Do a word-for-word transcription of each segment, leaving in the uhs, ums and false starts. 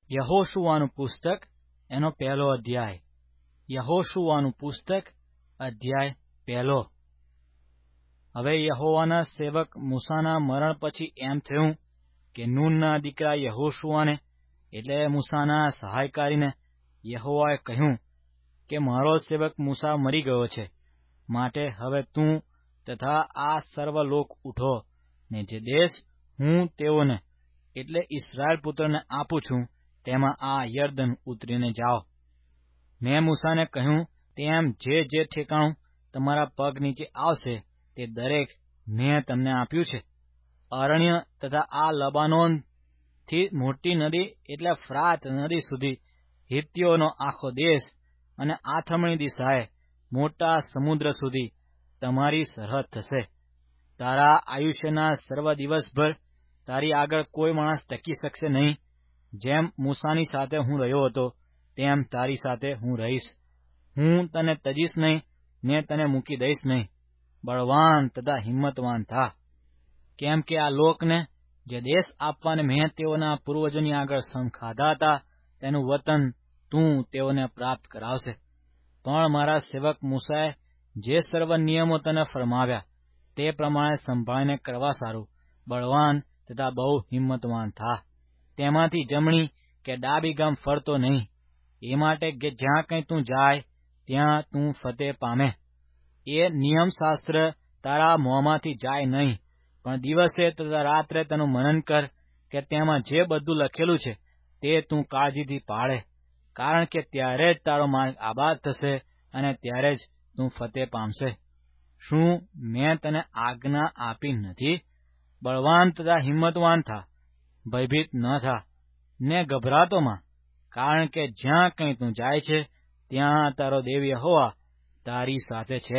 યહોશુઆનું પુસ્તક એનો પહેલો અધ્યાય. યહોશુઆનું પુસ્તક અધ્યાય પહેલો. હવે યહોવાના સેવક મૂસાના મરણ પછી એમ થયું કે નૂનના દીકરા યહોશુઆને એટલે મૂસાના સહાયકારીને યહોવાએ કહ્યું કે મારો સેવક મૂસા મરી ગયો છે, માટે હવે તું તથા આ સર્વ લોક ઉઠો ને જે દેશ હું તેઓને એટલે ઇસ્રાયેલ પુત્રને આપું છું તેમાં આ યર્દન ઉતરીને જાઓ. મેં મૂસાને કહ્યું તેમ જે જે ઠેકાણું તમારા પગ નીચે આવશે તે દરેક મેં તમને આપ્યું છે. અરણ્ય તથા આ લબાનોનથી મોટી નદી એટલે ફ્રાત નદી સુધી હિત્તીઓનો આખો દેશ અને આથમણી દિશાએ મોટા સમુદ્ર સુધી તમારી સરહદ થશે. તારા આયુષ્યના સર્વ દિવસભર તારી આગળ કોઈ માણસ ટકી શકશે નહીં. જેમ મૂસાની સાથે હું રહ્યો હતો તેમ તારી સાથે હું રહીશ. હું તને તજીશ નહીં ને તને મૂકી દઈશ નહીં. બળવાન તથા હિંમતવાન થા, કેમ કે આ લોકને જે દેશ આપવાને મેં તેઓના પૂર્વજોની આગળ સમ ખાધા હતા તેનું વતન તું તેઓને પ્રાપ્ત કરાવશે. પણ મારા સેવક મૂસાએ જે સર્વ નિયમો તને ફરમાવ્યા તે પ્રમાણે સંભાળીને કરવા સારું બળવાન તથા બહુ હિંમતવાન થા. તેમાંથી જમણી કે ડાબી ગામ ફરતો નહીં, એ માટે કે જ્યાં કંઈ તું જાય ત્યાં તું ફતેહ પામે. એ નિયમશાસ્ત્ર તારા મોંમાંથી જાય નહીં, પણ દિવસે તથા રાત્રે તેનું મનન કર કે તેમાં જે બધું લખેલું છે તે તું કાળજીથી પાળે, કારણ કે ત્યારે જ તારો માર્ગ આબાદ થશે અને ત્યારે જ તું ફતેહ પામશે. શું મેં તને આજ્ઞા આપી નથી? બળવાન તથા હિંમતવાન થા, ભયભીત ન થા ને ગભરાતોમાં, કારણ કે જ્યાં કંઈ તું જાય છે ત્યાં તારો દેવ યહોવા તારી સાથે છે.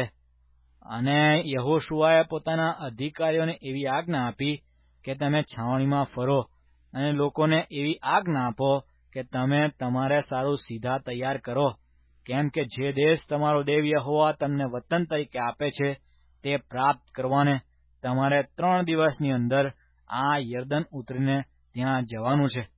અને યહોશુઆએ પોતાના અધિકારીઓને એવી આજ્ઞા આપી કે તમે છાવણીમાં ફરો અને લોકોને એવી આજ્ઞા આપો કે તમે તમારે સારું સીધા તૈયાર કરો, કેમ કે જે દેશ તમારો દેવ યહોવા તમને વતન તરીકે આપે છે તે પ્રાપ્ત કરવાને તમારે ત્રણ દિવસની અંદર આ યર્દન ઉતરીને ત્યાં જવાનું છે.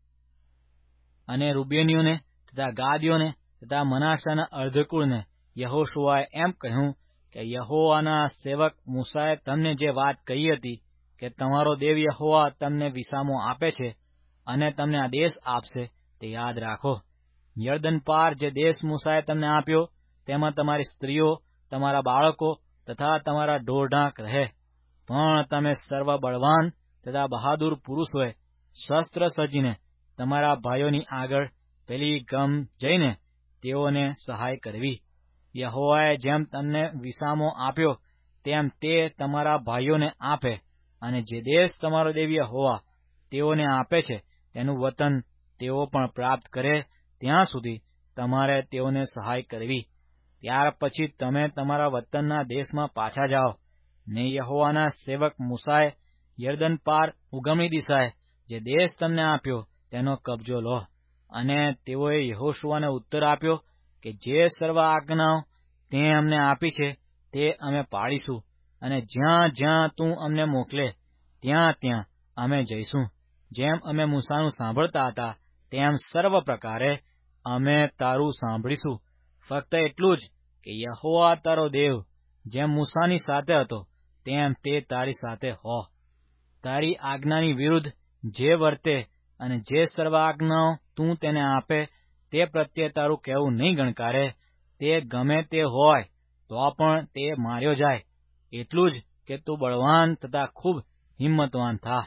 અને રૂબેનીઓને તથા ગાદીઓને તથા મનાસાના અર્ધકુળને યહોશુઆએ એમ કહ્યું કે યહોવાના સેવક મૂસાએ તમને જે વાત કહી હતી કે તમારો દેવ યહોવા તમને વિસામો આપે છે અને તમને આ દેશ આપશે તે યાદ રાખો. યર્દન પાર જે દેશ મૂસાએ તમને આપ્યો તેમાં તમારી સ્ત્રીઓ, તમારા બાળકો તથા તમારા ઢોરઢાંક રહે. પણ તમે સર્વ બળવાન તથા બહાદુર પુરુષોએ શસ્ત્ર સજીને તમારા ભાઈઓની આગળ પેલી ગમ જઈને તેઓને સહાય કરવી. યહોવાએ જેમ તમને વિસામો આપ્યો તેમ તે તમારા ભાઈઓને આપે, અને જે દેશ તમારો દેવ યહોવા તેઓને આપે છે તેનું વતન તેઓ પણ પ્રાપ્ત કરે ત્યાં સુધી તમારે તેઓને સહાય કરવી. ત્યાર પછી તમે તમારા વતનના દેશમાં પાછા જાઓ. ને યહોવાના સેવક મૂસાએ યર્દન પાર ઉગમણી દિશાએ જે દેશ તમને આપ્યો તેનો કબજો લો. અને તેઓએ યહોશુઆને ઉત્તર આપ્યો કે જે સર્વ આજ્ઞાઓ તે અમને આપી છે તે અમે પાળીશું, અને જ્યાં જ્યાં તું અમને મોકલે ત્યાં ત્યાં અમે જઈશું. જેમ અમે મૂસાનું સાંભળતા હતા તેમ સર્વ પ્રકારે અમે તારું સાંભળીશું. ફક્ત એટલું જ કે યહોવા તારો દેવ જેમ મૂસાની સાથે હતો તેમ તે તારી સાથે હો. તારી આજ્ઞાની વિરુદ્ધ જે વર્તે અને જે સર્વ આજ્ઞાઓ તું તેને આપે તે પ્રત્યે તારું કહેવું નહીં ગણકારે, તે ગમે તે હોય તો પણ તે માર્યો જાય. એટલું જ કે તું બળવાન તથા ખૂબ હિંમતવાન થા.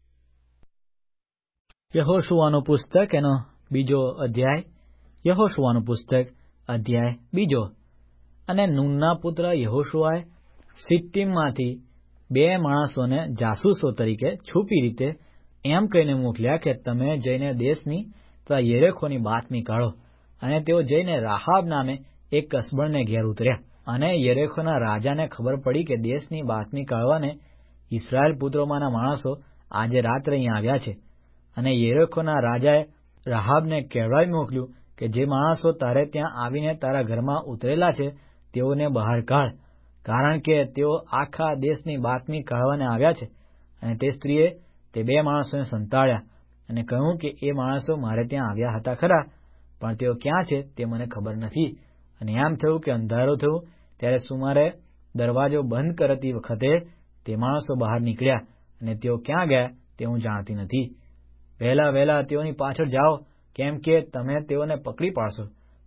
યહોશુઆનું પુસ્તક એનો બીજો અધ્યાય. યહોશુઆનું પુસ્તક અધ્યાય બીજો. અને નૂનના પુત્ર યહોશુઆએ શિત્તીમમાંથી બે માણસોને જાસૂસો તરીકે છુપી રીતે એમ કહીને મોકલ્યા કે તમે જઈને દેશની તથા યેરીખોની બાતમી કાઢો. અને તેઓ જઈને રાહાબ નામે એક કસબણને ઘેર ઉતર્યા. અને યેરીખોના રાજાને ખબર પડી કે દેશની બાતમી કાઢવાને ઇસ્રાયેલ પુત્રોમાંના માણસો આજે રાત્રે અહીં આવ્યા છે. અને યેરીખોના રાજાએ રાહાબને કહેવડાવી મોકલ્યું કે જે માણસો તારે ત્યાં આવીને તારા ઘરમાં ઉતરેલા છે તેઓને બહાર કાઢ, કારણ કે તેઓ આખા દેશની બાતમી કાઢવાને આવ્યા છે. અને તે સ્ત્રીએ તે બે માણસોને સંતાડ્યા અને કહ્યું કે એ માણસો મારે ત્યાં આવ્યા હતા ખરા, પણ તેઓ ક્યાં છે તે મને ખબર નથી. અને એમ થયું કે અંધારો થયું ત્યારે સુમારે દરવાજો બંધ કરતી વખતે તે માણસો બહાર નીકળ્યા, અને તેઓ ક્યાં ગયા તે હું જાણતી નથી. વહેલા વહેલા તેઓની પાછળ જાઓ, કેમ કે તમે તેઓને પકડી પાડશો.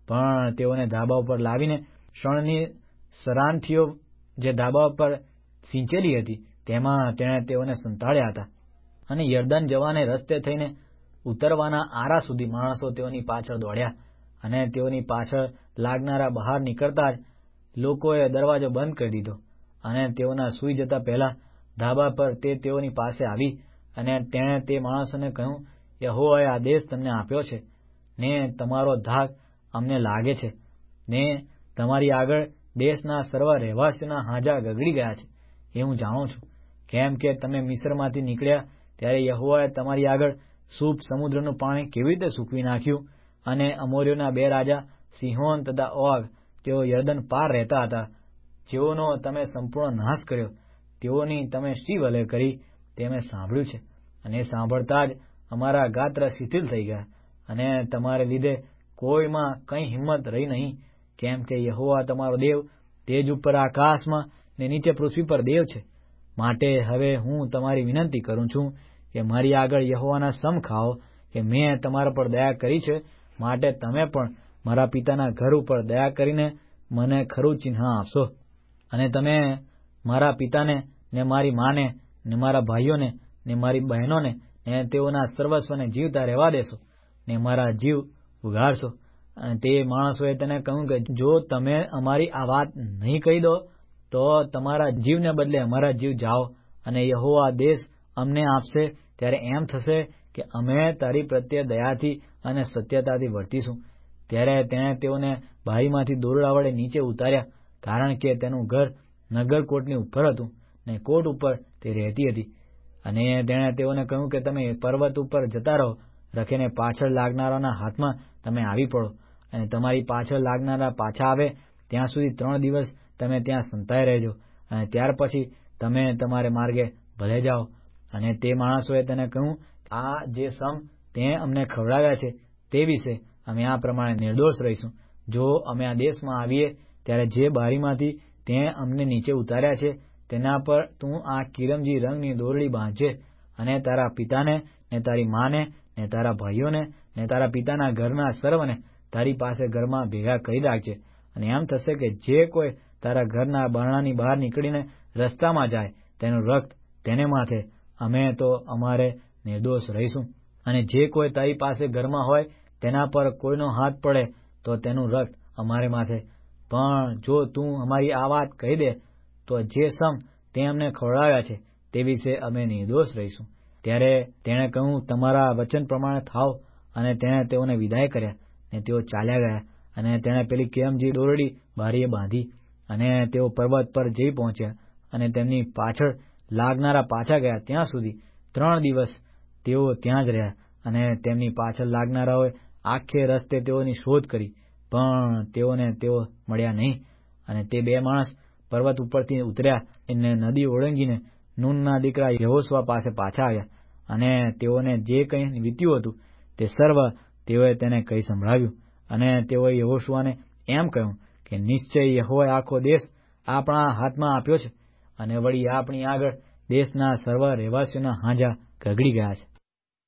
પણ તેઓને ધાબા ઉપર લાવીને શણની સરાંઠીઓ જે ધાબા ઉપર સિંચેલી હતી તેમાં તેણે તેઓને સંતાડ્યા હતા. અને યર્દન જવાને રસ્તે થઈને ઉતરવાના આરા સુધી માણસો તેઓની પાછળ દોડ્યા. અને તેઓની પાછળ લાગનારા બહાર નીકળતા જ લોકોએ દરવાજો બંધ કરી દીધો. અને તેઓના સૂઈ જતા પહેલા ધાબા પર તે તેઓની પાસે આવી, અને તેણે તે માણસોને કહ્યું, યહોવાએ આદેશ તમને આપ્યો છે ને તમારો ધાક અમને લાગે છે ને તમારી આગળ દેશના સર્વ રહેવાસીઓના હાજા ગગડી ગયા છે એ હું જાણું છું. કેમ કે તમે મિસ્રમાંથી નીકળ્યા ત્યારે યહોવાએ તમારી આગળ સૂપ સમુદ્રનું પાણી કેવી રીતે સૂકવી નાખ્યું. અને અમોરીઓના બે રાજા સિહોન તથા ઓગ તેઓ યર્દન પાર રહેતા હતા, જેઓનો તમે સંપૂર્ણ નાશ કર્યો, તેઓની તમે શી વલે કરી તે મેં સાંભળ્યું છે. અને સાંભળતા જ અમારા ગાત્ર શિથિલ થઈ ગયા, અને તમારે લીધે કોઈમાં કંઈ હિંમત રહી નહીં. કેમ કે યહોવા તમારો દેવ તેજ ઉપર આકાશમાં ને નીચે પૃથ્વી પર દેવ છે. માટે હવે હું તમારી વિનંતી કરું છું કે મારી આગળ યહોવાના સમ ખાઓ, કે મેં તમારા પર દયા કરી છે, માટે તમે પણ મારા પિતાના ઘર ઉપર દયા કરીને મને ખરું ચિહ્ન આપશો. અને તમે મારા પિતાને ને મારી માને ને મારા ભાઈઓને ને મારી બહેનોને ને તેઓના સર્વસ્વને જીવતા રહેવા દેશો ને મારા જીવ ઉગાડશો. અને તે માણસોએ તેને કહ્યું કે જો તમે અમારી આ વાત નહીં કહી દો તો તમારા જીવને બદલે અમારા જીવ જાઓ, અને યહોવા દેશ અમને આપશે ત્યારે એમ થશે કે અમે તારી પ્રત્યે દયાથી અને સત્યતાથી વર્તીશું. ત્યારે તેણે તેઓને બારીમાંથી દોરડા વડે નીચે ઉતાર્યા, કારણ કે તેનું ઘર નગરકોટની ઉપર હતું ને કોટ ઉપર તે રહેતી હતી. અને તેણે તેઓને કહ્યું કે તમે પર્વત ઉપર જતા રહો, રખીને પાછળ લાગનારાના હાથમાં તમે આવી પડો. અને તમારી પાછળ લાગનારા પાછા આવે ત્યાં સુધી ત્રણ દિવસ તમે ત્યાં સંતાઈ રહેજો, અને ત્યાર પછી તમે તમારે માર્ગે ભલે જાઓ. અને તે માણસોએ તેને કહ્યું, આ જે સમ તે અમને ખવડાવ્યા છે તે વિશે અમે આ પ્રમાણે નિર્દોષ રહીશું. જો અમે આ દેશમાં આવીએ ત્યારે જે બારીમાંથી તે અમને નીચે ઉતાર્યા છે તેના પર તું આ કિરમજી રંગની દોરડી બાંધજે, અને તારા પિતાને ને તારી માને ને તારા ભાઈઓને ને તારા પિતાના ઘરના સર્વને તારી પાસે ઘરમાં ભેગા કરી રાખજે. અને એમ થશે કે જે કોઈ તારા ઘરના બારણાની બહાર નીકળીને રસ્તામાં જાય તેનું રક્ત તેને માથે, અમે તો અમારે નિર્દોષ રહીશું. અને જે કોઈ તારી પાસે ઘરમાં હોય તેના પર કોઈનો હાથ પડે તો તેનું રક્ત અમારે માથે. પણ જો તું અમારી આ વાત કહી દે તો જે સમ તે અમને ખવડાવ્યા છે તે વિશે અમે નિર્દોષ રહીશું. ત્યારે તેણે કહ્યું, તમારા વચન પ્રમાણે થાવ. અને તેણે તેઓને વિદાય કર્યા ને તેઓ ચાલ્યા ગયા. અને તેણે પેલી કિરમજી દોરડી બારીએ બાંધી, અને તેઓ પર્વત પર જઈ પહોંચ્યા. અને તેમની પાછળ લાગનારા પાછા ગયા ત્યાં સુધી ત્રણ દિવસ તેઓ ત્યાં જ રહ્યા. અને તેમની પાછળ લાગનારાઓએ આખે રસ્તે તેઓની શોધ કરી, પણ તેઓને તેઓ મળ્યા નહીં. અને તે બે માણસ પર્વત ઉપરથી ઉતર્યા અને નદી ઓળંગીને નૂનના દીકરા યહોશુઆ પાસે પાછા આવ્યા. અને તેઓને જે કંઈ વીત્યું હતું તે સર્વ તેઓએ તેને કહી સંભળાવ્યું. અને તેઓએ યહોશુઆને એમ કહ્યું કે નિશ્ચય યહોવાએ આખો દેશ આપણા હાથમાં આપ્યો છે, અને વળી આપણી આગળ દેશના સર્વ રહેવાસીઓના હાજા ગગડી ગયા છે.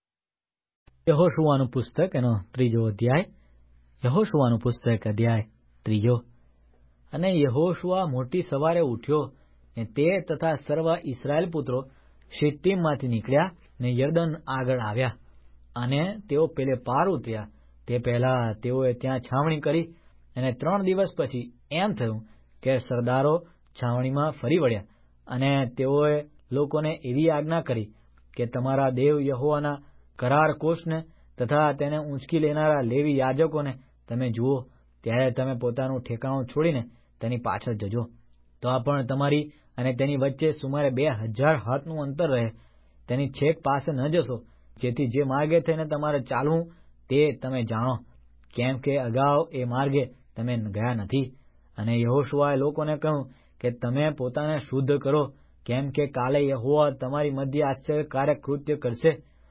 યહોશુઆનું પુસ્તક એનો ત્રીજો અધ્યાય. યહોશુઆનું પુસ્તક અધ્યાય ત્રીજો. અને યહોશુઆ મોટી સવારે ઉઠ્યો, ને તે તથા સર્વ ઇસ્રાયેલ પુત્રો શિત્તીમમાંથી નીકળ્યા ને યર્દન આગળ આવ્યા. અને તેઓ પેલે પાર ઉતર્યા તે પહેલા તેઓએ ત્યાં છાવણી કરી. અને ત્રણ દિવસ પછી એમ થયું કે સરદારો છાવણીમાં ફરી વળ્યા. અને તેઓએ લોકોને એવી આજ્ઞા કરી કે તમારા દેવ યહોવાના કરાર કોષને તથા તેને ઊંચકી લેનારા લેવી યાજકોને તમે જુઓ, ત્યારે તમે પોતાનું ઠેકાણું છોડીને તેની પાછળ જજો. તો પણ તમારી અને તેની વચ્ચે સુમારે બે હજાર હાથનું અંતર રહે. તેની છેક પાસે ન જશો, જેથી જે માર્ગે થઈને તમારે ચાલવું તે તમે જાણો, કેમ કે અગાઉ એ માર્ગે તમે ગયા નથી. અને યહોશુઆએ લોકોને કહ્યું કે તમે પોતાને શુદ્ધ કરો, કેમ કે કાલે યહોવા તમારી મધ્ય આશ્ચર્યકારક કૃત્ય કરશે.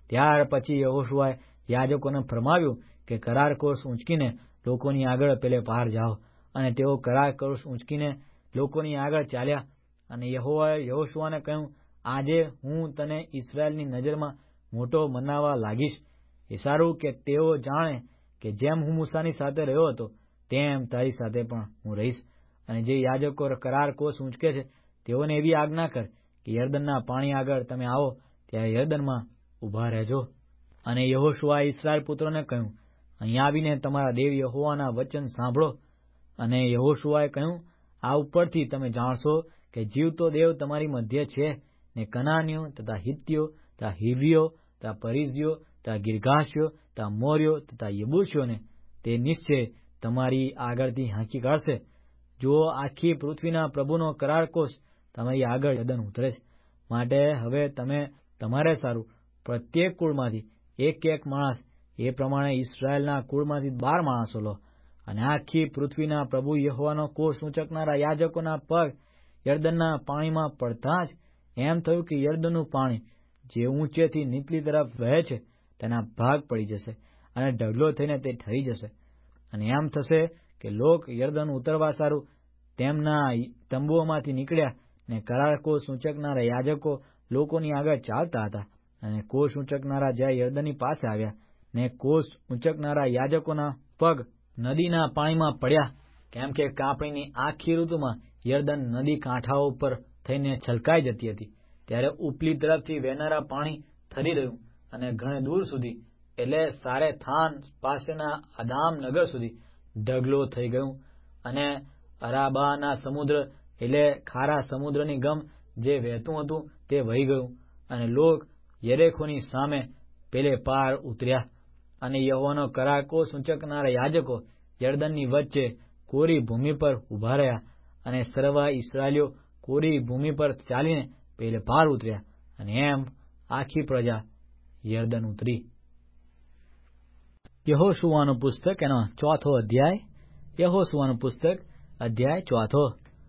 ત્યાર પછી યહોશુઆએ યાજકોને ફરમાવ્યું કે કરાર કોષ ઊંચકીને લોકોની આગળ પેલે પાર જાઓ. અને તેઓ કરાર કોષ ઊંચકીને લોકોની આગળ ચાલ્યા. અને યહોવાએ યહોશુઆને કહ્યું, આજે હું તને ઇસ્રાયેલની નજરમાં મોટો મનાવવા લાગીશ. એ સારું કે તેઓ જાણે કે જેમ હું મૂસાની સાથે રહ્યો હતો તેમ તારી સાથે પણ હું રહીશ. અને જે યાજકો કરાર કોષ ઊંચકે છે તેઓને એવી આજ્ઞા કર કે યરદનના પાણી આગળ તમે આવો ત્યારે યરદનમાં ઊભા રહેજો. અને યહોશુઆએ ઇસ્રાયેલ પુત્રોને કહ્યું, અહીં આવીને તમારા દેવ યહોવાના વચન સાંભળો. અને યહોશુઆએ કહ્યું, આ ઉપરથી તમે જાણશો કે જીવતો દેવ તમારી મધ્ય છે, ને કનાનીઓ તથા હિત્તીઓ તથા હિવ્વીઓ તથા પરિઝીઓ તથા ગિર્ગાશીઓ તથા મોર્યો તથા યબૂસીઓને તે નિશ્ચય તમારી આગળથી હાંકી કાઢશે. જો આખી પૃથ્વીના પ્રભુનો કરાર કોષ તમારી આગળ યરદન ઉતરે છે. માટે હવે તમે તમારે સારું પ્રત્યેક કુળમાંથી એક એક માણસ, એ પ્રમાણે ઇસ્રાયેલના કુળમાંથી બાર માણસો લો. અને આખી પૃથ્વીના પ્રભુ યહોવાનો કોષ ઊંચકનારા યાજકોના પગ યરદનના પાણીમાં પડતા જ એમ થયું કે યરદનનું પાણી જે ઊંચેથી નીચલી તરફ વહે છે તેના ભાગ પડી જશે અને ઢગલો થઈને તે ઠરી જશે. અને એમ થશે કે લોક યરદન ઉતરવા સારું તેમના તંબુઓમાંથી નીકળ્યા, ને કરાર કોષ ઊંચકનારા યાજકો લોકોની આગળ ચાલતા હતા. અને કોષ ઊંચકનારા જ્યાં યરદનની પાસે આવ્યા, ને કોષ ઊંચકનારા યાજકોના પગ નદીના પાણીમાં પડ્યા, કેમ કે કાપણીની આખી ઋતુમાં યરદન નદી કાંઠાઓ પર થઈને છલકાઈ જતી હતી. ત્યારે ઉપલી તરફથી વહેનારા પાણી ઠરી રહ્યું અને ઘણે દૂર સુધી, એટલે સારે થાન પાસેના અદામ નગર સુધી ઢગલો થઈ ગયું. અને અરાબાના સમુદ્ર એટલે ખારા સમુદ્રની ગમ જે વહેતું હતું તે વહી ગયું. અને લોક યરેખોની સામે પેલે પાર ઉતર્યા. અને યહોવાનો કરાર કોષ ઊંચકનારા યાજકો યરદનની વચ્ચે કોરી ભૂમિ પર ઉભા રહ્યા. અને સર્વ ઇસ્રાયેલીઓ કોરી ભૂમિ પર ચાલીને પેલે પાર ઉતર્યા. અને એમ આખી પ્રજા યરદન ઉતરી. યહોશુવાનું પુસ્તક એનો ચોથો અધ્યાય. યહોશુવાનું પુસ્તક અધ્યાય ચોથો.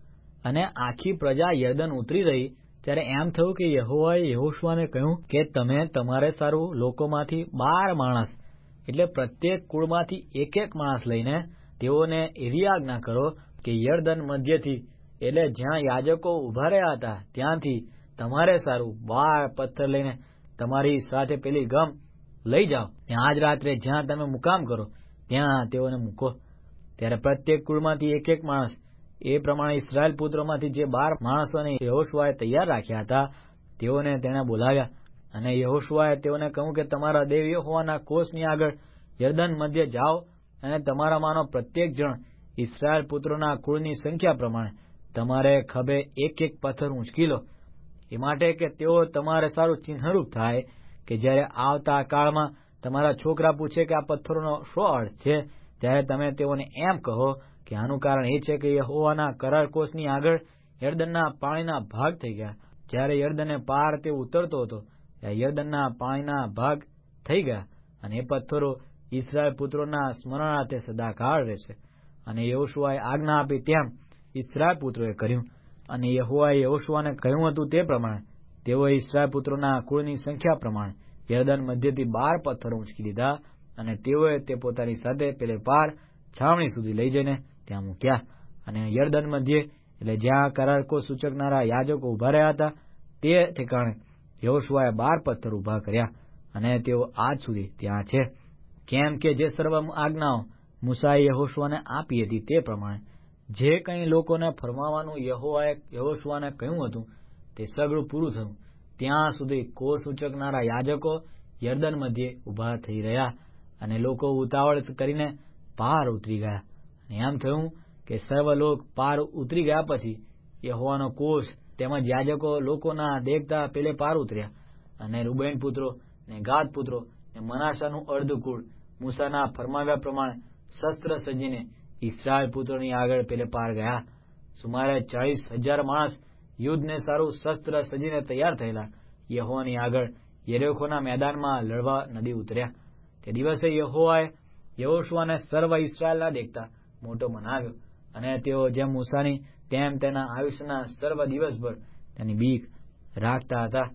અને આખી પ્રજા યરદન ઉતરી રહી ત્યારે એમ થયું કે યહોવાએ યહોશુઆને કહ્યું કે તમે તમારે સારું લોકોમાંથી બાર માણસ, એટલે પ્રત્યેક કુળમાંથી એક એક માણસ લઈને તેઓને એવી આજ્ઞા કરો કે યરદન મધ્યથી, એટલે જ્યાં યાજકો ઉભા રહ્યા હતા ત્યાંથી તમારે સારું બાર પથ્થર લઈને તમારી સાથે પેલી ગમ લઈ જાઓ. આજ રાત્રે જ્યાં તમે મુકામ કરો ત્યાં તેઓને મૂકો. ત્યારે પ્રત્યેક કુળમાંથી એક એક માણસ, એ પ્રમાણે ઇસ્રાયેલ પુત્રોમાંથી જે બાર માણસોને યહોશુઆએ તૈયાર રાખ્યા હતા તેઓને તેણે બોલાવ્યા. અને યહોશુઆએ તેઓને કહ્યું કે તમારા દેવ યહોવાના કોષની આગળ યરદન મધ્ય જાઓ, અને તમારામાંનો પ્રત્યેક જણ ઇસ્રાયેલ પુત્રોના કુળની સંખ્યા પ્રમાણે તમારે ખભે એક એક પથ્થર ઊંચકી લો. એ માટે કે તેઓ તમારે સારું ચિહ્નરૂપ થાય કે જ્યારે આવતા કાળમાં તમારા છોકરા પૂછે કે આ પથ્થરોનો શો અર્થ છે, ત્યારે તમે તેઓને એમ કહો કે આનું કારણ એ છે કે યહોવાના કરાર કોષની આગળ યરદનના પાણીના ભાગ થઈ ગયા. જ્યારે યરદને પાર તે ઉતરતો હતો ત્યારે યરદનના પાણીના ભાગ થઈ ગયા. અને એ પથ્થરો ઇસ્રાયેલ પુત્રોના સ્મરણાર્થે સદાકાળ રહેશે. અને યહોશુઆએ આજ્ઞા આપી તેમ ઇસ્રાયેલ પુત્રોએ કર્યું. અને યહોવાએ યહોશુઆને કહ્યું હતું તે પ્રમાણે તેઓએ ઇસ્રાયેલ પુત્રોના કુળની સંખ્યા પ્રમાણે યરદન મધ્યથી બાર પથ્થરો ઊંચકી લીધા. અને તેઓએ તે પોતાની સાથે પેલે પાર છાવણી સુધી લઈ જઈને ત્યાં મૂક્યા. અને યરદન મધ્યે એટલે જ્યાં કરાર કોષ સૂચકનારા યાજકો ઉભા રહ્યા હતા તે ઠેકાણે યહોશુઆએ બાર પથ્થર ઉભા કર્યા. અને તેઓ આજ સુધી ત્યાં છે. કેમ કે જે સર્વ આજ્ઞાઓ મૂસાએ યહોશુઆને આપી હતી તે પ્રમાણે જે કંઈ લોકોને ફરમાવવાનું યહોવાએ યહોશુઆને કહ્યું હતું તે સગળું પૂરું થયું. ત્યાં સુધી કોષ સૂચકનારા યાજકો યરદન મધ્યે ઉભા થઈ રહ્યા. અને લોકો ઉતાવળ કરીને પાર ઉતરી ગયા. અને એમ થયું કે સર્વ લોક પાર ઉતરી ગયા પછી યહોવાનો કોષ તેમજ યાજકો લોકોના દેખતા પેલે પાર ઉતર્યા. અને રૂબેન પુત્રો ને ગાદ પુત્રો ને મનાસાનું અર્ધકુળ મૂસાના ફરમાવ્યા પ્રમાણે શસ્ત્ર સજીને ઇસ્રાયેલ પુત્રોની આગળ પેલે પાર ગયા. સુમારે ચાળીસ હજાર માણસ યુદ્ધને સારું શસ્ત્ર સજીને તૈયાર થયેલા યહોવાની આગળ યરીખોના મેદાનમાં લડવા નદી ઉતર્યા. તે દિવસે યહોવાએ યહોશુઆને સર્વ ઇસ્રાયેલના દેખતા મોટો મનાવ્યો. અને તેઓ જેમ મૂસાની તેમ તેના આયુષ્યના સર્વ દિવસભર તેની બીક રાખતા હતા.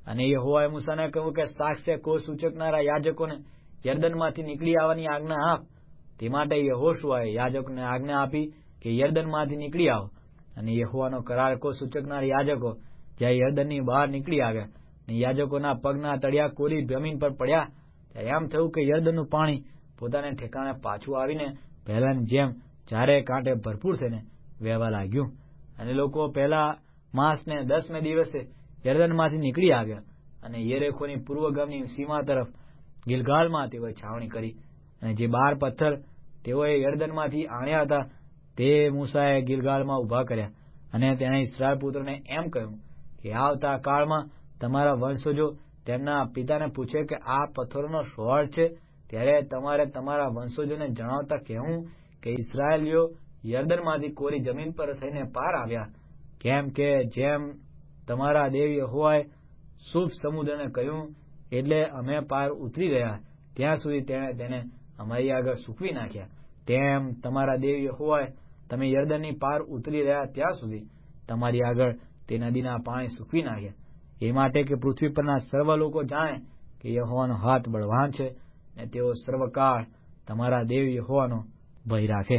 અને યહોવાએ મૂસાને કહ્યું કે સાક્ષ્ય કોર સૂચકનારા યાજકોને યર્દનમાંથી નીકળી આવવાની આજ્ઞા આપ. તે માટે યહોશુઆએ યાજકોને આજ્ઞા આપી કે યર્દનમાંથી નીકળી આવો. અને યહોવાનો કરાર કોર સૂચકનાર યાજકો જ્યારે યર્દનની બહાર નીકળી આવ્યા અને યાજકોના પગના તળિયા કોરી જમીન પર પડ્યા, ત્યારે એમ થયું કે યર્દનનું પાણી પોતાને ઠેકાણે પાછું આવીને પહેલાની જેમ ચારે કાંઠે ભરપૂર થઈને વહેવા લાગ્યું. અને લોકો પહેલા માસને દસમે દિવસે યર્દનમાંથી નીકળી આવ્યા અને યરીખોની પૂર્વગામની સીમા તરફ ગિલગાલમાં તેઓએ છાવણી કરી. અને જે બાર પથ્થર તેઓએ યર્દનમાંથી આણ્યા હતા તે મૂસાએ ગિલગાલમાં ઉભા કર્યા. અને તેણે ઇસ્રાયેલ પુત્રોને એમ કહ્યું કે આવતા કાળમાં તમારા વંશજો તેમના પિતાને પૂછે કે આ પથ્થરોનો શો અર્થ છે, ત્યારે તમારે તમારા વંશજોને જણાવતા કહેવું કે ઇસ્રાયેલીઓ યર્દનમાંથી કોરી જમીન પર થઈને પાર આવ્યા, કેમ કે જેમ તમારા દેવ યહોવાએ શુભ સમુદ્રને કહ્યું એટલે અમે પાર ઉતરી ગયા ત્યાં સુધી તેણે તેને અમારી આગળ સૂકવી નાખ્યા, તેમ તમારા દેવ યહોવાએ તમે યર્દનની પાર ઉતરી રહ્યા ત્યાં સુધી તમારી આગળ તે નદીના પાણી સૂકવી નાખ્યા. એ માટે કે પૃથ્વી પરના સર્વ લોકો જાણે કે યહોવાનો હાથ બળવાન છે અને તેઓ સર્વકાળ તમારા દેવ યહોવાનો ભય રાખે.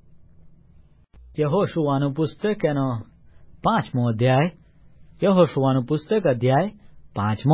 યહોશુવાનું પુસ્તક એનો પાંચમો અધ્યાય. યહોશુવાનું પુસ્તક અધ્યાય પાંચમો.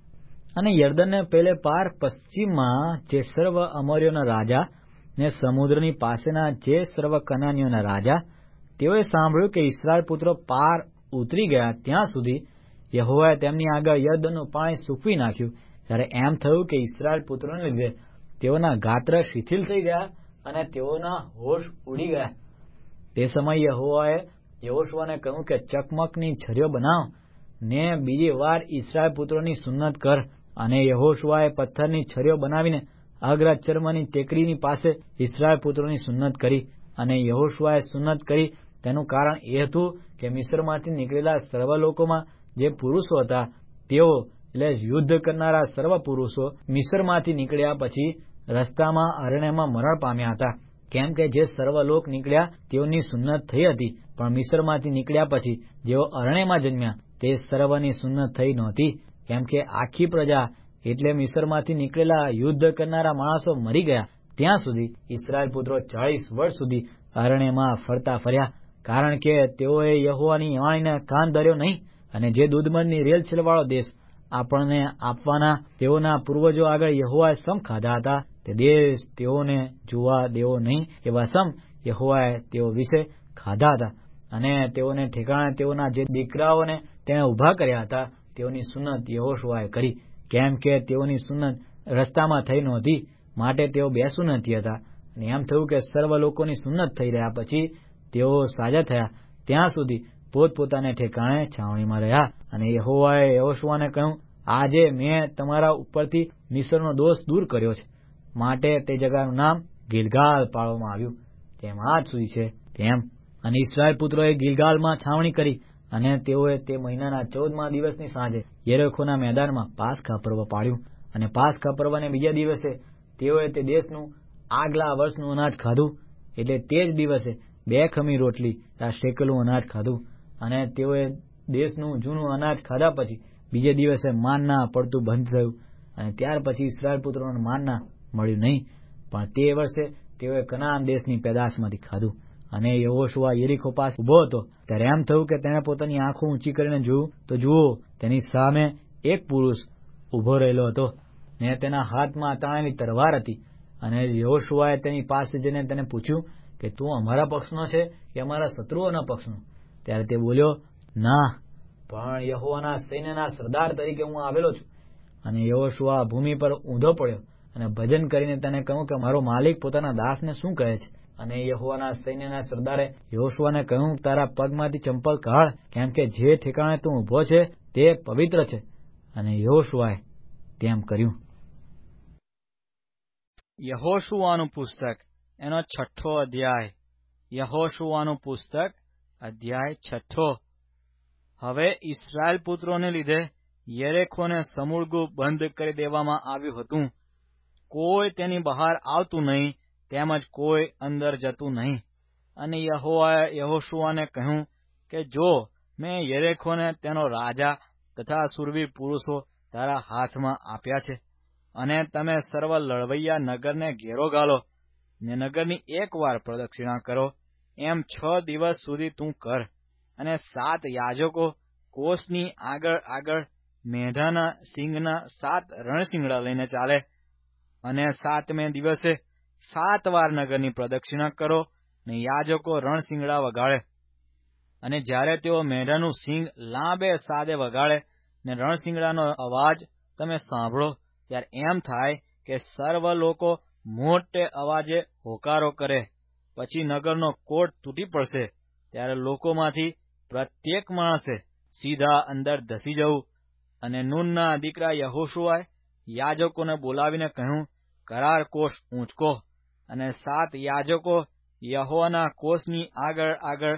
અને યર્દનને પેલે પાર પશ્ચિમમાં જે સર્વ અમોરીઓના રાજા ને સમુદ્રની પાસેના જે સર્વ કનાનીઓના રાજા, તેઓએ સાંભળ્યું કે ઇસ્રાયેલ પુત્રો પાર ઉતરી ગયા ત્યાં સુધી યહોવાએ તેમની આગળ યર્દનનું પાણી સૂકવી નાખ્યું. ત્યારે એમ થયું કે ઇસ્રાયેલ પુત્રોને લીધે તેઓના ગાત્ર શિથિલ થઈ ગયા અને તેઓના હોશ ઉડી ગયા. તે સમયે યહોવાએ યહોશુઆને કહ્યું કે ચકમકની છરીઓ બનાવ ને બીજી વાર ઇસ્રાયેલ પુત્રોની સુન્નત કર. અને યહોશુઆએ પથ્થરની છરીઓ બનાવીને અગ્રચર્મની ટેકરીની પાસે ઇસ્રાયેલ પુત્રોની સુન્નત કરી. અને યહોશુઆએ સુન્નત કરી તેનું કારણ એ હતું કે મિસ્રમાંથી નીકળેલા સર્વ લોકોમાં જે પુરુષો હતા તેઓ એટલે યુદ્ધ કરનારા સર્વ પુરુષો મિસ્રમાંથી નીકળ્યા પછી રસ્તામાં અરણ્યમાં મરણ પામ્યા હતા. કેમ કે જે સર્વ લોક નીકળ્યા તેઓની સુન્નત થઈ હતી, પણ મિસ્રમાંથી નીકળ્યા પછી જેઓ અરણ્યમાં જન્મ્યા તે સર્વની સુન્નત થઈ નહોતી. કેમ કે આખી પ્રજા એટલે મિસ્રમાંથી નીકળેલા યુદ્ધ કરનારા માણસો મરી ગયા ત્યાં સુધી ઇસ્રાયેલ પુત્રો ચાળીસ વર્ષ સુધી અરણ્યમાં ફરતા ફર્યા, કારણ કે તેઓએ યહોવાની વાણીને કાન ધર્યો નહીં. અને જે દૂધમધની રેલછેલવાળો દેશ આપણને આપવાના તેઓના પૂર્વજો આગળ યહોવાએ સમ ખાધા હતા, તે દેશ તેઓને જોવા દેવો નહીં એવા સમ યહોવાએ તેઓ વિશે ખાધા હતા. અને તેઓને ઠેકાણે તેઓના જે દીકરાઓને તેણે ઉભા કર્યા હતા તેઓની સુન્નત યહોશુઆએ કરી. કેમ કે તેઓની સુન્નત રસ્તામાં થઈ નહોતી, માટે તેઓ બેસુન્નતી હતા. અને એમ થયું કે સર્વ લોકોની સુન્નત થઈ રહ્યા પછી તેઓ સાજા થયા ત્યાં સુધી પોતપોતાને ઠેકાણે છાવણીમાં રહ્યા. અને યહોવાએ યહોશુઆને કહ્યું, આજે મેં તમારા ઉપરથી મિસ્રનો દોષ દૂર કર્યો છે, માટે તે જગાનું નામ ગિલગાલ પાડવામાં આવ્યું, જેમ આજ સુધી છે તેમ. અને ઇસ્રાયેલ પુત્રોએ ગિલગાલમાં છાવણી કરી. અને તેઓએ તે મહિનાના ચૌદમા દિવસની સાંજે યરીખોના મેદાનમાં પાસખા પર્વ પાડ્યું. અને પાસખા પર્વને બીજા દિવસે તેઓએ તે દેશનું આગલા વર્ષનું અનાજ ખાધું, એટલે તે જ દિવસે બે ખમી રોટલી શેકેલું અનાજ ખાધું. અને તેઓએ દેશનું જૂનું અનાજ ખાધા પછી બીજે દિવસે માનના પડતું બંધ થયું. અને ત્યાર પછી ઇસ્રાયેલ પુત્રોને માનના મળ્યું નહીં, પણ તે વર્ષે તેઓએ કનાન દેશની પેદાશમાંથી ખાધું. અને યહોશુઆ યરીખો પાસે ઉભો હતો, ત્યારે એમ થયું કે તેણે પોતાની આંખો ઊંચી કરીને જોયું, તો જુઓ, તેની સામે એક પુરુષ ઉભો રહેલો હતો ને તેના હાથમાં તાણેલી તલવાર હતી. અને યહોશુઆએ તેની પાસે જઈને તેને પૂછ્યું કે તું અમારા પક્ષનો છે કે અમારા શત્રુઓના પક્ષનો? ત્યારે તે બોલ્યો, ના, પણ યહોવાના સૈન્યના સરદાર તરીકે હું આવેલો છું. અને યહોશુઆ ભૂમિ પર ઊંધો પડ્યો અને ભજન કરીને તેને કહ્યું કે મારો માલિક પોતાના દાસને શું કહે છે? અને યહોવાના સૈન્યના સરદારે યહોશુઆને કહ્યું, તારા પગમાંથી ચંપલ કાઢ, કેમ કે જે ઠેકાણે તું ઊભો છે તે પવિત્ર છે. અને યહોશુઆએ તેમ કર્યું. યહોશુઆનું પુસ્તક એનો છઠ્ઠો અધ્યાય. યહોશુઆનું પુસ્તક અધ્યાય છઠ્ઠો. હવે ઇસ્રાયેલ પુત્રોને લીધે યરીખોને સમૂળગું બંધ કરી દેવામાં આવ્યું હતું. કોઈ તેની બહાર આવતું નહીં, તેમજ કોઈ અંદર જતું નહીં. અને યહોવાએ યહોશુઆને કહ્યું કે જો મેં યરીખોને તેનો રાજા તથા સુરવીર પુરુષો તારા હાથમાં આપ્યા છે, અને તમે સર્વ લડવૈયા નગરને ઘેરો ગાલો ને નગરની એક વાર પ્રદક્ષિણા કરો, એમ છ દિવસ સુધી તું કર. અને સાત યાજકો કોષની આગળ આગળ મેઢાના સિંગના સાત રણશીંગડા લઈને ચાલે, અને સાતમે દિવસે સાત વાર નગરની પ્રદક્ષિણા કરો ને યાજકો રણશીંગડા વગાડે. અને જ્યારે તેઓ મેઢાનું સિંગ લાંબે સાદે વગાડે ને રણશીંગડાનો અવાજ તમે સાંભળો, ત્યારે એમ થાય કે સર્વ લોકો મોટે અવાજે હોકારો કરે. પછી નગરનો કોટ તૂટી પડશે. ત્યારે લોકોમાંથી પ્રત્યેક માણસે સીધા અંદર ધસી જવું. અને નૂનના દીકરા યહોશુઆએ યાજકોને બોલાવીને કહ્યું, કરાર કોષ ઊંચકો. અને સાત યાજકો યહોવાના કોષની આગળ આગળ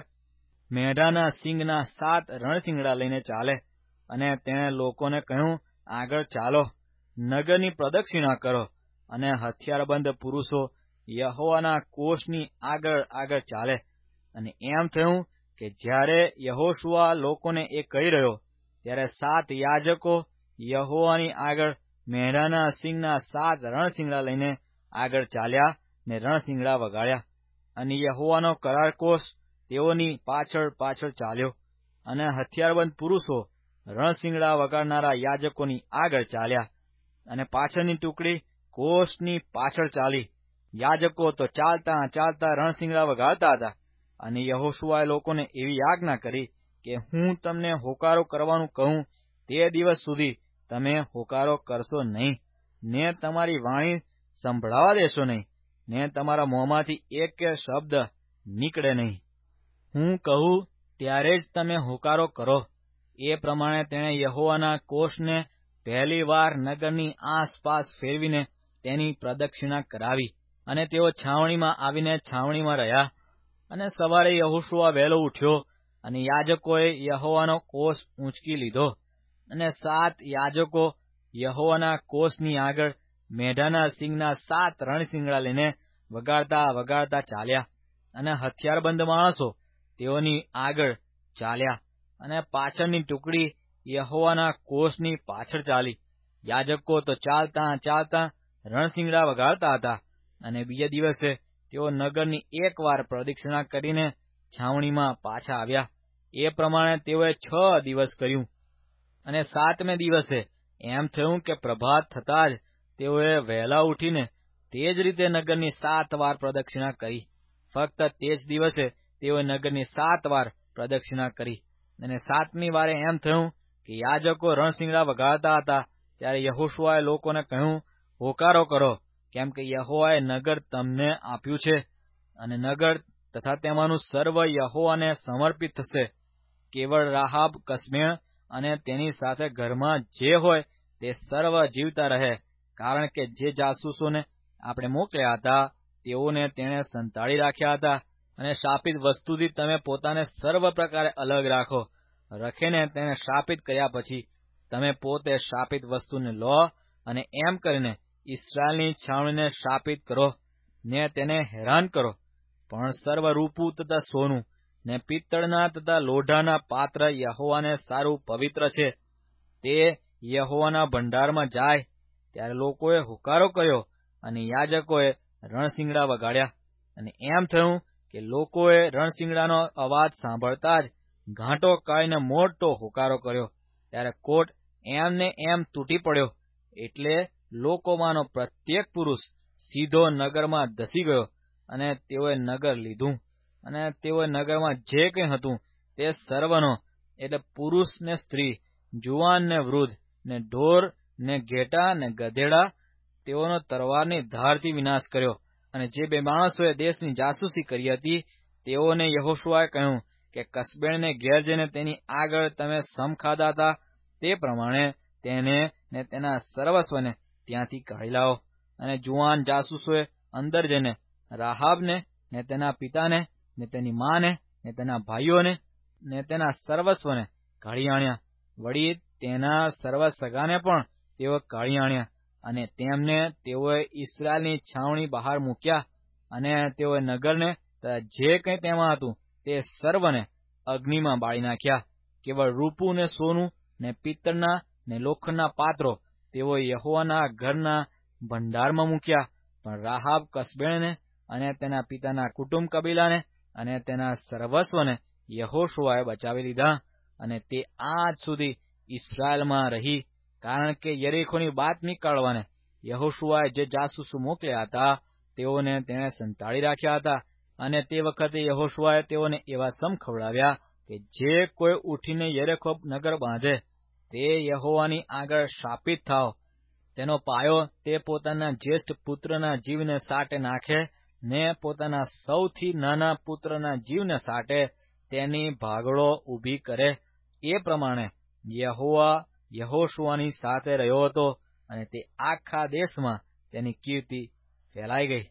મેઢાના સિંગના સાત રણશીંગડા લઈને ચાલે. અને તેણે લોકોને કહ્યું, આગળ ચાલો, નગરની પ્રદક્ષિણા કરો. અને હથિયારબંધ પુરુષો યહોવાના કોષની આગળ આગળ ચાલે. અને એમ થયું કે જ્યારે યહોશુઆ લોકોને એ કહી રહ્યો, ત્યારે સાત યાજકો યહોવાની આગળ મેઢાના સિંગના સાત રણશીંગડા લઈને આગળ ચાલ્યા ને રણશીંગડા વગાડ્યા. અને યહોવાનો કરાર કોષ તેઓની પાછળ પાછળ ચાલ્યો. અને હથિયારબંધ પુરુષો રણશીંગડા વગાડનારા યાજકોની આગળ ચાલ્યા, અને પાછળની ટુકડી કોષની પાછળ ચાલી. યાજકો તો ચાલતા ચાલતા રણશીંગડા વગાડતા હતા. અને યહોશુઆએ લોકોને એવી આજ્ઞા કરી કે હું તમને હોકારો કરવાનું કહું તે દિવસ સુધી તમે હોકારો કરશો નહીં, ને તમારી વાણી સંભળાવા દેશો નહીં, ને તમારા મોંમાંથી એક શબ્દ નીકળે નહીં. હું કહું ત્યારે જ તમે હોકારો કરો. એ પ્રમાણે તેણે યહોવાના કોષને પહેલી વાર નગરની આસપાસ ફેરવીને તેની પ્રદક્ષિણા કરાવી. અને તેઓ છાવણીમાં આવીને છાવણીમાં રહ્યા. અને સવારે યહોશુઆ વહેલો ઉઠ્યો, અને યાજકોએ યહોવાનો કોષ ઊંચકી લીધો. અને સાત યાજકો યહોવાના કોષની આગળ મેઢાના સિંગના સાત રણશીંગડા લઈને વગાડતા વગાડતા ચાલ્યા. અને હથિયારબંધ માણસો તેઓની આગળ ચાલ્યા. અને પાછળની ટુકડી યહોવાના કોષની પાછળ ચાલી. યાજકો તો ચાલતા ચાલતા રણશીંગડા વગાડતા હતા. અને બીજા દિવસે તેઓ નગરની એક વાર પ્રદક્ષિણા કરીને છાવણીમાં પાછા આવ્યા. એ પ્રમાણે તેઓએ છ દિવસ કર્યું. અને સાતમે દિવસે એમ થયું કે પ્રભાત થતાં જ તેઓએ વહેલા ઉઠીને તે જ રીતે નગરની સાત વાર પ્રદક્ષિણા કરી. ફક્ત તે જ દિવસે તેઓએ નગરની સાત વાર પ્રદક્ષિણા કરી. અને સાતમી વારે એમ થયું કે યાજકો રણશીંગડા વગાડતા હતા. ત્યારે યહોશુઆએ લોકોને કહ્યું, હોકારો કરો, કેમ કે યહોવાએ નગર તમને આપ્યું છે. અને નગર તથા તેમાંનું સર્વ યહોવાને સમર્પિત થશે. કેવળ રાહાબ કસમેણ અને તેની સાથે ઘરમાં જે હોય તે સર્વ જીવતા રહે, કારણ કે જે જાસૂસોને આપણે મોકલ્યા હતા તેઓને તેણે સંતાડી રાખ્યા હતા. અને શાપિત વસ્તુથી તમે પોતાને સર્વ પ્રકારે અલગ રાખો. રખેને તેને શાપિત કર્યા પછી તમે પોતે શાપિત વસ્તુને લો, અને એમ કરીને ઇસ્રાયેલની છાવણીને શાપિત કરો ને તેને હેરાન કરો. પણ સર્વ રૂપું તથા સોનું ને પિત્તળના તથા લોઢાના પાત્ર યહોવાને સારું પવિત્ર છે, તે યહોવાના ભંડારમાં જાય. ત્યારે લોકોએ હુકારો કર્યો, અને યાજકોએ રણશીંગડા વગાડ્યા. અને એમ થયું કે લોકોએ રણશીંગડાનો અવાજ સાંભળતા જ ઘાંટો કાઢીને મોટો હુકારો કર્યો. ત્યારે કોટ એમને એમ તૂટી પડ્યો. એટલે લોકોમાંનો પ્રત્યેક પુરુષ સીધો નગરમાં ધસી ગયો. અને તેઓએ નગર લીધું. અને તેઓએ નગરમાં જે કંઈ હતું તે સર્વનો, એટલે પુરુષ ને સ્ત્રી, જુવાન ને વૃદ્ધ, ને ઢોર ને ઘેટા ને ગધેડા, તેઓનો તલવારની ધારથી વિનાશ કર્યો. અને જે બે માણસોએ દેશની જાસૂસી કરી હતી તેઓને યહોશુઆએ કહ્યું કે કસબેણને ઘેર જઈને તેની આગળ તમે સમ ખાધા હતા તે પ્રમાણે તેને ને તેના સર્વસ્વને ત્યાંથી કાઢી લાવો. અને જુવાન જાસૂસોએ અંદર જઈને રાહાબને ને તેના પિતાને ને તેની માને ને તેના ભાઈઓને ને તેના સર્વસ્વને કાઢી આણ્યા. વળી તેના સર્વ સગાને પણ તેઓ કાઢી આણ્યા. અને તેમને તેઓએ ઇસ્રાયેલની છાવણી બહાર મૂક્યા. અને તેઓએ નગરને તથા જે કંઈ તેમાં હતું તે સર્વને અગ્નિમાં બાળી નાખ્યા. કેવળ રૂપું ને સોનું ને પિત્તળના ને લોખંડના પાત્રો તેઓ યહોવાના ઘરના ભંડારમાં મૂક્યા. પણ રાહાબ કસબેણને અને તેના પિતાના કુટુંબ કબીલાને અને તેના સર્વસ્વને યહોશુઆએ બચાવી લીધા, અને તે આજ સુધી ઇસ્રાયેલમાં રહી, કારણ કે યરીખોની બાતમી કાઢવાને યહોશુઆએ જે જાસૂસો મોકલ્યા હતા તેઓને તેણે સંતાડી રાખ્યા હતા. અને તે વખતે યહોશુઆએ તેઓને એવા સમ ખવડાવ્યા કે જે કોઈ ઉઠીને યરીખો નગર બાંધે તે યહોવાની આગળ શાપિત થાવ. તેનો પાયો તે પોતાના જ્યેષ્ઠ પુત્રના જીવને સાટે નાખે, ને પોતાના સૌથી નાના પુત્રના જીવને સાટે તેની ભાગડો ઊભી કરે. એ પ્રમાણે યહોવા યહોશુઆની સાથે રહ્યો હતો, અને તે આખા દેશમાં તેની કીર્તિ ફેલાઈ ગઈ.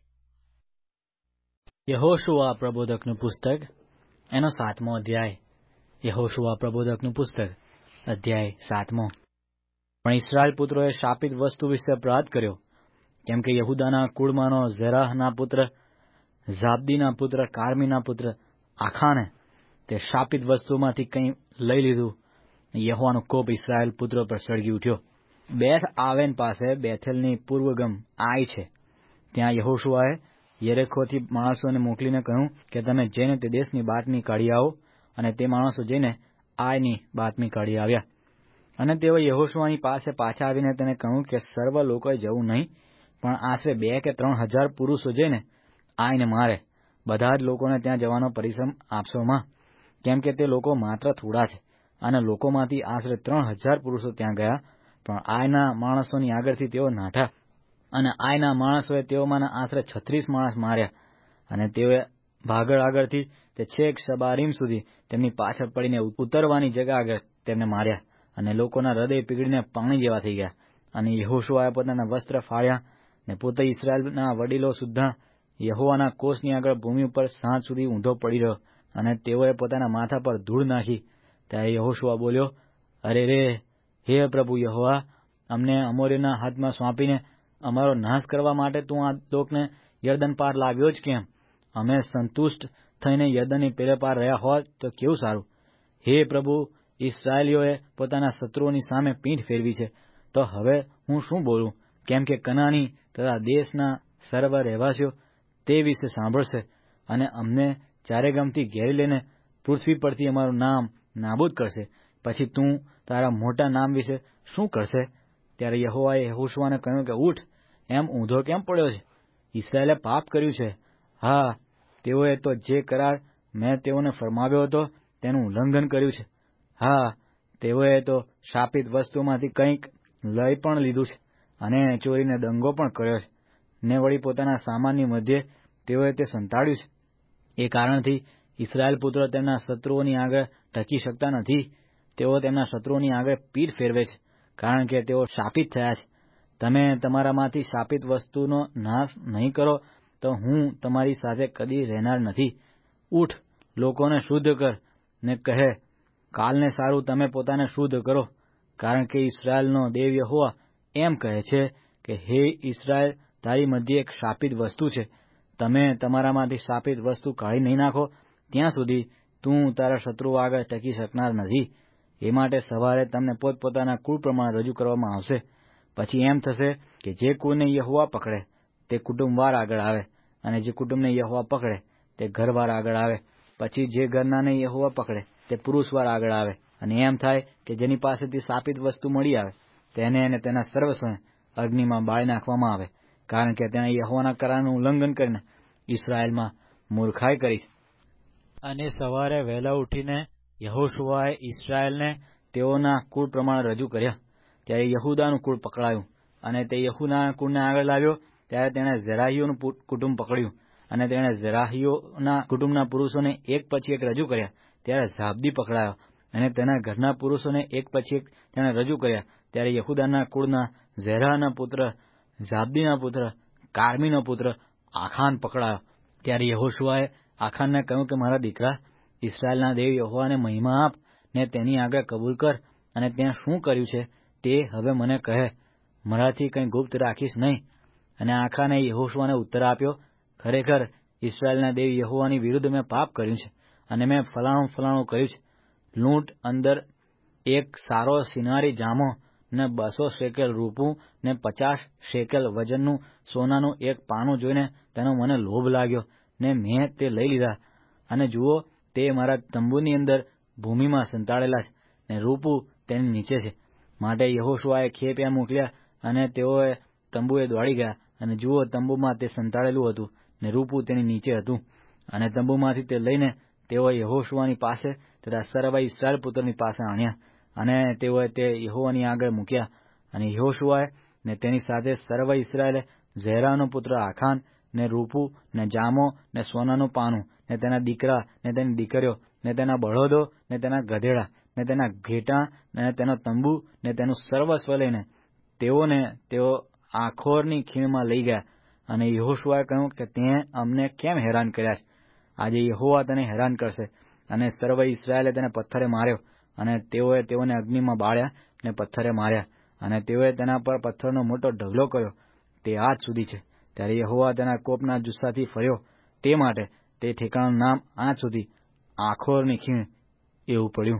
યહોશુઆ પ્રબોધકનું પુસ્તક એનો સાતમો અધ્યાય. યહોશુઆ પ્રબોધકનું પુસ્તક અધ્યાય સાતમો. પણ ઇસ્રાયેલ પુત્રોએ શાપિત વસ્તુ વિશે અપરાધ કર્યો, કેમ કે યહુદાના કુળમાંનો ઝેરાહના પુત્ર ઝાબદીના પુત્ર કાર્મીના પુત્ર આખાને તે શાપિત વસ્તુમાંથી કંઈ લઈ લીધું. યહોવાનો કોપ ઇસ્રાયેલ પુત્રો પર સળગી ઉઠ્યો. બેથ આવેન પાસે બેથેલની પૂર્વગમ આય છે, ત્યાં યહોશુઆએ યરીખોથી માણસોને મોકલીને કહ્યું કે તમે જઈને તે દેશની બાતમી કાઢી આવો. અને તે માણસો જઈને આયની બાતમી કાઢી આવ્યા. અને તેઓ યહોશુઆની પાસે પાછા આવીને તેને કહ્યું કે સર્વ લોકોએ જવું નહીં, પણ આશરે બે કે ત્રણ હજાર પુરુષો જઈને આયને મારે. બધા જ લોકોને ત્યાં જવાનો પરિશ્રમ આપશો માં, કેમ કે તે લોકો માત્ર થોડા છે. અને લોકોમાંથી આશરે ત્રણ હજાર પુરુષો ત્યાં ગયા, પણ આયના માણસોની આગળથી તેઓ નાઠા. અને આયના માણસોએ તેઓમાંના આશરે છત્રીસ માણસ માર્યા, અને તેઓએ ભાગળ આગળથી તે છેક શબારીમ સુધી તેમની પાછળ પડીને ઉતરવાની જગા આગળ તેમને માર્યા. અને લોકોના હૃદય પીગળીને પાણી જેવા થઈ ગયા. અને યહોશુઆએ પોતાના વસ્ત્ર ફાડ્યા, ને પોતે ઇસ્રાયેલના વડીલો સુદ્ધા યહોવાના કોષની આગળ ભૂમિ ઉપર સાંજ સુધી ઊંધો પડી રહ્યો. અને તેઓએ પોતાના માથા પર ધૂળ નાખી. ત્યારે યહોશુઆ બોલ્યો, અરે રે, હે પ્રભુ યહોવા, અમને અમોરીના હાથમાં સોંપીને અમારો નાશ કરવા માટે તું આ લોકને યરદન પાર લાવ્યો જ કેમ? અમે સંતુષ્ટ થઈને યરદનની પેલે પાર રહ્યા હોત તો કેવું સારું. હે પ્રભુ, ઇસ્રાયેલીઓએ પોતાના શત્રુઓની સામે પીઠ ફેરવી છે, તો હવે હું શું બોલું? કેમ કે કનાની તથા દેશના સર્વ રહેવાસીઓ તે વિશે સાંભળશે, અને અમને ચારેગમથી ઘેરી લઈને પૃથ્વી પરથી અમારું નામ નાબૂદ કરશે. પછી તું તારા મોટા નામ વિશે શું કરશે? ત્યારે યહોવાએ યહોશુઆને કહ્યું કે ઉઠ, એમ ઊંધો કેમ પડ્યો છે? ઇસ્રાયેલે પાપ કર્યું છે. હા, તેઓએ તો જે કરાર મેં તેઓને ફરમાવ્યો હતો તેનું ઉલ્લંઘન કર્યું છે. હા, તેઓએ તો શાપિત વસ્તુમાંથી કંઈક લઈ પણ લીધું છે, અને ચોરીને દંગો પણ કર્યો છે, ને વળી પોતાના સામાનની મધ્યે તેઓએ તે સંતાડ્યું છે. એ કારણથી ઇસ્રાયેલ પુત્રો તેમના શત્રુઓની આગળ ટકી શકતા નથી. તેઓ તેમના શત્રુઓની આગળ પીઠ ફેરવે છે, કારણ કે તેઓ શાપિત થયા છે. તમે તમારામાંથી શાપિત વસ્તુનો નાશ નહીં કરો તો હું તમારી સાથે કદી રહેનાર નથી. ઉઠ, લોકોને શુદ્ધ કર, ને કહે, કાલને સારું તમે પોતાને શુદ્ધ કરો, કારણ કે ઇસ્રાયેલનો દેવ યહોવા એમ કહે છે કે હે ઇસ્રાયેલ, તારી મધ્યે એક શાપિત વસ્તુ છે. તમે તમારામાંથી શાપિત વસ્તુ કાઢી નહીં નાખો ત્યાં સુધી તું તારા શત્રુઓ આગળ ટકી શકનાર નથી. એ માટે સવારે તમને પોતપોતાના કુળ પ્રમાણે રજૂ કરવામાં આવશે. પછી એમ થશે કે જે કુળને યહોવા પકડે તે કુટુંબવાર આગળ આવે, અને જે કુટુંબને યહોવા પકડે તે ઘરવાર આગળ આવે. પછી જે ઘરનાને યહોવા પકડે તે પુરુષવાર આગળ આવે. અને એમ થાય કે જેની પાસેથી શાપિત વસ્તુ મળી આવે તેને અને તેના સર્વસ્વને અગ્નિમાં બાળી નાખવામાં આવે, કારણ કે તેણે યહોવાના કરારનું ઉલ્લંઘન કરીને ઇસ્રાયેલમાં મૂર્ખાઈ કરી છે. અને સવારે વહેલા ઉઠીને યહોશુઆએ ઇસ્રાયેલને તેઓના કુળ પ્રમાણે રજૂ કર્યા. ત્યારે યહુદાનું કુળ પકડાયું, અને તે યહુદાના કુળને આગળ લાવ્યો. ત્યારે તેણે ઝેરાહીઓનું કુટુંબ પકડ્યું, અને તેણે ઝેરાહીઓના કુટુંબના પુરુષોને એક પછી એક રજૂ કર્યા. ત્યારે ઝાબદી પકડાયો, અને તેના ઘરના પુરુષોને એક પછી એક તેણે રજૂ કર્યા. ત્યારે યહુદાના કુળના ઝેરાહના પુત્ર ઝાબદીના પુત્ર કાર્મીનો પુત્ર આખાન પકડાયો. ત્યારે યહોશુઆએ આખાનને કહ્યું કે મારા દીકરા, ઇસ્રાયેલના દેવ યહોવાને મહિમા આપ, ને તેની આગળ કબૂલ કર, અને ત્યાં શું કર્યું છે તે હવે મને કહે. મારાથી કંઈ ગુપ્ત રાખીશ નહીં. અને આખાને યહોશુઆને ઉત્તર આપ્યો, ખરેખર ઇસ્રાયેલના દેવ યહોવાની વિરુદ્ધ મેં પાપ કર્યું છે, અને મેં ફલાણું ફલાણું કર્યું છે. લૂંટ અંદર એક સારો સિનારી જામો ને બસો શેકેલ રૂપું ને પચાસ શેકેલ વજનનું સોનાનું એક પાનું જોઈને તેનો મને લોભ લાગ્યો ને મેં તે લઈ લીધા. અને જુઓ, તે મારા તંબુની અંદર ભૂમિમાં સંતાડેલા છે ને રૂપું તેની નીચે છે. માટે યહોશુઆએ ખેપિયા મોકલ્યા અને તેઓએ તંબુએ દોડી ગયા. અને જુઓ, તંબુમાં તે સંતાડેલું હતું ને રૂપું તેની નીચે હતું. અને તંબુમાંથી તે લઈને તેઓ યહોશુઆની પાસે તથા સર્વ ઇસ્રાયેલ પુત્રોની પાસે આણ્યા. અને તેઓએ તે યહોવાની આગળ મૂક્યા. અને યહોશુઆએ ને તેની સાથે સર્વ ઇસ્રાયેલે ઝેરાનો પુત્ર આખાન ને રૂપું ને જામો ને સોનાનું પાનું ને તેના દીકરા ને તેની દીકરીઓ ને તેના બળદો ને તેના ગધેડા ને તેના ઘેટાં ને તેનો તંબુ ને તેનું સર્વસ્વ લઈને તેઓને તેઓ આખોરની ખીણમાં લઈ ગયા. અને યહોશુઆએ કહ્યું કે તે અમને કેમ હેરાન કર્યા છે? આજે યહોવા તને હેરાન કરશે. અને સર્વ ઇસ્રાયેલે તેને પથ્થરે માર્યો. અને તેઓએ તેઓને અગ્નિમાં બાળ્યા ને પથ્થરે માર્યા. અને તેઓએ તેના પર પથ્થરનો મોટો ઢગલો કર્યો, તે આજ સુધી છે. ત્યારે યહોવા તેના કોપના જુસ્સાથી ફર્યો, તે માટે તે ઠેકાણાનું નામ આજ સુધી આખોરની ખીણ એવું પડ્યું.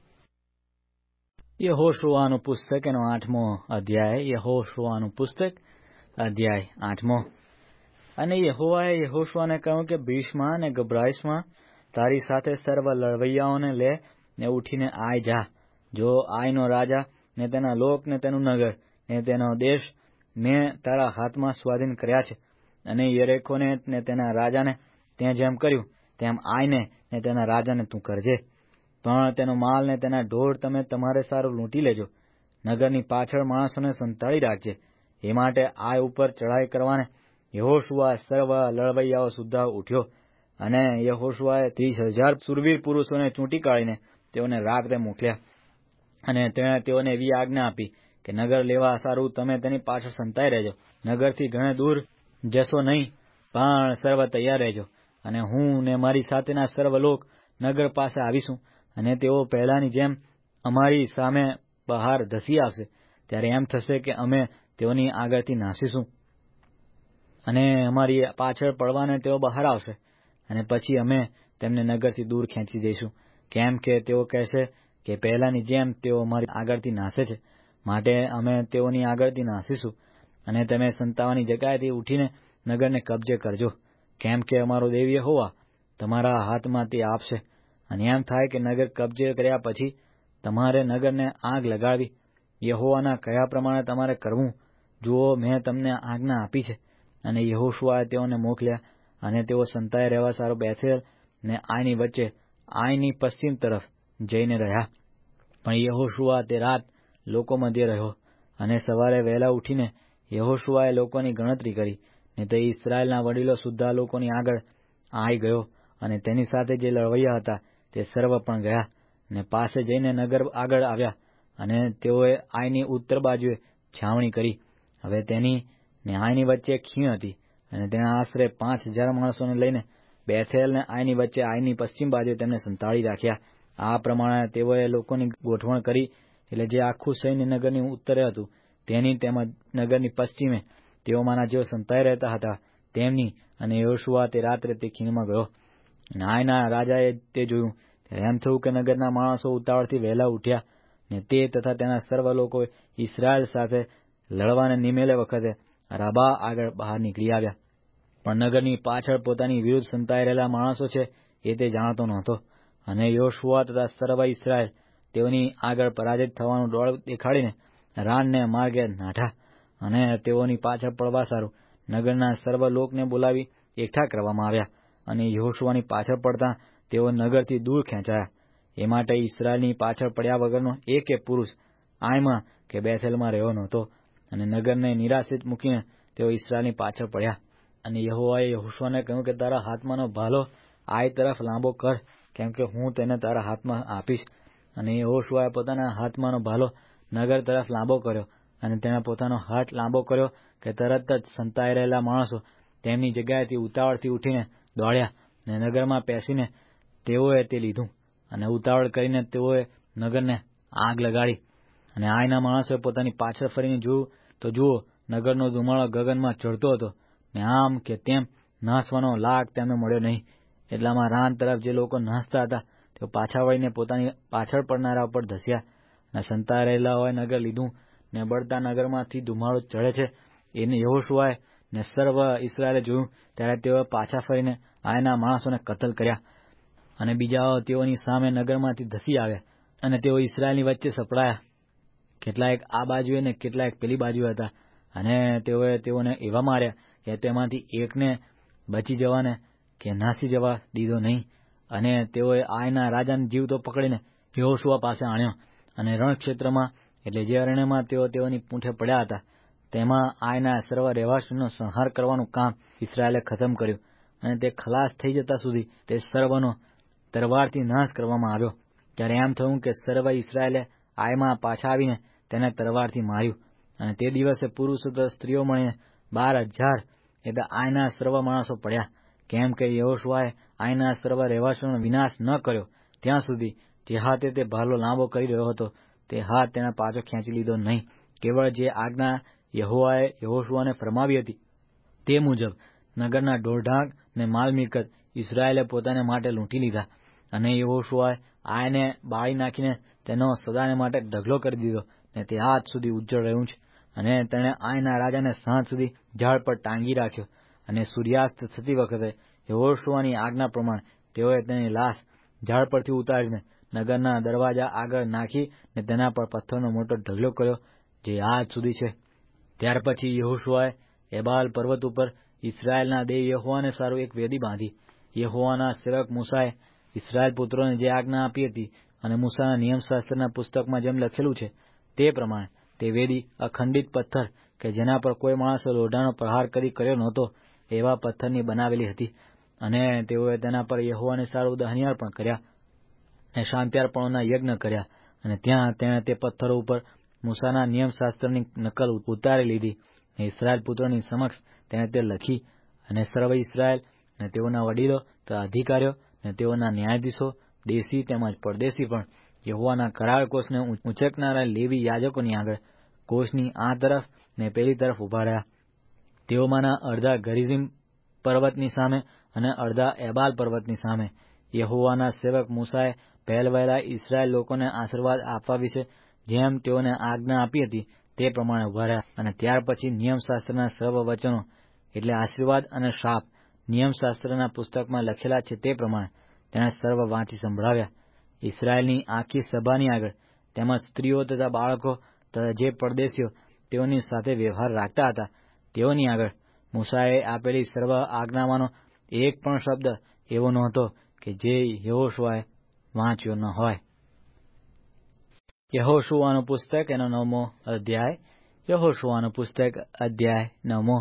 યહોશુઆનું પુસ્તક એનો આઠમો અધ્યાય. યહોશુઆનું પુસ્તક અધ્યાય આઠમો. અને યહોવાએ યહોશુઆને કહ્યું કે ભીષમાં ને ગભરાઈશમાં તારી સાથે સર્વ લડવૈયાઓને લે ને ઉઠીને આય જા. જો આયનો રાજા ને તેના લોક ને તેનું નગર ને તેનો દેશ મેં તારા હાથમાં સ્વાધીન કર્યા છે. અને યરેખોને ને તેના રાજાને તે જેમ કર્યું તેમ આયને ને તેના રાજાને તું કરજે. પણ તેનો માલ ને તેના ઢોર તમે તમારે સારું લૂંટી લેજો. નગરની પાછળ માણસોને સંતાડી રાખજે. એ માટે આય ઉપર ચઢાઈ કરવાને યહોશુઆ સર્વ લડવૈયાઓ સુદ્ધા ઉઠ્યો. અને યહોશુઆએ ત્રીસ હજાર સુરવીર પુરુષોને ચૂંટી કાઢીને તેઓને રાત્રે મોકલ્યા. અને તેણે તેઓને એવી આજ્ઞા આપી કે નગર લેવા સારું તમે તેની પાછળ સંતાઈ રહેજો. નગરથી ઘણે દૂર જશો નહીં, પણ સર્વ તૈયાર રહેજો. અને હું ને મારી સાથેના સર્વ લોક નગર પાસે આવીશું. અને તેઓ પહેલાની જેમ અમારી સામે બહાર ધસી આવશે. ત્યારે એમ થશે કે અમે તેઓની આગળથી નાસીશું અને અમારી પાછળ પડવાને તેઓ બહાર આવશે. અને પછી અમે તેમને નગરથી દૂર ખેંચી જઈશું, કેમ કે તેઓ કહેશે કે પહેલાની જેમ તેઓ અમારી આગળથી નાસે છે, માટે અમે તેઓની આગળથી નાસીશું. અને તમે સંતાવાની જગ્યાએથી ઉઠીને નગરને કબજે કરજો, કેમ કે અમારો દેવ યહોવા તમારા હાથમાં તે આપશે. અને એમ થાય કે નગર કબજે કર્યા પછી તમારે નગરને આગ લગાડવી. યહોવાના કયા પ્રમાણે તમારે કરવું, જુઓ, મેં તમને આજ્ઞા આપી છે. અને યહોશુઆએ તેઓને મોકલ્યા. અને તેઓ સંતાઈ રહેવા સારું બેથેલ ને આયની વચ્ચે આયની પશ્ચિમ તરફ જઈને રહ્યા. પણ યહોશુઆ તે રાત લોકો મધ્ય રહ્યો. અને સવારે વહેલા ઉઠીને યહોશુઆએ લોકોની ગણતરી કરી ને તે ઇસ્રાયેલના વડીલો સુદ્ધા લોકોની આગળ આય ગયો. અને તેની સાથે જે લડવૈયા હતા તે સર્વ પણ ગયા ને પાસે જઈને નગર આગળ આવ્યા. અને તેઓએ આયની ઉત્તર બાજુએ છાવણી કરી. હવે તેની ને આયની વચ્ચે એક ખીણ હતી. અને તેણે આશરે પાંચ હજાર માણસોને લઈને બેથેલ ને આયની વચ્ચે આયની પશ્ચિમ બાજુએ તેમને સંતાડી રાખ્યા. આ પ્રમાણે તેઓએ લોકોની ગોઠવણ કરી. એટલે જે આખું સૈન્ય નગરની ઉત્તરે હતું તેની તેમજ નગરની પશ્ચિમે તેઓમાંના જેઓ સંતાઈ રહેતા હતા તેમની. અને યહોશુઆ તે રાત્રે તે ખીણમાં ગયો. અને આયના રાજાએ તે જોયું. ત્યારે એમ થયું કે નગરના માણસો ઉતાવળથી વહેલા ઉઠ્યા. ને તે તથા તેના સર્વ લોકો ઇસ્રાયેલ સાથે લડવાને નિમેલે વખતે રાબા આગળ બહાર નીકળી આવ્યા. પણ નગરની પાછળ પોતાની વિરુદ્ધ સંતાઈ રહેલા માણસો છે એ તે જાણતો નહોતો. અને યહોશુઆ તથા સર્વ ઇસ્રાયેલ તેઓની આગળ પરાજિત થવાનું દોડ દેખાડીને રાનને માર્ગે નાઠા. અને તેઓની પાછળ પડવા સારું નગરના સર્વ લોકને બોલાવી એકઠા કરવામાં આવ્યા. અને યહોશુઆની પાછળ પડતા તેઓ નગરથી દૂર ખેંચાયા. એ માટે ઇસ્રાયેલની પાછળ પડ્યા વગરનો એકે પુરુષ આયમાં કે બેથેલમાં રહ્યો નહોતો. અને નગરને નિરાશિત મૂકીને તેઓ ઇસ્રાયેલની પાછળ પડ્યા. અને યહોવાએ યહોશુઆને કહ્યું કે તારા હાથમાંનો ભાલો આય તરફ લાંબો કર, કેમ કે હું તેને તારા હાથમાં આપીશ. અને યહોશુઆએ પોતાના હાથમાંનો ભાલો નગર તરફ લાંબો કર્યો. અને તેણે પોતાનો હાથ લાંબો કર્યો કે તરત જ સંતાઈ રહેલા માણસો તેમની જગ્યાએથી ઉતાવળથી ઉઠીને દોડ્યા. અને નગરમાં પેસીને તેઓએ તે લીધું. અને ઉતાવળ કરીને તેઓએ નગરને આગ લગાડી. અને આયના માણસોએ પોતાની પાછળ ફરીને જોયું તો જુઓ, નગરનો ધુમાડો ગગનમાં ચડતો હતો. ને આમ કે તેમ નાસવાનો લાગ તેમને મળ્યો નહીં. એટલામાં રાન તરફ જે લોકો નાસતા હતા તેઓ પાછા વળીને પોતાની પાછળ પડનારા ઉપર ધસ્યા. ને સંતારેલા હોય નગર લીધું ને બળતા નગરમાંથી ધુમાડો ચડે છે. એને યહોશુઆએ ને સર્વ ઇસ્રાએલે જોયું ત્યારે તેઓએ પાછા ફરીને આયના માણસોને કતલ કર્યા અને બીજાઓ તેઓની સામે નગરમાંથી ધસી આવ્યા અને તેઓ ઇસ્રાએલની વચ્ચે સપડાયા. કેટલાક આ બાજુએ ને કેટલાક પેલી બાજુ હતા અને તેઓએ તેઓને એવા માર્યા કે તેમાંથી એકને બચી જવાને કે નાસી જવા દીધો નહીં. અને તેઓએ આયના રાજાને જીવતો પકડીને યહોશુઆ પાસે આણ્યો અને રણક્ષેત્રમાં એટલે જે અરણ્યમાં તેઓ તેઓની પૂંઠે પડ્યા હતા તેમાં આયના સર્વ રહેવાસીઓનો સંહાર કરવાનું કામ ઇસ્રાએલે ખતમ કર્યું અને તે ખલાસ થઈ જતા સુધી તે સર્વનો તરવારથી નાશ કરવામાં આવ્યો. ત્યારે એમ થયું કે સર્વ ઇસ્રાએલે આયમાં પાછા આવીને તેને તરવારથી માર્યું અને તે દિવસે પુરુષો તો સ્ત્રીઓ મળીને બાર હજાર એટલે આયના સર્વ માણસો પડ્યા. કેમ કે યહોશુઆએ આયના સર્વ રહેવાસીઓનો વિનાશ ન કર્યો ત્યાં સુધી જે હાથે તે ભાલો લાંબો કરી રહ્યો હતો તે હાથ તેના પાછો ખેંચી લીધો નહીં. કેવળ જે આજ્ઞા યહોવાએ યહોશુઆને ફરમાવી હતી તે મુજબ નગરના ઢોરઢાંક ને માલ મિલકત ઇસ્રાએલે પોતાને માટે લૂંટી લીધા અને યહોશુઆએ આયને બાળી નાખીને તેનો સદાને માટે ઢગલો કરી દીધો ને તે આજ સુધી ઉજ્જળ રહ્યું છે. અને તેણે આયના રાજાને સાંજ સુધી ઝાડ પર ટાંગી રાખ્યો અને સૂર્યાસ્ત થતી વખતે યહોશુઆની આજ્ઞા પ્રમાણે તેઓએ તેની લાશ ઝાડ પરથી ઉતારીને નગરના દરવાજા આગળ નાખી ને તેના પર પથ્થરનો મોટો ઢગલો કર્યો જે આજ સુધી છે. ત્યાર પછી યહોશુઆએ એબાલ પર્વત ઉપર ઇસ્રાએલના દેવ યહોવાને સારું એક વેદી બાંધી. યહોવાના સેવક મૂસાએ ઇસ્રાએલ પુત્રોને જે આજ્ઞા આપી હતી અને મૂસાના નિયમશાસ્ત્રના પુસ્તકમાં જેમ લખેલું છે તે પ્રમાણે તે વેદી અખંડિત પથ્થર કે જેના પર કોઈ માણસે લોઢાનો પ્રહાર કરી કર્યો નહોતો એવા પથ્થરની બનાવેલી હતી. અને તેઓએ તેના પર યહોવાને સારું દહનિયાળ પણ કર્યા અને શાંત્યાર્પણોના યજ્ઞ કર્યા. અને ત્યાં તેણે તે પથ્થરો ઉપર મૂસાના નિયમશાસ્ત્રની નકલ ઉતારી લીધી અને ઇસ્રાએલ પુત્રોની સમક્ષ તેણે તે લખી. અને સર્વ ઇસ્રાએલ અને તેઓના વડીલો તથા અધિકારીઓ અને તેઓના ન્યાયાધીશો દેશી તેમજ પરદેશી પણ યહોવાના કરાર કોષને ઉંચકનારા લેવી યાજકોની આગળ કોષની આ તરફ ને પેલી તરફ ઉભા રહ્યા. તેઓમાંના અડધા ગરીઝીમ પર્વતની સામે અને અડધા એબાલ પર્વતની સામે યહોવાના સેવક મૂસાએ પહેલવહેલા ઇસ્રાએલ લોકોને આશીર્વાદ આપવા વિશે જેમ તેઓને આજ્ઞા આપી હતી તે પ્રમાણે ઉભા રહ્યા. અને ત્યાર પછી નિયમશાસ્ત્રના સર્વ વચનો એટલે આશીર્વાદ અને શાપ નિયમશાસ્ત્રના પુસ્તકમાં લખેલા છે તે પ્રમાણે તેણે સર્વ વાંચી સંભળાવ્યા ઇસ્રાએલની આખી સભાની આગળ. તેમજ સ્ત્રીઓ તથા બાળકો તથા જે પરદેશીઓ તેઓની સાથે વ્યવહાર રાખતા હતા તેઓની આગળ મૂસાએ આપેલી સર્વ આજ્ઞામાંનો એક પણ શબ્દ એવો નહોતો કે જે યહોશુઆએ વાંચ્યો ન હોય. યહોશુઆનું પુસ્તક એનો નવમો અધ્યાય. યહોશુઆનું પુસ્તક અધ્યાય નવમો.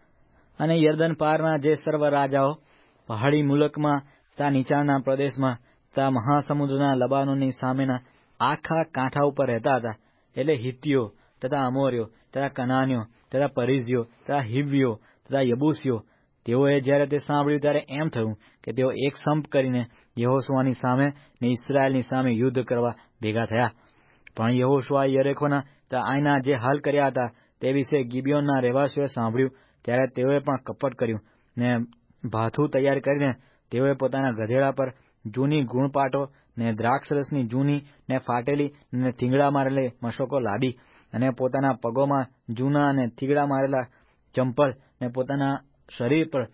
અને યર્દન પારના જે સર્વ રાજાઓ પહાડી મુલકમાં તથા નીચાણના પ્રદેશમાં તથા મહાસમુદ્રના લબાનોની સામેના આખા કાંઠા ઉપર રહેતા હતા એટલે હિત્તીઓ તથા અમોરીઓ તથા કનાનીઓ તથા પરિઝીઓ તથા હિવ્વીઓ તથા યબૂસીઓ તેઓએ જ્યારે તે સાંભળ્યું ત્યારે એમ થયું કે તેઓ એક સંપ કરીને યહોશુઆની સામે ને ઇસ્રાએલની સામે યુદ્ધ કરવા ભેગા થયા. પણ યહોશુઆએ યરીખોના તથા આયના જે હાલ કર્યા હતા તે વિશે ગિબિયોનના રહેવાસીઓએ સાંભળ્યું ત્યારે તેઓએ પણ કપટ કર્યું ને ભાથું તૈયાર કરીને તેઓએ પોતાના ગધેડા પર જૂની ગુણપાટો ને દ્રાક્ષરસની જૂની ને ફાટેલી ને થીંગડા મારેલી મશકો લાદી અને પોતાના પગોમાં જૂના અને થીગડા મારેલા ચંપલ ને પોતાના શરીર પર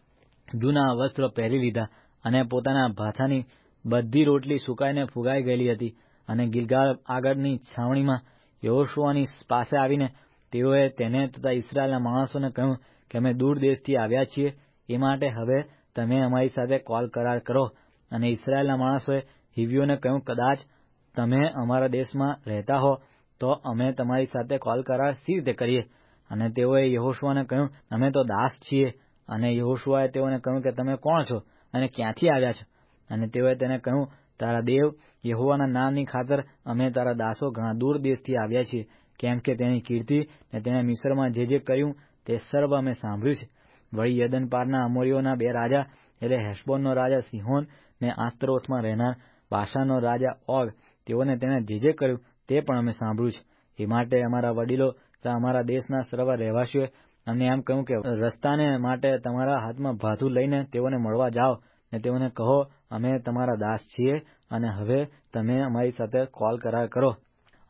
જૂના વસ્ત્રો પહેરી લીધા. અને પોતાના ભાથાની બધી રોટલી સુકાઈને ફુગાઈ ગયેલી હતી. અને ગિલગાલ આગળની છાવણીમાં યહોશુઆની પાસે આવીને તેઓએ તેને તથા ઇસ્રાએલના માણસોને કહ્યું કે અમે દૂર દેશથી આવ્યા છીએ એ માટે હવે તમે અમારી સાથે કોલ કરાર કરો. અને ઇસ્રાએલના માણસોએ હિવ્વીઓને કહ્યું કદાચ તમે અમારા દેશમાં રહેતા હો તો અમે તમારી સાથે કોલ કરાર સી રીતે કરીએ. અને તેઓએ યહોશુઆને કહ્યું અમે તો દાસ છીએ. અને યહોશુઆએ તેઓને કહ્યું કે તમે કોણ છો અને ક્યાંથી આવ્યા છો. અને તેઓએ તેને કહ્યું તારા દેવ યહોવાના નામની ખાતર અમે તારા દાસો ઘણા દૂર દેશથી આવ્યા છીએ કેમ કે તેની કીર્તિ ને તેણે મિસ્રમાં જે જે કર્યું તે સર્વ અમે સાંભળ્યું છે. વળી યર્દન પારના અમોરીઓના બે રાજા એટલે હેશબોનનો રાજા સિહોન ને આસ્તરોથમાં રહેનાર બાશાનનો રાજા ઓગ તેઓને તેણે જે જે કર્યું તે પણ અમે સાંભળ્યું છે. એ માટે અમારા વડીલો તથા અમારા દેશના સર્વ રહેવાસીઓએ અમને એમ કહ્યું કે રસ્તાને માટે તમારા હાથમાં ભાથું લઈને તેઓને મળવા જાઓ ને તેઓને કહો અમે તમારા દાસ છીએ અને હવે તમે અમારી સાથે કોલ કરાર કરો.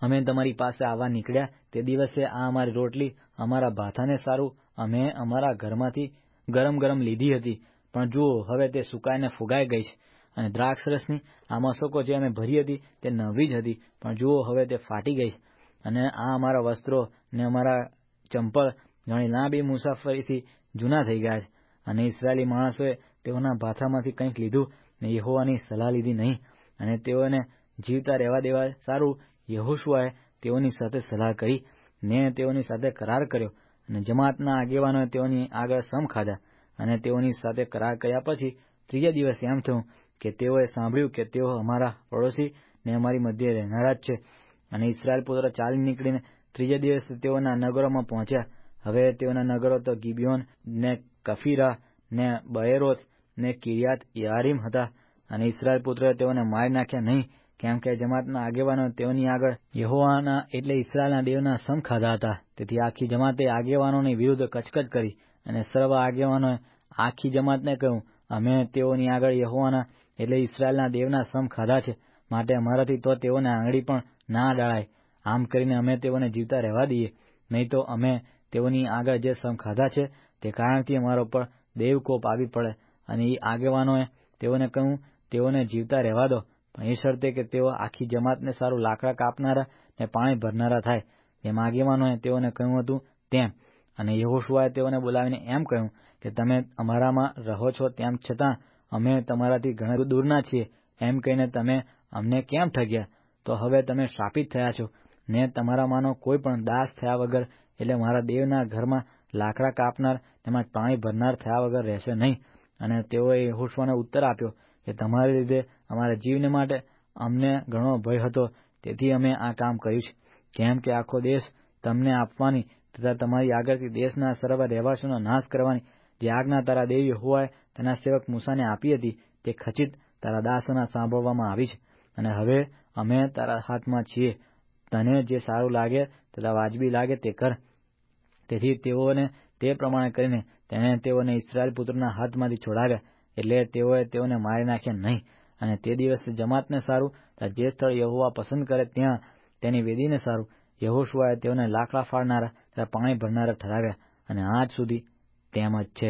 અમે તમારી પાસે આવવા નીકળ્યા તે દિવસે આ અમારી રોટલી અમારા ભાથાને સારું અમે અમારા ઘરમાંથી ગરમ ગરમ લીધી હતી, પણ જુઓ હવે તે સુકાઈને ફુગાઈ ગઈ છે. અને દ્રાક્ષરસની આ મશકો જે અમે ભરી હતી તે નવી જ હતી, પણ જુઓ હવે તે ફાટી ગઈ છે. અને આ અમારા વસ્ત્રો ને અમારા ચંપલ ઘણી લાંબી મુસાફરીથી જૂના થઈ ગયા છે. અને ઇસ્રાયેલી માણસોએ તેઓના ભાથામાંથી કંઈક લીધું ને યહોવાની સલાહ લીધી નહીં, અને તેઓને જીવતા રહેવા દેવા સારું યહોશુઆએ તેઓની સાથે સલાહ કરી ને તેઓની સાથે કરાર કર્યો. અને જમાતના આગેવાનોએ તેઓની આગળ સમ ખાધા. અને તેઓની સાથે કરાર કર્યા પછી ત્રીજા દિવસે એમ થયું કે તેઓએ સાંભળ્યું કે તેઓ અમારા પડોશી ને અમારી મધ્યે રહેનારા જ છે. અને ઇસ્રાયેલ પુત્રો ચાલી નીકળીને ત્રીજા દિવસે તેઓના નગરોમાં પહોંચ્યા. હવે તેઓના નગરો તો ગિબિયોન ને કફીરા ને બએરોત ને કિર્યાત યારીમ હતા. અને ઇસ્રાયેલ પુત્રોએ તેઓને મારી નાખ્યા નહીં, કેમ કે જમાતના આગેવાનો તેઓની આગળ યહોવાના એટલે ઇસ્રાયેલના દેવના સમ ખાધા હતા. તેથી આખી જમાતે આગેવાનોની વિરુદ્ધ કચકચ કરી. અને સર્વ આગેવાનોએ આખી જમાતને કહ્યું, અમે તેઓની આગળ યહોવાના એટલે ઇસ્રાયેલના દેવના સમ ખાધા છે, માટે અમારાથી તો તેઓને આંગળી પણ ના અડાળાય. આમ કરીને અમે તેઓને જીવતા રહેવા દઈએ, નહીં તો અમે તેઓની આગળ જે સમ ખાધા છે તે કારણથી અમારો પર દેવકોપ આવી પડે. અને એ આગેવાનોએ તેઓને કહ્યું, તેઓને જીવતા રહેવા દો, પણ એ શરતે કે તેઓ આખી જમાતને સારું લાકડા કાપનારા ને પાણી ભરનારા થાય, જેમ આગેવાનોએ તેઓને કહ્યું હતું તેમ. અને યહોશુઆએ તેઓને બોલાવીને એમ કહ્યું કે તમે અમારામાં રહો છો, તેમ છતાં અમે તમારાથી ઘણા દૂરના છીએ એમ કહીને તમે અમને કેમ ઠગ્યા? તો હવે તમે શ્રાપિત થયા છો ને તમારામાંનો કોઈ પણ દાસ થયા વગર એટલે મારા દેવના ઘરમાં લાકડા કાપનાર તેમજ પાણી ભરનાર થયા વગર રહેશે નહીં. અને તેઓએ યહોશુઆને ઉત્તર આપ્યો કે તમારી લીધે અમારા જીવને માટે અમને ઘણો ભય હતો, તેથી અમે આ કામ કર્યું છે. કેમ કે આખો દેશ તમને આપવાની તથા તમારી આગળથી દેશના સર્વ રહેવાસીઓનો નાશ કરવાની જે આજ્ઞા તારા દેવ યહોવાએ તેના સેવક મૂસાને આપી હતી તે ખચિત તારા દાસોના સાંભળવામાં આવી છે. અને હવે અમે તારા હાથમાં છીએ, તને જે સારું લાગે તથા વાજબી લાગે તે કર. તેથી તેઓને તે પ્રમાણે કરીને તેણે તેઓને ઇસ્રાયેલ પુત્રોના હાથમાંથી છોડાવ્યા, એટલે તેઓએ તેઓને મારી નાખ્યા નહીં. અને તે દિવસે જમાતને સારું જે સ્થળ યહોવા પસંદ કરે ત્યાં તેની વેદીને સારું યહોશુઆએ તેઓને લાકડા ફાડનારા તથા પાણી ભરનારા ઠરાવ્યા. અને આજ સુધી તેમ જ છે.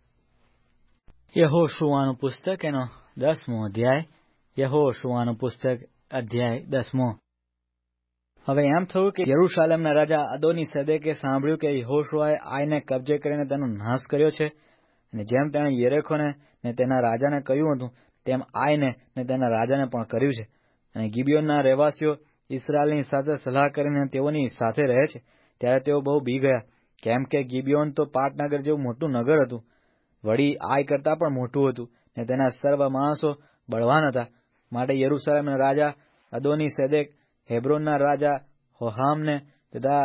યહોશુઆનું પુસ્તક એનો દસમો અધ્યાય. યહોશુઆનું પુસ્તક અધ્યાય દસમો. હવે એમ થયું કે યરૂશાલેમના રાજા અદોની સેદેકે સાંભળ્યું કે યહોશુઆએ આઈને કબજે કરીને તેનો નાશ કર્યો છે. અને જેમ તેણે યરીખોને ને તેના રાજાને કહ્યું હતું તેમ આઈને ને તેના રાજાને પણ કર્યું છે. અને ગિબિયોનના રહેવાસીઓ ઇસ્રાયેલની સાથે સલાહ કરીને તેઓની સાથે રહે છે. ત્યારે તેઓ બહુ બી ગયા, કેમ કે ગિબિયોન તો પાટનગર જેવું મોટું નગર હતું, વળી આય કરતાં પણ મોટું હતું, ને તેના સર્વ માણસો બળવાન હતા. માટે યરૂશાલેમના રાજા અદોની સેદેક, હેબ્રોનના રાજા હોહામને તથા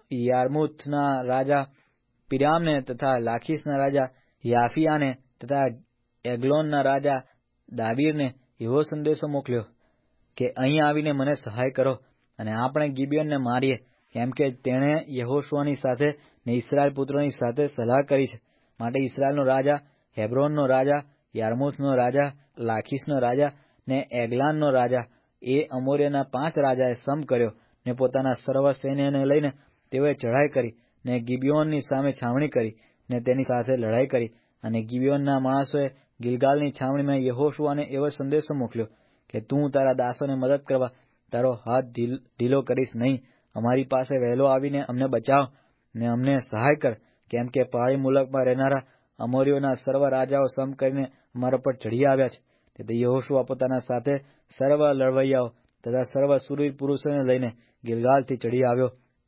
યાર્મુથના રાજા પિરામને તથા લાખીસના રાજા યાફિયાને તથા એગ્લોનના રાજા દાબીરને એવો સંદેશો મોકલ્યો કે અહીં આવીને મને સહાય કરો અને આપણે ગિબિયોનને મારીએ, કેમ કે તેણે યહોશુઆની સાથે ને ઇસ્રાયેલ પુત્રોની સાથે સલાહ કરી છે. માટે ઇસ્રાયેલનો રાજા, હેબ્રોનનો રાજા, યાર્મુથનો રાજા, લાખીસનો રાજા ને એગ્લાનનો રાજા એ અમોરીયના પાંચ રાજાએ સમ કર્યો ને પોતાના સર્વ સૈન્યને લઈને તેઓએ ચઢાઈ કરી ને ગિબિયોનની સામે છાવણી કરી ને તેની સાથે લડાઈ કરી. અને ગિબિયોનના માણસોએ ગિલગાલની છાવણીમાં યહોશુઆને એવો સંદેશો મોકલ્યો કે તું તારા દાસોને મદદ કરવા તારો હાથ ઢીલો કરીશ નહીં. અમારી પાસે વહેલો આવીને અમને બચાવ ને અમને સહાય કર, કેમ કે પહાડી મુલકમાં રહેનારા અમોરીઓના સર્વ રાજાઓ સમ કરીને અમારા પર ચઢી આવ્યા છે. તેથી યહોશુઆ પોતાના સાથે સર્વ લડવૈયાઓ તથા સર્વ શૂરવીર પુરુષોને લઈને ગિલગાલથી ચઢી આવ્યો.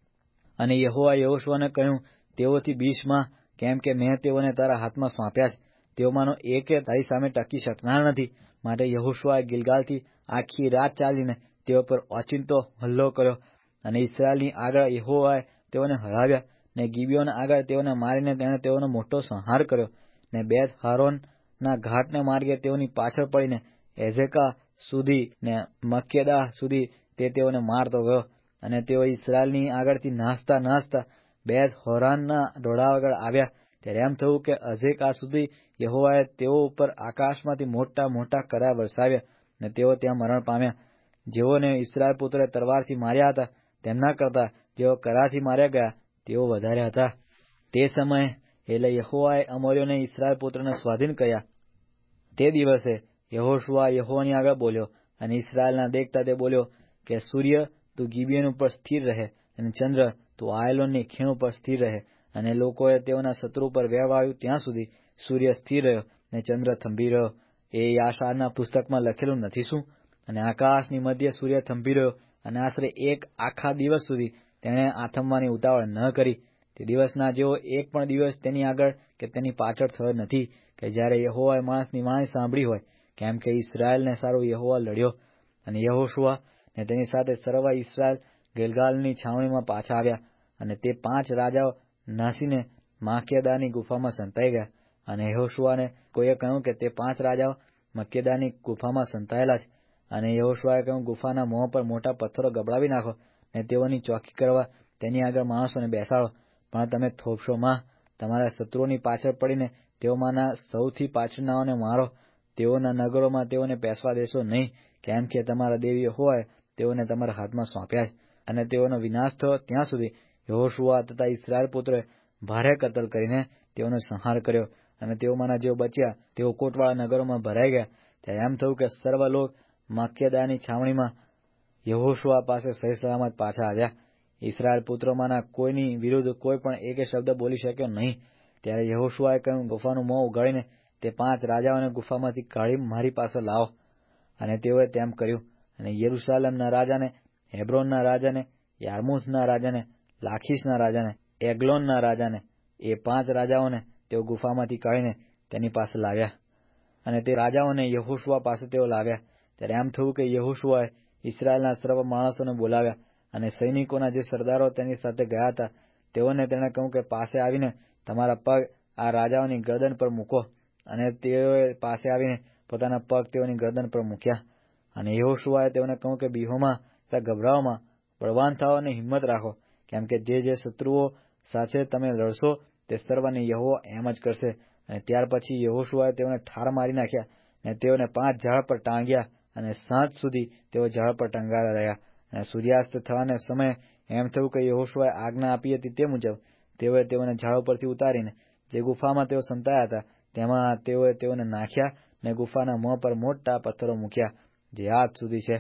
અને યહોવાએ યહોશુઆને કહ્યું, તેઓથી બીસમાં, કેમ કે મેં તેઓને તારા હાથમાં સોંપ્યા છે. તેઓમાંનો એકે તારી સામે ટકી શકનાર નથી. માટે યહોશુઆએ ગિલગાલથી આખી રાત ચાલીને તેઓ પર ઓચિંતો હલ્લો કર્યો. અને ઇસ્રાયેલની આગળ યહોવાએ તેઓને હરાવ્યા ને ગિબિયોન આગળ તેઓને મારીને તેણે તેઓનો મોટો સંહાર કર્યો. ને બેથ હારોનના ઘાટને માર્ગે તેઓની પાછળ પડીને એઝેકા સુધી ને મક્કેદા સુધી તે તેઓને મારતો ગયો. અને તેઓ ઇસ્રાયેલની આગળથી નાસતા નાસતા બેથ હોરાનના ઢોળા આગળ આવ્યા. ત્યારે એમ થયું કે અઝેકા સુધી યહોવાએ તેઓ ઉપર આકાશમાંથી મોટા મોટા કરા વરસાવ્યા ને તેઓ ત્યાં મરણ પામ્યા. જેઓને ઇસ્રાયેલ પુત્રોએ તલવારથી માર્યા હતા તેમના કરતાં જેઓ કરાથી માર્યા ગયા તેઓ વધારે હતા. તે સમયે એટલે યહોવાએ અમોરીઓને ઇસ્રાએલ પુત્રોને સ્વાધીન કર્યા. તે દિવસે યહોશુઆ યહોવાની આગળ બોલ્યો અને ઇસ્રાએલના દેખતા તે બોલ્યો કે સૂર્ય તું ગિબિયોન ઉપર સ્થિર રહે અને ચંદ્ર તું આયલોનની ખીણ ઉપર સ્થિર રહે. અને લોકોએ તેઓના શત્રુ પર વેવ આવ્યું ત્યાં સુધી સૂર્ય સ્થિર રહ્યો અને ચંદ્ર થંભી રહ્યો. એ યાશારના પુસ્તકમાં લખેલું નથી શું? અને આકાશની મધ્ય સૂર્ય થંભી રહ્યો અને આશરે એક આખા દિવસ સુધી તેણે આથમવાની ઉતાવળ ન કરી. તે દિવસના જેવો એક પણ દિવસ તેની આગળ કે તેની પાછળ થયો નથી કે જ્યારે યહોવાએ માણસની વાણી સાંભળી હોય. કેમ કે ઇસ્રાએલને સારું યહોવા લડ્યો. અને યહોશુઆ ને તેની સાથે સર્વ ઇસ્રાએલ ગિલગાલની છાવણીમાં પાછા આવ્યા. અને તે પાંચ રાજાઓ નાસીને માકેદાની ગુફામાં સંતાઈ ગયા. અને યહોશુઆને કોઈએ કહ્યું કે તે પાંચ રાજાઓ મક્કેદાની ગુફામાં સંતાયેલા છે. અને યહોશુઆએ કહ્યું, ગુફાના મોં પર મોટા પથ્થરો ગબડાવી નાખો ને તેઓની ચોકી કરવા તેની આગળ માણસોને બેસાડો. પણ તમે થોપશોમાં તમારા શત્રુઓની પાછળ પડીને તેઓમાંના સૌથી પાછળનાઓને મારો. તેઓના નગરોમાં તેઓને પેસવા દેશો નહીં. કેમ કે તમારા દેવી યહોવાએ તેઓને તમારા હાથમાં સોંપ્યા છે. અને તેઓનો વિનાશ થયો ત્યાં સુધી યહોશુઆ તથા ઇસ્રાએલ પુત્રોએ ભારે કતલ કરીને તેઓનો સંહાર કર્યો. અને તેઓમાંના જેઓ બચ્યા તેઓ કોટવાળા નગરોમાં ભરાઈ ગયા. ત્યારે એમ થયું કે સર્વ લોક મક્કેદાની છાવણીમાં યહોશુઆ પાસે સહી સલામત પાછા આવ્યા. ઇસ્રાએલ પુત્રોમાંના કોઈની વિરુદ્ધ કોઈ પણ એકે શબ્દ બોલી શક્યો નહીં. ત્યારે યહોશુઆએ કહ્યું, ગુફાનું મોં ઉગાડીને તે પાંચ રાજાઓને ગુફામાંથી કાઢી મારી પાસે લાવો. અને તેઓએ તેમ કર્યું. અને યરૂશાલેમના રાજાને, હેબ્રોનના રાજાને, યાર્મુથના રાજાને, લાખીશના રાજાને, એગ્લોનના રાજાને, એ પાંચ રાજાઓને તેઓ ગુફામાંથી કાઢીને તેની પાસે લાવ્યા. અને તે રાજાઓને યહોશુઆ પાસે તેઓ લાવ્યા. ત્યારે એમ થયું કે યહોશુઆએ ઇસ્રાએલના સર્વ માણસોને બોલાવ્યા. અને સૈનિકોના જે સરદારો તેની સાથે ગયા હતા તેઓને તેણે કહ્યું કે પાસે આવીને તમારા પગ આ રાજાઓની ગરદન પર મૂકો. અને તેઓએ પાસે આવીને પોતાના પગ તેઓની ગરદન પર મૂક્યા. અને યહોશુઆએ તેઓને કહ્યું કે બિહોમાં તથા ગભરાઓમાં બળવાન થાઓ અને હિંમત રાખો. કેમ કે જે જે શત્રુઓ સાથે તમે લડશો તે સર્વને યહોવા એમ જ કરશે. અને ત્યાર પછી યહોશુઆએ તેઓને ઠાર મારી નાખ્યા અને તેઓને પાંચ ઝાડ પર ટાંગ્યા. અને સાંજ સુધી તેઓ ઝાડ પર ટંગાયેલા રહ્યા. અને સૂર્યાસ્ત થવાને સમયે એમ થયું કે યહોશુઆએ આજ્ઞા આપી હતી તે મુજબ તેઓએ તેઓને ઝાડ પરથી ઉતારીને જે ગુફામાં તેઓ સંતાયા હતા તેમાં તેઓએ તેઓને નાખ્યા અને ગુફાના મોં પર મોટા પથ્થરો મૂક્યા જે આજ સુધી છે.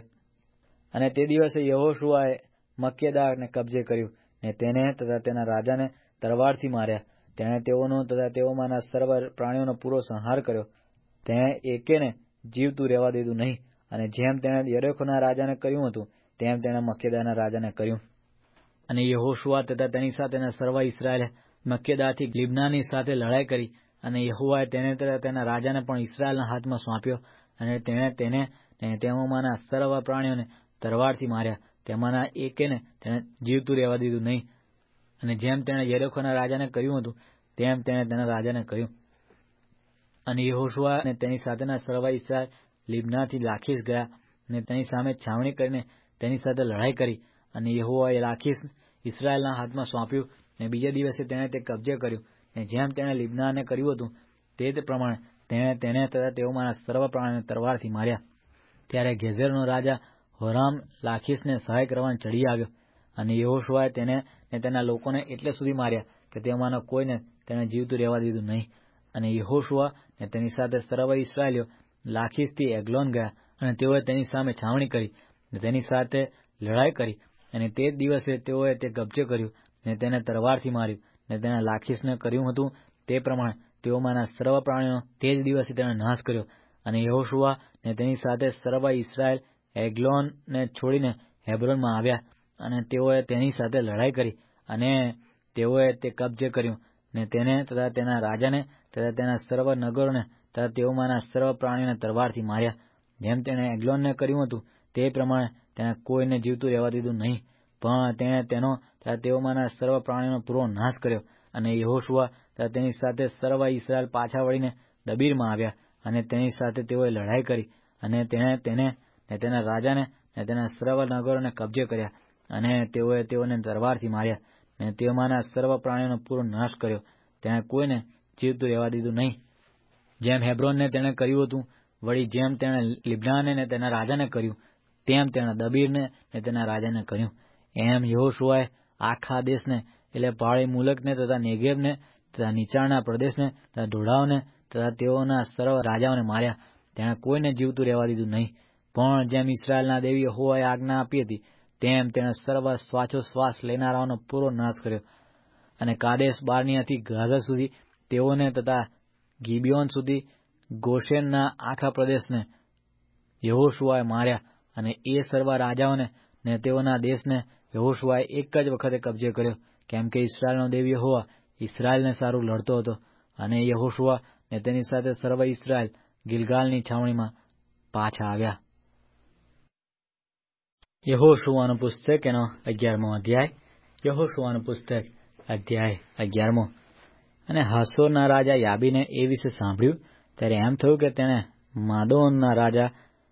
અને તે દિવસે યહોશુઆએ મક્કેદાને કબજે કર્યું ને તેને તથા તેના રાજાને તલવારથી માર્યા. તેણે તેઓનો તથા તેઓમાંના સર્વ પ્રાણીઓનો પૂરો સંહાર કર્યો. તેણે એકેને જીવતું રહેવા દીધું નહીં. અને જેમ તેણે યરીખોના રાજાને કર્યું હતું તેમ તેણે મક્કેદાના રાજાને કર્યું. અને યહોશુઆ તથા તેની સાથેના સર્વ ઇસ્રાએલે મક્કેદાથી લિબ્નાની સાથે લડાઈ કરી. અને યહોવાએ તેને તથા તેના રાજાને પણ ઇસ્રાએલના હાથમાં સોંપ્યો. અને તેણે તેને ને તેમાંના સર્વ પ્રાણીઓને તલવારથી માર્યા. તેમાંના એકેને તેણે જીવતું રહેવા દીધું નહીં. અને જેમ તેણે યરીખોના રાજાને કર્યું હતું તેમ તેણે તેના રાજાને કર્યું. અને યહોશુઆ અને તેની સાથેના સર્વ ઇસ્રાએલ લિબ્નાથી લાખીશ ગયા અને તેની સામે છાવણી કરીને તેની સાથે લડાઈ કરી. અને યહોવાએ લાખીશ ઇસ્રાએલના હાથમાં સોંપ્યું. અને બીજા દિવસે તેણે તે કબજે કર્યું. અને જેમ તેણે લિબ્નાને કર્યું હતું તે જ પ્રમાણે તેણે તેને તથા તેઓમાંના સર્વ પ્રાણીઓને તલવારથી માર્યા. ત્યારે ગેઝેરનો રાજા હોરામ લાખીશને સહાય કરવાને ચડી આવ્યો. અને યહોશુઆએ તેને ને તેના લોકોને એટલે સુધી માર્યા કે તેમાંનો કોઈને તેણે જીવતું રહેવા દીધું નહીં. અને યહોશુઆ ને તેની સાથે સર્વ ઇસ્રાએલીઓ લાખીશથી એગ્લોન ગયા. અને તેઓએ તેની સામે છાવણી કરી અને તેની સાથે લડાઈ કરી. અને તે જ દિવસે તેઓએ તે કબજે કર્યું ને તેને તલવારથી માર્યું. ને તેના લાખીશને કર્યું હતું તે પ્રમાણે તેઓમાંના સર્વ પ્રાણીઓનો તે જ દિવસે તેણે નાશ કર્યો. અને યહોશુઆ ને તેની સાથે સર્વ ઇસ્રાએલ એગ્લોનને છોડીને હેબ્રોનમાં આવ્યા. અને તેઓએ તેની સાથે લડાઈ કરી અને તેઓએ તે કબજે કર્યું ને તેને તથા તેના રાજાને તથા તેના સર્વ નગરોને તથા તેઓમાંના સર્વ પ્રાણીઓને તલવારથી માર્યા. જેમ તેણે એગ્લોનને કર્યું હતું તે પ્રમાણે તેણે કોઈને જીવતું રહેવા દીધું નહીં. પણ તેણે તેનો તથા તેઓમાંના સર્વ પ્રાણીઓનો પૂરો નાશ કર્યો. અને યહોશુઆ તથા તેની સાથે સર્વ ઇસ્રાએલ પાછા વળીને દબીરમાં આવ્યા. અને તેની સાથે તેઓએ લડાઈ કરી. અને તેણે તેને ને તેના રાજાને ને તેના સર્વ નગરોને કબજે કર્યા. અને તેઓએ તેઓને તલવારથી માર્યા. અને તેમાંના સર્વ પ્રાણીઓનો પૂરો નાશ કર્યો. તેણે કોઈને જીવતું રહેવા દીધું નહીં. જેમ હેબ્રોનને તેણે કર્યું હતું, વળી જેમ તેણે લિબ્નાને ને તેના રાજાને કર્યું, તેમ તેણે દબીરને ને તેના રાજાને કર્યું. એમ યહોશુઆએ આખા દેશને એટલે પહાડી મુલકને તથા નેગેબને તથા નીચાણના પ્રદેશને તથા ઢોળાવને તથા તેઓના સર્વ રાજાઓને માર્યા. તેણે કોઈને જીવતું રહેવા દીધું નહીં. પણ જેમ ઇસ્રાયેલના દેવી યહોવાએ આજ્ઞા આપી હતી તેમ તેણે સર્વ શ્વાસોશ્વાસ લેનારાઓનો પૂરો નાશ કર્યો. અને કાદેશ બાર્નિયાથી ગાઝા સુધી તેઓને તથા ગિબિયોન સુધી ગોશેનના આખા પ્રદેશને યહોશુઆએ માર્યા. અને એ સર્વ રાજાઓને ને તેઓના દેશને યહોશુઆએ એક જ વખતે કબજે કર્યો, કેમ કે ઇસ્રાયેલનો દેવ યહોવા ઇસ્રાયેલને સારું લડતો હતો. અને યહોશુઆ ને તેની સાથે સર્વ ઇસ્રાયેલ ગિલગાલની છાવણીમાં પાછા આવ્યા. યહોશુઆનું પુસ્તક એનો અગિયારમો અધ્યાય. યહોશુઆનું પુસ્તક અધ્યાય અગિયારમો. અને હાસોરના રાજા યાબીને એ વિશે સાંભળ્યું ત્યારે એમ થયું કે તેણે માદોનના રાજા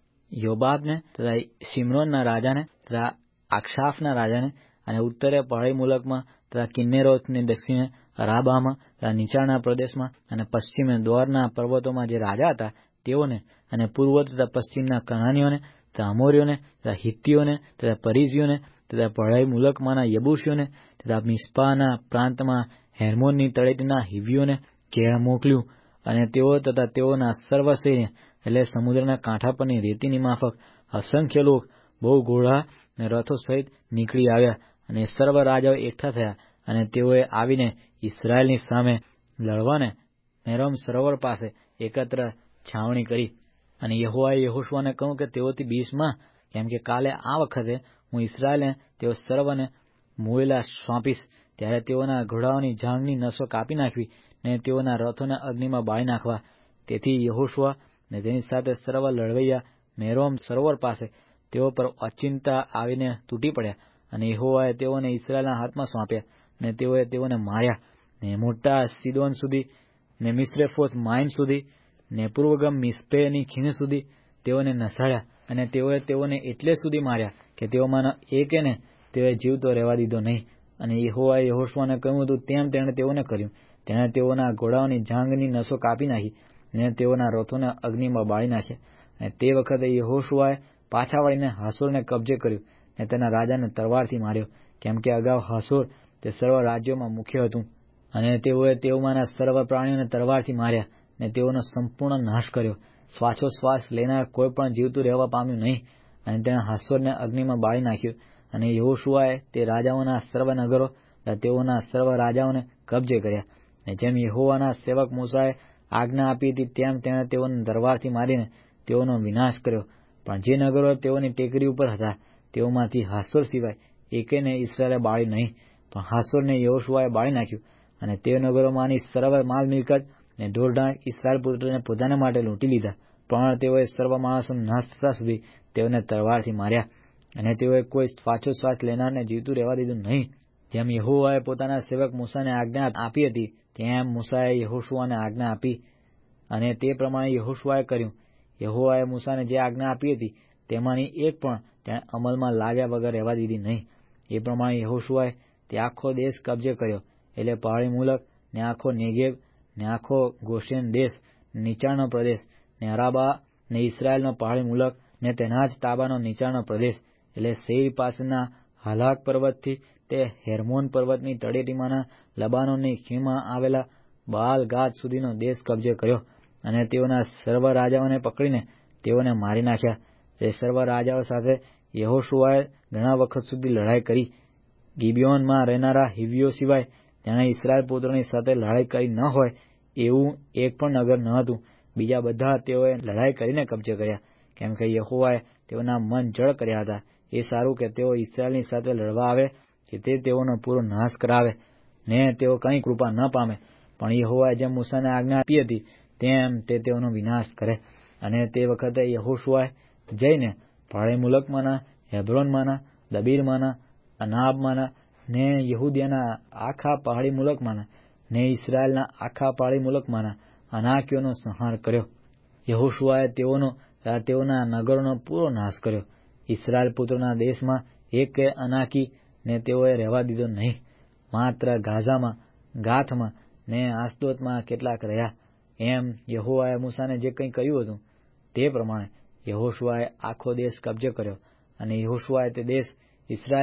યોબાબને તથા શિમરોનના રાજાને તથા આક્ષાફના રાજાને અને ઉત્તરે પહાડી મુલકમાં તથા કિન્નેરોથની દક્ષિણે અરાબામાં તથા નીચાણના પ્રદેશમાં અને પશ્ચિમે દોરના પર્વતોમાં જે રાજા હતા તેઓને અને પૂર્વ તથા પશ્ચિમના કનાનીઓને તથા અમોરીઓને તથા હિત્તીઓને તથા પરિઝીઓને તથા પહાડી મુલકમાંના યબૂસીઓને તથા મિસ્પાના પ્રાંતમાં હેર્મોનની તળેટીના હિવ્યોને ઘેર મોકલ્યું. અને તેઓ તથા તેઓના સર્વ સૈન્ય એટલે સમુદ્રના કાંઠા પરની રેતીની માફક અસંખ્ય લોક બહુ ઘોડા અને રથો સહિત નીકળી આવ્યા. અને સર્વ રાજાઓ એકઠા થયા અને તેઓએ આવીને ઇસ્રાયેલની સામે લડવાને મેરોમ સરોવર પાસે એકત્ર છાવણી કરી. અને યહોવાએ યહોશુઆને કહ્યું કે તેઓથી બીસમાં, કેમ કે કાલે આ વખતે હું ઇસ્રાયેલને તેઓ સર્વને મોયેલા સોંપીશ. ત્યારે તેઓના ઘોડાઓની જાંઘની નસો કાપી નાખવી ને તેઓના રથોને અગ્નિમાં બાળી નાખવા. તેથી યહોશુઆ ને તેની સાથે સર્વ લડવૈયા મેરોમ સરોવર પાસે તેઓ પર અચિંતા આવીને તૂટી પડ્યા. અને યહોવાએ તેઓને ઇસ્રાયેલના હાથમાં સોંપ્યા અને તેઓએ તેઓને માર્યા ને મોટા સીદોન સુધી ને મિસ્રેફોત માઇમ સુધી ને પૂર્વગમ મિસ્પેની ખીણ સુધી તેઓને નસાડ્યા. અને તેઓએ તેઓને એટલે સુધી માર્યા કે તેઓમાંનો એકેને તેઓએ જીવતો રહેવા દીધો નહીં. અને યહોવાએ યહોશુઆને કહ્યું હતું તેમ તેણે તેઓને કર્યું. તેણે તેઓના ઘોડાઓની જાંઘની નસો કાપી નાખી ને તેઓના રથોને અગ્નિમાં બાળી નાખ્યા. અને તે વખતે યહોશુઆએ પાછા વળીને હાસોરને કબજે કર્યું ને તેના રાજાને તલવારથી માર્યો, કેમ કે અગાઉ હાસોર તે સર્વ રાજ્યોમાં મુખ્ય હતું. અને તેઓએ તેઓમાંના સર્વ પ્રાણીઓને તલવારથી માર્યા ને તેઓનો સંપૂર્ણ નાશ કર્યો. શ્વાસોશ્વાસ લેનાર કોઈ પણ જીવતું રહેવા પામ્યું નહીં. અને તેણે હાસોરને અગ્નિમાં બાળી નાખ્યું. અને યહોશુઆએ તે રાજાઓના સર્વ નગરો તેઓના સર્વ રાજાઓને કબજે કર્યા. અને જેમ યહોવાના સેવક મૂસાએ આજ્ઞા આપી હતી તેમ તેણે તેઓને તલવારથી મારીને તેઓનો વિનાશ કર્યો. પણ જે નગરો તેઓની ટેકરી ઉપર હતા તેઓમાંથી હાસોર સિવાય એકેને ઇસ્રાયેલે બાળી નહીં. પણ હાસોરને યહોશુઆએ બાળી નાખ્યું. અને તે નગરોમાંની સર્વ માલ મિલકત ને ઢોરઢાંક ઇસ્રાયેલ પુત્રોને પોતાને માટે લૂંટી લીધા. પણ તેઓએ સર્વ માણસોનો નાશ થતા સુધી તેઓને તલવારથી માર્યા. અને તેઓએ કોઈ શ્વાસોશ્વાસ લેનારને જીવતું રહેવા દીધું નહીં. જેમ યહોવાએ પોતાના સેવક મૂસાને આજ્ઞા આપી હતી તેમ મૂસાએ યહોશુઆને આજ્ઞા આપી. અને તે પ્રમાણે યહોશુઆએ કર્યું. યહોવાએ મૂસાને જે આજ્ઞા આપી હતી તેમાંની એક પણ તેણે અમલમાં લાવ્યા વગર રહેવા દીધી નહીં. એ પ્રમાણે યહોશુઆએ તે આખો દેશ કબજે કર્યો, એટલે પહાડી મુલક ને આખો નેગેબ ને આખો ગોશેન દેશ, નીચાણનો પ્રદેશ ને અરાબા ને ઇસ્રાયેલનો પહાડી મુલક ને તેના જ તાબાનો નીચાણનો પ્રદેશ, એટલે સેઈર પાસેના હાલાક પર્વતથી તે હેર્મોન પર્વતની તળેટીમાંના લબાનોની ખીણમાં આવેલા બાલ ગાદ સુધીનો દેશ કબજે કર્યો. અને તેઓના સર્વ રાજાઓને પકડીને તેઓને મારી નાખ્યા. તે સર્વ રાજાઓ સાથે યહોશુઆએ ઘણા વખત સુધી લડાઈ કરી. ગિબિયોનમાં રહેનારા હિવ્યો સિવાય તેણે ઇસ્રાયેલ પુત્રોની સાથે લડાઈ કરી ન હોય એવું એક પણ નગર ન હતું. બીજા બધા તેઓએ લડાઈ કરીને કબજે કર્યા, કેમ કે યહોવાએ તેઓના મન જળ કર્યા હતા. એ સારું કે તેઓ ઇસ્રાયેલની સાથે લડવા આવે કે તે તેઓનો પૂરો નાશ કરાવે ને તેઓ કંઈ કૃપા ન પામે. પણ યહોવાએ જેમ મૂસાને આજ્ઞા આપી હતી તેમ તે તેઓનો વિનાશ કરે. અને તે વખતે યહોશુઆએ જઈને પહાડી મુલકમાંના, હેબ્રોનમાંના, દબીરમાંના, અનાબમાંના ને યહૂદિયાના આખા પહાડી મુલકમાંના ને ઇસ્રાયેલના આખા પહાડી મુલકમાંના અનાકીઓનો સંહાર કર્યો. યહોશુઆએ તેઓનો તેઓના નગરોનો પૂરો નાશ કર્યો. ઇસ્રાયેલ પુત્રોના દેશમાં એક અનાકી ને તેઓએ રહેવા દીધો નહીં. માત્ર ગાઝામાં, ગાથમાં ને આસ્દોતમાં કેટલાક રહ્યા. એમ યહોવાએ મૂસાને જે કંઈ કહ્યું હતું તે પ્રમાણે યહોશુઆએ આખો દેશ કબજે કર્યો. અને યહોશુઆએ તે દેશ ઇસ્રાયેલને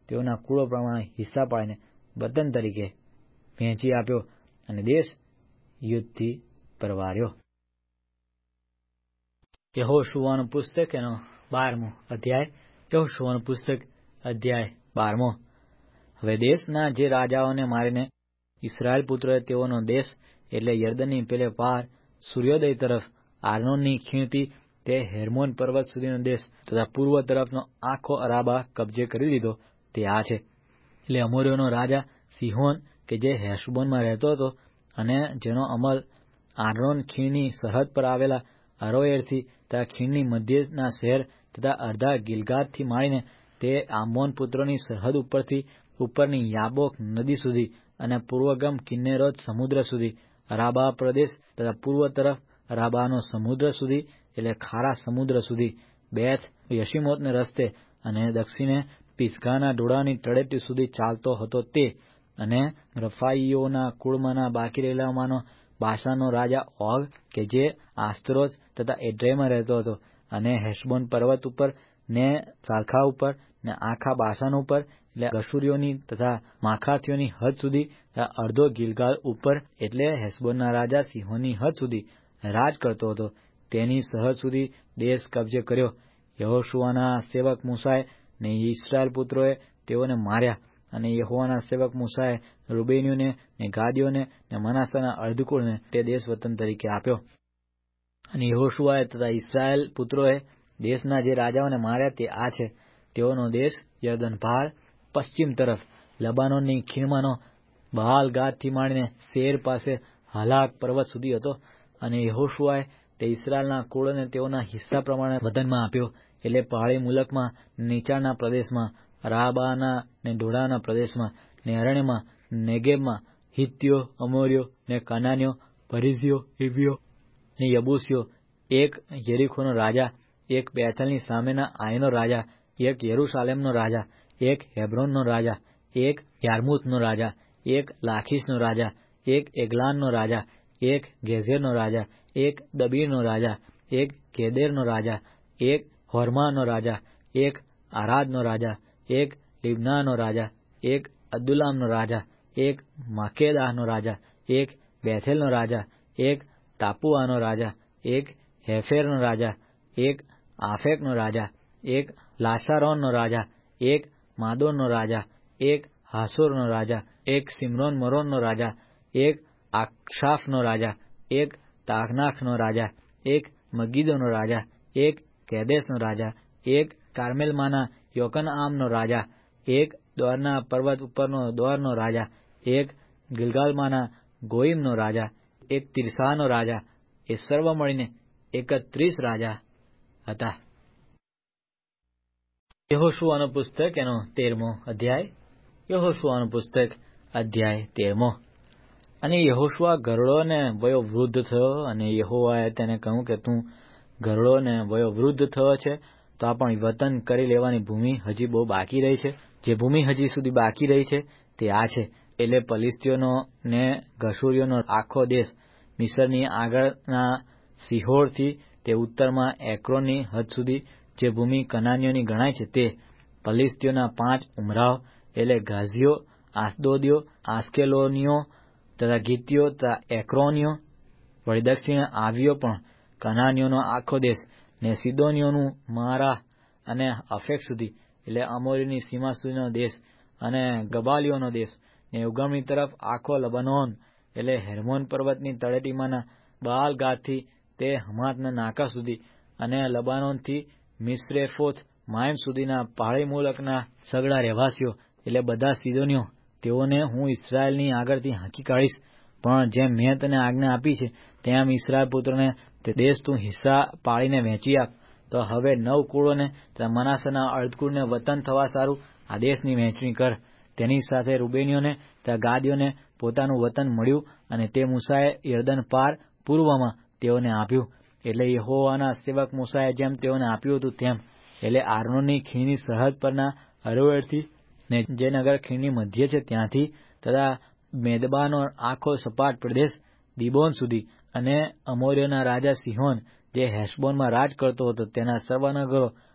તેઓના કુળો પ્રમાણે હિસ્સા પાડીને વતન તરીકે વહેંચી આપ્યો અને દેશ યુદ્ધથી પરવાર્યો. યહોશુઆનું પુસ્તક એનો બારમો અધ્યાય. યહોશુઆનું પુસ્તક અધ્યાય બારમો. હવે દેશના જે રાજાઓને મારીને ઇસ્રાયેલ પુત્રોએ તેઓનો દેશ એટલે યરદનની પેલે પાર સૂર્યોદય તરફ આર્નોનની ખીણથી તે હેર્મોન પર્વત સુધીનો દેશ તથા પૂર્વ તરફનો આખો અરાબા કબજે કરી લીધો તે આ છે. એટલે અમોરીઓનો રાજા સિહોન કે જે હેશબોનમાં રહેતો હતો અને જેનો અમલ આર્નોન ખીણની સરહદ પર આવેલા અરોએરથી તથા ખીણની મધ્યના શહેર તથા અડધા ગિલગાદથી માંડીને તે આમોન પુત્રોની સરહદ ઉપરથી ઉપરની યાબોક નદી સુધી અને પૂર્વગમ કિન્નેરોત સમુદ્ર સુધી અરાબા પ્રદેશ તથા પૂર્વ તરફ અરાબાનો સમુદ્ર સુધી એટલે ખારા સમુદ્ર સુધી બેથ યશિમોતને રસ્તે અને દક્ષિણે પિસગાના ડોળાની તળેટી સુધી ચાલતો હતો તે અને રફાઈઓના કુળમાંના બાકી રહેલામાંનો બાશાનનો રાજા ઓગ કે જે આસ્તરોત તથા એડ્રેયમાં રહેતો હતો અને હેશબોન પર્વત ઉપર ને સાલખા ઉપર ને આખા બાશાન ઉપર એટલે ગશુરીઓની તથા માખાથીઓની હદ સુધી અડધો ગિલગાદ ઉપર એટલે હેશબોનના રાજા સિહોનની હદ સુધી રાજ કરતો હતો તેની સરહદ સુધી દેશ કબજે કર્યો. યહોશુઆના સેવક મૂસાએ ને ઇસ્રાયેલ પુત્રોએ તેઓને માર્યા અને યહોવાના સેવક મૂસાએ રૂબેનીઓને ને ગાદીઓને ને મનાસાના અર્ધકુળને તે દેશ વતન તરીકે આપ્યો. અને યહોશુઆએ તથા ઇસ્રાયેલ પુત્રોએ દેશના જે રાજાઓને માર્યા તે આ છે. તેઓનો દેશ યરદન પાર પશ્ચિમ તરફ લબાનોનની ખીણમાંનો બહાલ ગાદથી માંડીને શેર પાસે હલાક પર્વત સુધી હતો. અને યહોશુઆએ તે ઇસ્રાયેલના કુળોને તેઓના હિસ્સા પ્રમાણે વતનમાં આપ્યો એટલે પહાડી મુલકમાં નીચાણના પ્રદેશમાં રાબાના ને ઢોળાના પ્રદેશમાં ને અરણ્યમાં નેગેબમાં હિત્તીઓ અમોરીઓ ને કનાનીઓ પરિઝીઓ હિવ્વીઓ ને યબૂસીઓ એક યરીખોનો રાજા એક બેથલની સામેના આઈનો રાજા એક યરૂશાલેમનો રાજા એક હેબ્રોનનો રાજા એક યાર્મુથનો રાજા એક લાખીશનો રાજા એક એગલાનનો રાજા એક ગેઝેરનો રાજા એક દબીરનો રાજા એક ગેદેરનો રાજા એક હોર્માનો રાજા એક આરાદનો રાજા એક લિબ્નાનો રાજા એક અદુલ્લામનો રાજા એક માકેદાહનો રાજા એક બેથેલનો રાજા એક તાપુઆનો રાજા એક હેફેરનો રાજા એક આફેકનો રાજા એક લાસારોનનો રાજા એક માદોનનો રાજા એક હાસોરનો રાજા એક સિમરોન મરોનનો રાજા એક આક્ષાફનો રાજા એક તાકનાખનો રાજા એક મગીદોનો રાજા એક કેદેશનો રાજા એક કાર્મેલમાંના યોકનઆમનો રાજા એક દોરના પર્વત ઉપરનો દોરનો રાજા એક ગિલગાલમાંના ગોઈમનો રાજા એક તિરસાનો રાજા. એ સર્વ મળીને એકત્રીસ રાજા હતા. યહોશુઆનું પુસ્તક એનો તેરમો અધ્યાય. યહોશુઆનું પુસ્તક અધ્યાય તેરમો. અને યહોશુઆ ગરડો ને વયો વૃદ્ધ થયો અને યહોવાએ તેને કહ્યું કે તું ગરડો ને વયો વૃદ્ધ થયો છે તો આ પણ વતન કરી લેવાની ભૂમિ હજી બહુ બાકી રહી છે. જે ભૂમિ હજી સુધી બાકી રહી છે તે આ છે એટલે પલિસ્તીઓનો ને ગશુરીઓનો આખો દેશ મિસરની આગળના સિહોરથી તે ઉત્તરમાં એક્રોનની હદ સુધી જે ભૂમિ કનાનીઓની ગણાય છે તે પલિસ્તીઓના પાંચ ઉમરાવ એટલે ગાઝીઓ આસ્દોદીઓ આસ્કેલોનીઓ તથા ગીતીઓ તથા એક્રોનીઓ વળી દક્ષિણે આવ્યો પણ કનાનીઓનો આખો દેશ ને સિદોનીઓનું મારા અને અફેક સુધી એટલે અમોરીની સીમા સુધીનો દેશ અને ગબાલીઓનો દેશ ને ઉગમણી તરફ આખો લબનોન એટલે હેર્મોન પર્વતની તળેટીમાંના બાલ ગાદથી તે હમાતના નાકા સુધી અને લબાનોનથી મિસ્રેફોથ માયમ સુધીના પહાડી મુલકના સગડા રહેવાસીઓ એટલે બધા સિદોનીઓ તેઓને હું ઇસ્રાયેલની આગળથી હાંકી કાઢીશ. પણ જેમ મેં તને આજ્ઞા આપી છે તેમ ઇસ્રાયેલ પુત્રોને તે દેશ તું હિસ્સા પાડીને વહેંચી આપ. તો હવે નવ કુળોને તથા મનાસાના અર્ધકુળને વતન થવા સારું આ દેશની વહેંચણી કર. તેની સાથે રૂબેનીઓને તથા ગાદીઓને પોતાનું વતન મળ્યું અને તે મૂસાએ યરદન પાર પૂર્વમાં તેઓને આપ્યું. એટલે યહોવાના સેવક મૂસાએ જેમ તેઓને આપ્યું હતું તેમ એટલે આર્નોનની ખીણની સરહદ પરના અરોએરથી ને જે નગર ખીણની મધ્ય છે ત્યાંથી તથા મેદબાનો આખો સપાટ પ્રદેશ દીબોન સુધી અને અમોરીઓના રાજા સિહોન જે હેશબોનમાં રાજ કરતો હતો તેના સર્વ નગરો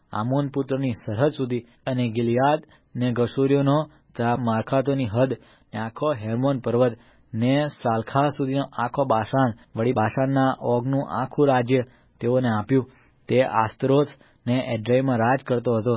આમોન પુત્રની સરહદ સુધી અને ગિલિયાદ ને ગશૂરીઓનો તથા માર્ખાતોની હદ ને આખો હેર્મોન પર્વત ને સાલખા સુધીનો આખો બાશાન, વળી બાશાનના ઓગનું આખું રાજ્ય તેઓને આપ્યું. તે આસ્તરોથ ને એડ્રેયમાં રાજ કરતો હતો.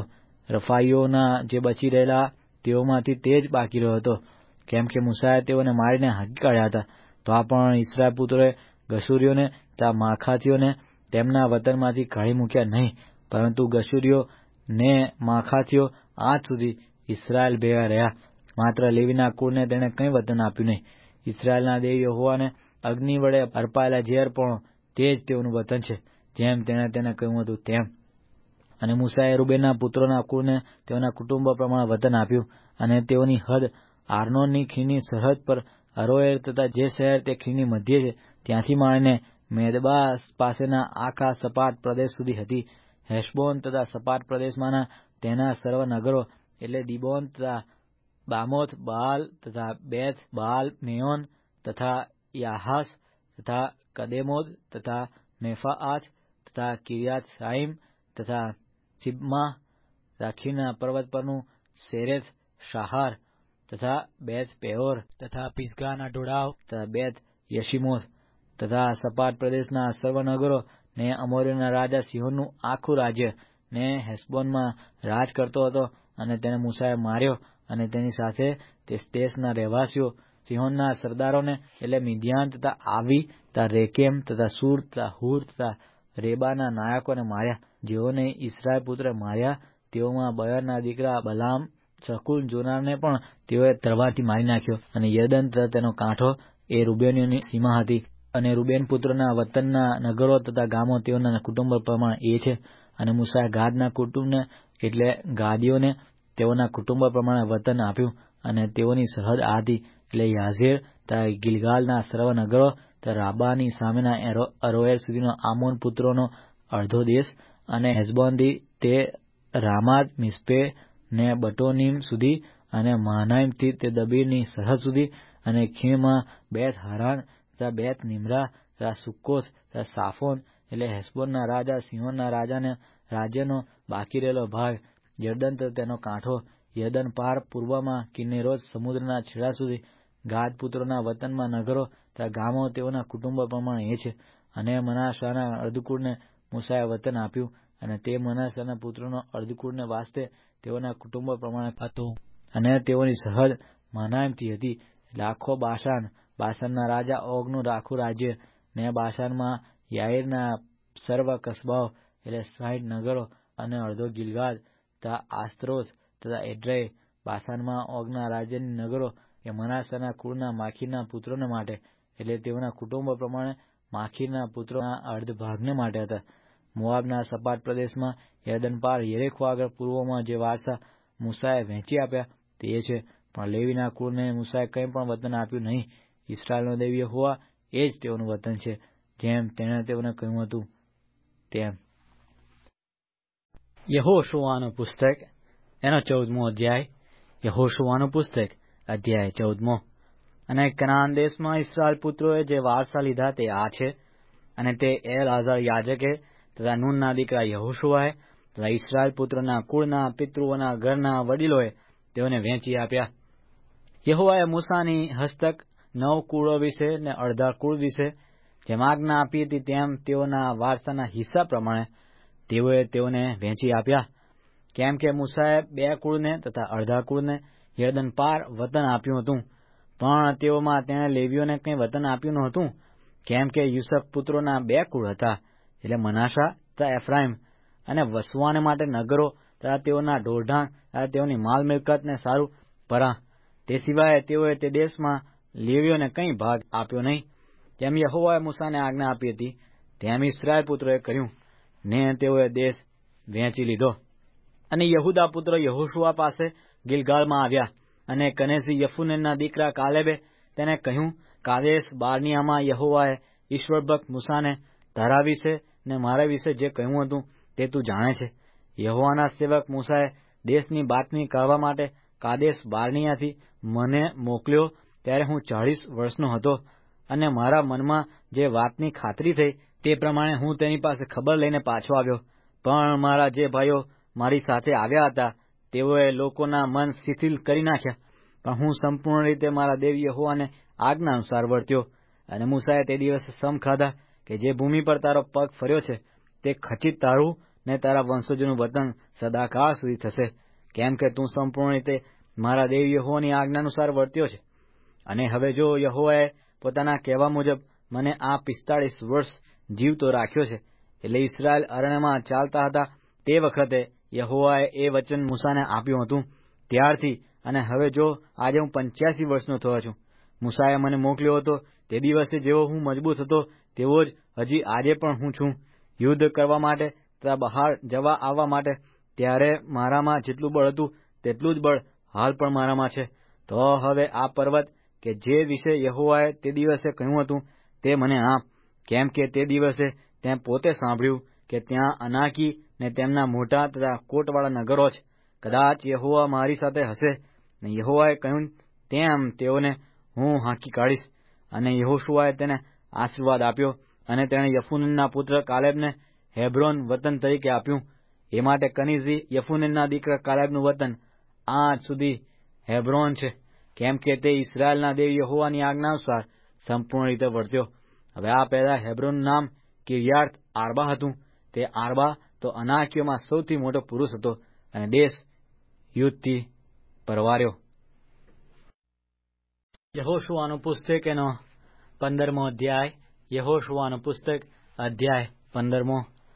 રફાઈઓના જે બચી રહેલા તેઓમાંથી તે જ બાકી રહ્યો હતો, કેમ કે મૂસાએ તેઓને મારીને હાંકી કાઢ્યા હતા. તો આ પણ ઇસ્રાયેલ પુત્રોએ ગશૂરીઓને તથા માખાથીઓને તેમના વતનમાંથી કાઢી મૂક્યા નહીં, પરંતુ ગશૂરીઓ ને માખાથીઓ આજ સુધી ઇસ્રાયેલ ભેગા રહ્યા. માત્ર લેવીના કુળને તેણે કંઈ વતન આપ્યું નહીં. ઇસ્રાયેલના દેવ યહોવાને અગ્નિ વડે અર્પાયેલા જે અર્પણો તે જ તેઓનું વતન છે, જેમ તેણે તેને કહ્યું હતું તેમ. અને મૂસાએ રૂબેનના પુત્રોના કુળને તેઓના કુટુંબો પ્રમાણે વતન આપ્યું, અને તેઓની હદ આર્નોનની ખીણની સરહદ પર અરોએર તથા જે શહેર તે ખીણની મધ્યે છે ત્યાંથી માંડીને મેદબા પાસેના આખા સપાટ પ્રદેશ સુધી હતી. હેશબોન તથા સપાટ પ્રદેશમાંના તેના સર્વ નગરો એટલે દીબોન તથા બામોથ બાલ તથા બેથ બાલ મેયોન તથા યાહાસ તથા કદેમોદ તથા મેફાઆથ તથા કિર્યાત સાઈમ તથા સિબમા તથા ખીણના પર્વત પરનું સેરેથ શાહાર તથા બેથ પેહોર તથા પિસગાના ઢોળાવ તથા બેથ યશિમોથ તથા સપાટ પ્રદેશના સર્વ નગરો ને અમોરીઓના રાજા સિહોનનું આખું રાજ્ય ને હેશબોનમાં રાજ કરતો હતો. અને તેને મૂસાએ માર્યો, અને તેની સાથે તે દેશના રહેવાસીઓ સિહોનના સરદારોને એટલે મિદ્યાન તથા આવી તથા રેકેમ તથા સૂર તથા હુર તથા રેબાના નાયકોને માર્યા. જેઓને ઇસ્રાયેલ પુત્રે માર્યા તેઓમાં બયરના દીકરા બલામ શકુલ જોનારને પણ તેઓએ તલવારથી મારી નાખ્યો. અને યર્દન તથા તેનો કાંઠો એ રૂબેનીઓની સીમા હતી. અને રૂબેન પુત્રોના વતનના નગરો તથા ગામો તેઓના કુટુંબો પ્રમાણે એ છે. અને મૂસાએ ગાદના કુટુંબને એટલે ગાદીઓને તેઓના કુટુંબો પ્રમાણે વતન આપ્યું. અને તેઓની સરહદ આ હતી એટલે યાઝેર તથા ગિલગાલના સર્વ નગરો તથા રાબાની સામેના અરોએર સુધીનો આમોન પુત્રોનો અડધો દેશ, અને હેશબોનથી તે રામાત મિસ્પે ને બટોનીમ સુધી, અને મહાનાઈમથી તે દબીરની સરહદ સુધી, અને ખીણમાં બેથ હારાન તથા બેથ નિમ્રા તથા સુક્કોથ તથા સાફોન એટલે હેશબોનના રાજા સિહોનના રાજાને રાજ્યનો બાકી રહેલો ભાગ, યર્દન તથા તેનો કાંઠો, યર્દન પાર પૂર્વમાં કિન્નેરોત સમુદ્રના છેડા સુધી. ગાદ પુત્રોના વતનમાં નગરો તથા ગામો તેઓના કુટુંબો પ્રમાણે એ છે. અને મનાસાના અર્ધકુળને મૂસાએ વતન આપ્યું, અને તે મનાસાના પુત્રોનો અર્ધકુળને વાસ્તે તેઓના કુટુંબો પ્રમાણે હતું. અને તેઓની સરહદ મહાનાઈમથી હતી એટલે આખો બાશાન, બાશાનના રાજા ઓગનું આખું રાજ્ય, ને બાશાનમાં યાઈરના સર્વ કસ્બાઓ એટલે સાઠ નગરો, અને અડધો ગિલગાદ તથા આસ્તરોથ તથા એડ્રેય. બાશાનમાં ઓગના રાજ્યની નગરો એ મનાસાના કુળના માખીરના પુત્રોને માટે એટલે તેઓના કુટુંબો પ્રમાણે માખીરના પુત્રોના અર્ધ ભાગને માટે હતા. મોઆબના સપાટ પ્રદેશમાં યર્દન પાર યરીખો આગળ પૂર્વમાં જે વારસા મૂસાએ વહેંચી આપ્યા તે છે. પણ લેવીના કુળને મૂસાએ કંઈ પણ વતન આપ્યું નહીં. ઇસ્રાયેલનો દેવ યહોવા એ જ તેઓનું વતન છે, જેમ તેણે તેઓને કહ્યું હતું તેમ. યહોશુઆનું પુસ્તક એનો ચૌદમો અધ્યાય. યહોશુઆનું પુસ્તક અધ્યાય ચૌદમો. અને કનાન દેશમાં ઇસ્રાયેલ પુત્રોએ જે વારસા લીધા તે આ છે. અને તે એલઆઝર યાજકે તથા નૂનના દીકરા યહોશુઆએ તથા ઇસ્રાયેલ પુત્રોના કુળના પિતૃઓના ઘરના વડીલોએ તેઓને વહેંચી આપ્યા. યહોવાએ મૂસાની હસ્તક નવ કુળો વિશે ને અડધા કુળ વિશે જેમ આજ્ઞા આપી હતી તેમ તેઓના વારસાના હિસ્સા પ્રમાણે તેઓએ તેઓને વહેંચી આપ્યા. કેમ કે મૂસાએ બે કુળને તથા અડધા કુળને યર્દન પાર વતન આપ્યું હતું, પણ તેઓમાં તેણે લેવીઓને કંઈ વતન આપ્યું ન હતું. કેમ કે યુસફ પુત્રોના બે કુળ હતા એટલે મનાસા તથા એફ્રાઈમ, અને વસવાને માટે નગરો તથા તેઓના ઢોરઢાંગ તથા તેઓની માલ મિલકતને સારું પરા. તે સિવાય તેઓએ તે દેશમાં લેવીઓને કંઈ ભાગ આપ્યો નહીં. જેમ યહોવાએ મૂસાને આજ્ઞા આપી હતી તેમ ઇસ્રાયેલ પુત્રોએ કર્યું, ને તેઓએ દેશ વહેંચી લીધો. અને યહૂદા પુત્ર યહોશુઆ પાસે ગિલગાલમાં આવ્યા. અને કનેસી યફુન્નેના દીકરા કાલેબે તેને કહ્યું, કાદેશ બારનિયામાં યહોવાએ ઈશ્વરભક્ત મૂસાને તારા વિશે ને મારા વિશે જે કહ્યું હતું તે તું જાણે છે. યહોવાના સેવક મૂસાએ દેશની બાતમી કાઢવા માટે કાદેશ બારનિયાથી મને મોકલ્યો ત્યારે હું ચાળીસ વર્ષનો હતો. અને મારા મનમાં જે વાતની ખાતરી થઈ તે પ્રમાણે હું તેની પાસે ખબર લઈને પાછો આવ્યો. પણ મારા જે ભાઈઓ મારી સાથે આવ્યા હતા તેઓએ લોકોના મન શિથિલ કરી નાખ્યા, પણ હું સંપૂર્ણ રીતે મારા દેવ યહોવાને આજ્ઞા અનુસાર વર્ત્યો. અને મૂસાએ તે દિવસે સમ ખાધા કે જે ભૂમિ પર તારો પગ ફર્યો છે તે ખચિત તારું ને તારા વંશજોનું વતન સદાકાળ સુધી થશે, કેમ કે તું સંપૂર્ણ રીતે મારા દેવ યહોવાની આજ્ઞાનુસાર વર્ત્યો છે. અને હવે જો યહોવાએ પોતાના કહેવા મુજબ મને આ પિસ્તાળીસ વર્ષ જીવતો રાખ્યો છે, એટલે ઇસ્રાયેલ અરણ્યમાં ચાલતા હતા તે વખતે યહોવાએ એ વચન મૂસાને આપ્યું હતું ત્યારથી, અને હવે જો આજે હું પંચ્યાસી વર્ષનો થયો છું. મૂસાએ મને મોકલ્યો હતો તે દિવસે જેવો હું મજબૂત હતો તેવો જ હજી આજે પણ હું છું, યુદ્ધ કરવા માટે તથા બહાર જવા આવવા માટે. ત્યારે મારામાં જેટલું બળ હતું તેટલું જ બળ હાલ પણ મારામાં છે. તો હવે આ પર્વત કે જે વિશે યહોવાએ તે દિવસે કહ્યું હતું તે મને આપ, કેમ કે તે દિવસે તે પોતે સાંભળ્યું કે ત્યાં અનાકી ને તેમના મોટા તથા કોટવાળા નગરો છે. કદાચ યહોવા મારી સાથે હશે ને યહોવાએ કહ્યું તેમ તેઓને હું હાંકી કાઢીશ. અને યહોશુઆએ તેને આશીર્વાદ આપ્યો, અને તેણે યફુન્નેના પુત્ર કાલેબને હેબ્રોન વતન તરીકે આપ્યું. એ માટે કનીઝી યફુન્નેના દીકરા કાલેબનું વતન આજ સુધી હેબ્રોન છે, કેમ કે તે ઇસ્રાયેલના દેવ યહોવાની આજ્ઞાનુસાર સંપૂર્ણ રીતે વર્ત્યો. હવે આ પહેલા હેબ્રોનનું નામ કિર્યાથ આર્બા હતું. તે આર્બા તો અનાકીઓમાં સૌથી મોટો પુરુષ હતો, અને દેશ યુદ્ધથી પરવાર્યો. યહોશુઆનું પુસ્તક એનો પંદરમો અધ્યાય. યહોશુઆનું પુસ્તક અધ્યાય પંદરમો.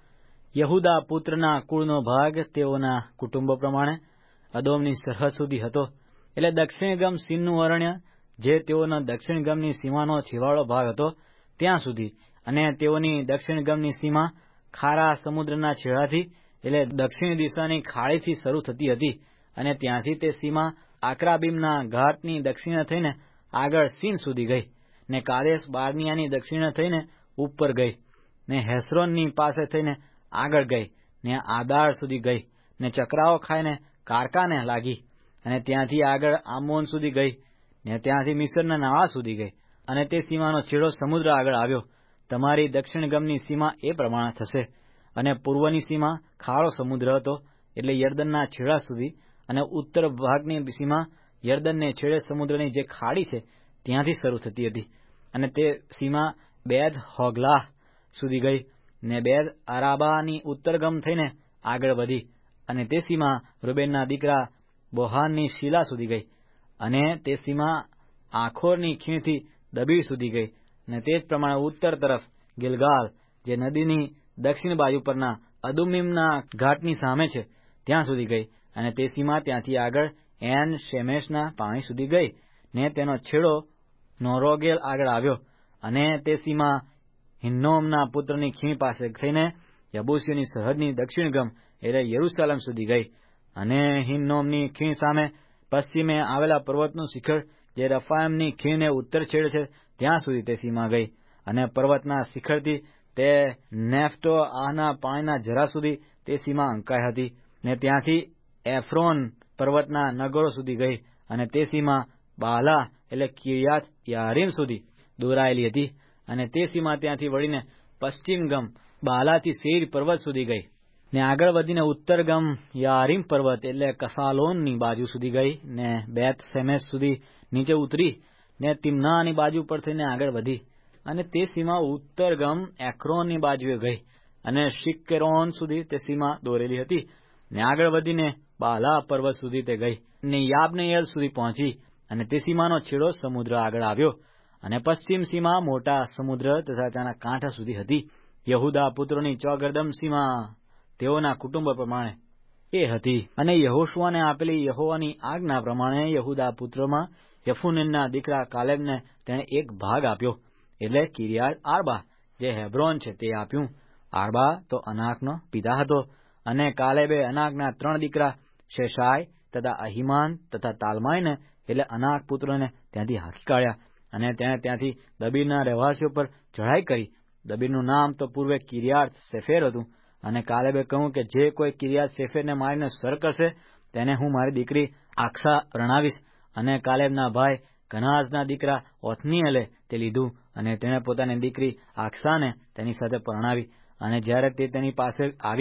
યહુદા પુત્રના કુળનો ભાગ તેઓના કુટુંબો પ્રમાણે અદોમની સરહદ સુધી હતો, એટલે દક્ષિણગમ સીનનું અરણ્ય જે તેઓના દક્ષિણગમની સીમાનો છેવાડો ભાગ હતો ત્યાં સુધી, અને તેઓની દક્ષિણગમની સીમા ખારા સમુદ્રના છેડાથી એટલે દક્ષિણ દિશાની ખાડીથી શરૂ થતી હતી, અને ત્યાંથી તે સીમા આક્રાબીમના ઘાટની દક્ષિણે થઈને આગળ સીન સુધી ગઈ, ને કાદેશ બાર્નિયાની દક્ષિણે થઈને ઉપર ગઈ, ને હેસ્રોનની પાસે થઈને આગળ ગઈ, ને આદાર સુધી ગઈ, ને ચકરાઓ ખાઈને કારકાને લાગી, અને ત્યાંથી આગળ આમોન સુધી ગઈ, ને ત્યાંથી મિસરના નાળા સુધી ગઈ, અને તે સીમાનો છેડો સમુદ્ર આગળ આવ્યો. તમારી દક્ષિણગમની સીમા એ પ્રમાણે થશે. અને પૂર્વની સીમા ખારો સમુદ્ર હતો, એટલે યર્દનના છેડા સુધી, અને ઉત્તર ભાગની સીમા યર્દનને છેડે સમુદ્રની જે ખાડી છે ત્યાંથી શરૂ થતી હતી, અને તે સીમા બેદ હોગલાહ સુધી ગઈ, ને બેદ અરાબાની ઉત્તરગમ થઈને આગળ વધી, અને તે સીમા રૂબેનના દીકરા બોહાનની શીલા સુધી ગઈ, અને તે સીમા આખોરની ખીણથી દબીર સુધી ગઈ, અને તે જ પ્રમાણે ઉત્તર તરફ ગિલગાલ જે નદીની દક્ષિણ બાજુ પરના અદુમ્મીમના ઘાટની સામે છે ત્યાં સુધી ગઈ, અને તે સીમા ત્યાંથી આગળ એન શેમેશના પાણી સુધી ગઈ, ને તેનો છેડો નોરોગેલ આગળ આવ્યો, અને તે સીમા હિન્નોમના પુત્રની ખીણ પાસે થઈને યબૂસીઓની સરહદની દક્ષિણગમ એટલે યરૂશાલેમ સુધી ગઈ, અને હિન્નોમની ખીણ સામે પશ્ચિમે આવેલા પર્વતનું શિખર જે રફાયમની ખીણને ઉત્તર છેડે છે ત્યાં સુધી તે સીમા ગઈ, અને પર્વતના શિખરથી તે નેફ્ટો આના પાણીના જરા સુધી તે સીમા અંકાઈ હતી, ને ત્યાંથી એફ્રોન પર્વતના નગરો સુધી ગઈ, અને તે સીમા બાલા એટલે કિર્યાથ યારીમ સુધી દોરાયેલી હતી, અને તે સીમા ત્યાંથી વળીને પશ્ચિમગમ બાલાથી સેઈર પર્વત સુધી ગઈ, ને આગળ વધીને ઉત્તરગમ યારીમ પર્વત એટલે કસાલોનની બાજુ સુધી ગઈ, ને બેત શેમેશ સુધી નીચે ઉતરી, ને તિમ્નાની બાજુ પર થઈને આગળ વધી, અને તે સીમા ઉત્તરગમ એક્રોનની બાજુએ ગઈ, અને શિક્કેરોન સુધી તે સીમા દોરેલી હતી, ને આગળ વધીને બાલા પર્વત સુધી તે ગઈ, ને યાબનેયલ સુધી પહોંચી, અને તે સીમાનો છેડો સમુદ્ર આગળ આવ્યો, અને પશ્ચિમ સીમા મોટા સમુદ્ર તથા તેના કાંઠા સુધી હતી. યહુદા પુત્રોની ચોગર્દમ સીમા તેઓના કુટુંબ પ્રમાણે એ હતી. અને યહોશુઆને આપેલી યહોવાની આજ્ઞા પ્રમાણે યહુદા પુત્રોમાં યફુન્નેના દીકરા કાલેબને તેણે એક ભાગ આપ્યો, એટલે કિર્યાથ આર્બા જે હેબ્રોન છે તે આપ્યું. આર્બા તો અનાકનો પિતા હતો, અને કાલેબે અનાકના ત્રણ દીકરા શેશાય તથા અહિમાન તથા તાલમાઈને એટલે અનાક પુત્રોને ત્યાંથી હાંકી કાઢ્યા, અને તેણે ત્યાંથી દબીરના રહેવાસીઓ પર ચઢાઈ કરી. દબીરનું નામ તો પૂર્વે કિર્યાથ સેફેર હતું, અને કાલેબે કહ્યું કે જે કોઈ કિર્યાથ સેફેરને મારીને સર કરશે તેને હું મારી દીકરી આક્સા પરણાવીશ. અને કાલેબના ભાઈ કનાઝના દીકરા ઓથનીએલે તે લીધું, અને તેણે પોતાની દીકરી આક્સાને તેની સાથે પરણાવી, અને જ્યારે તે તેની પાસે આવી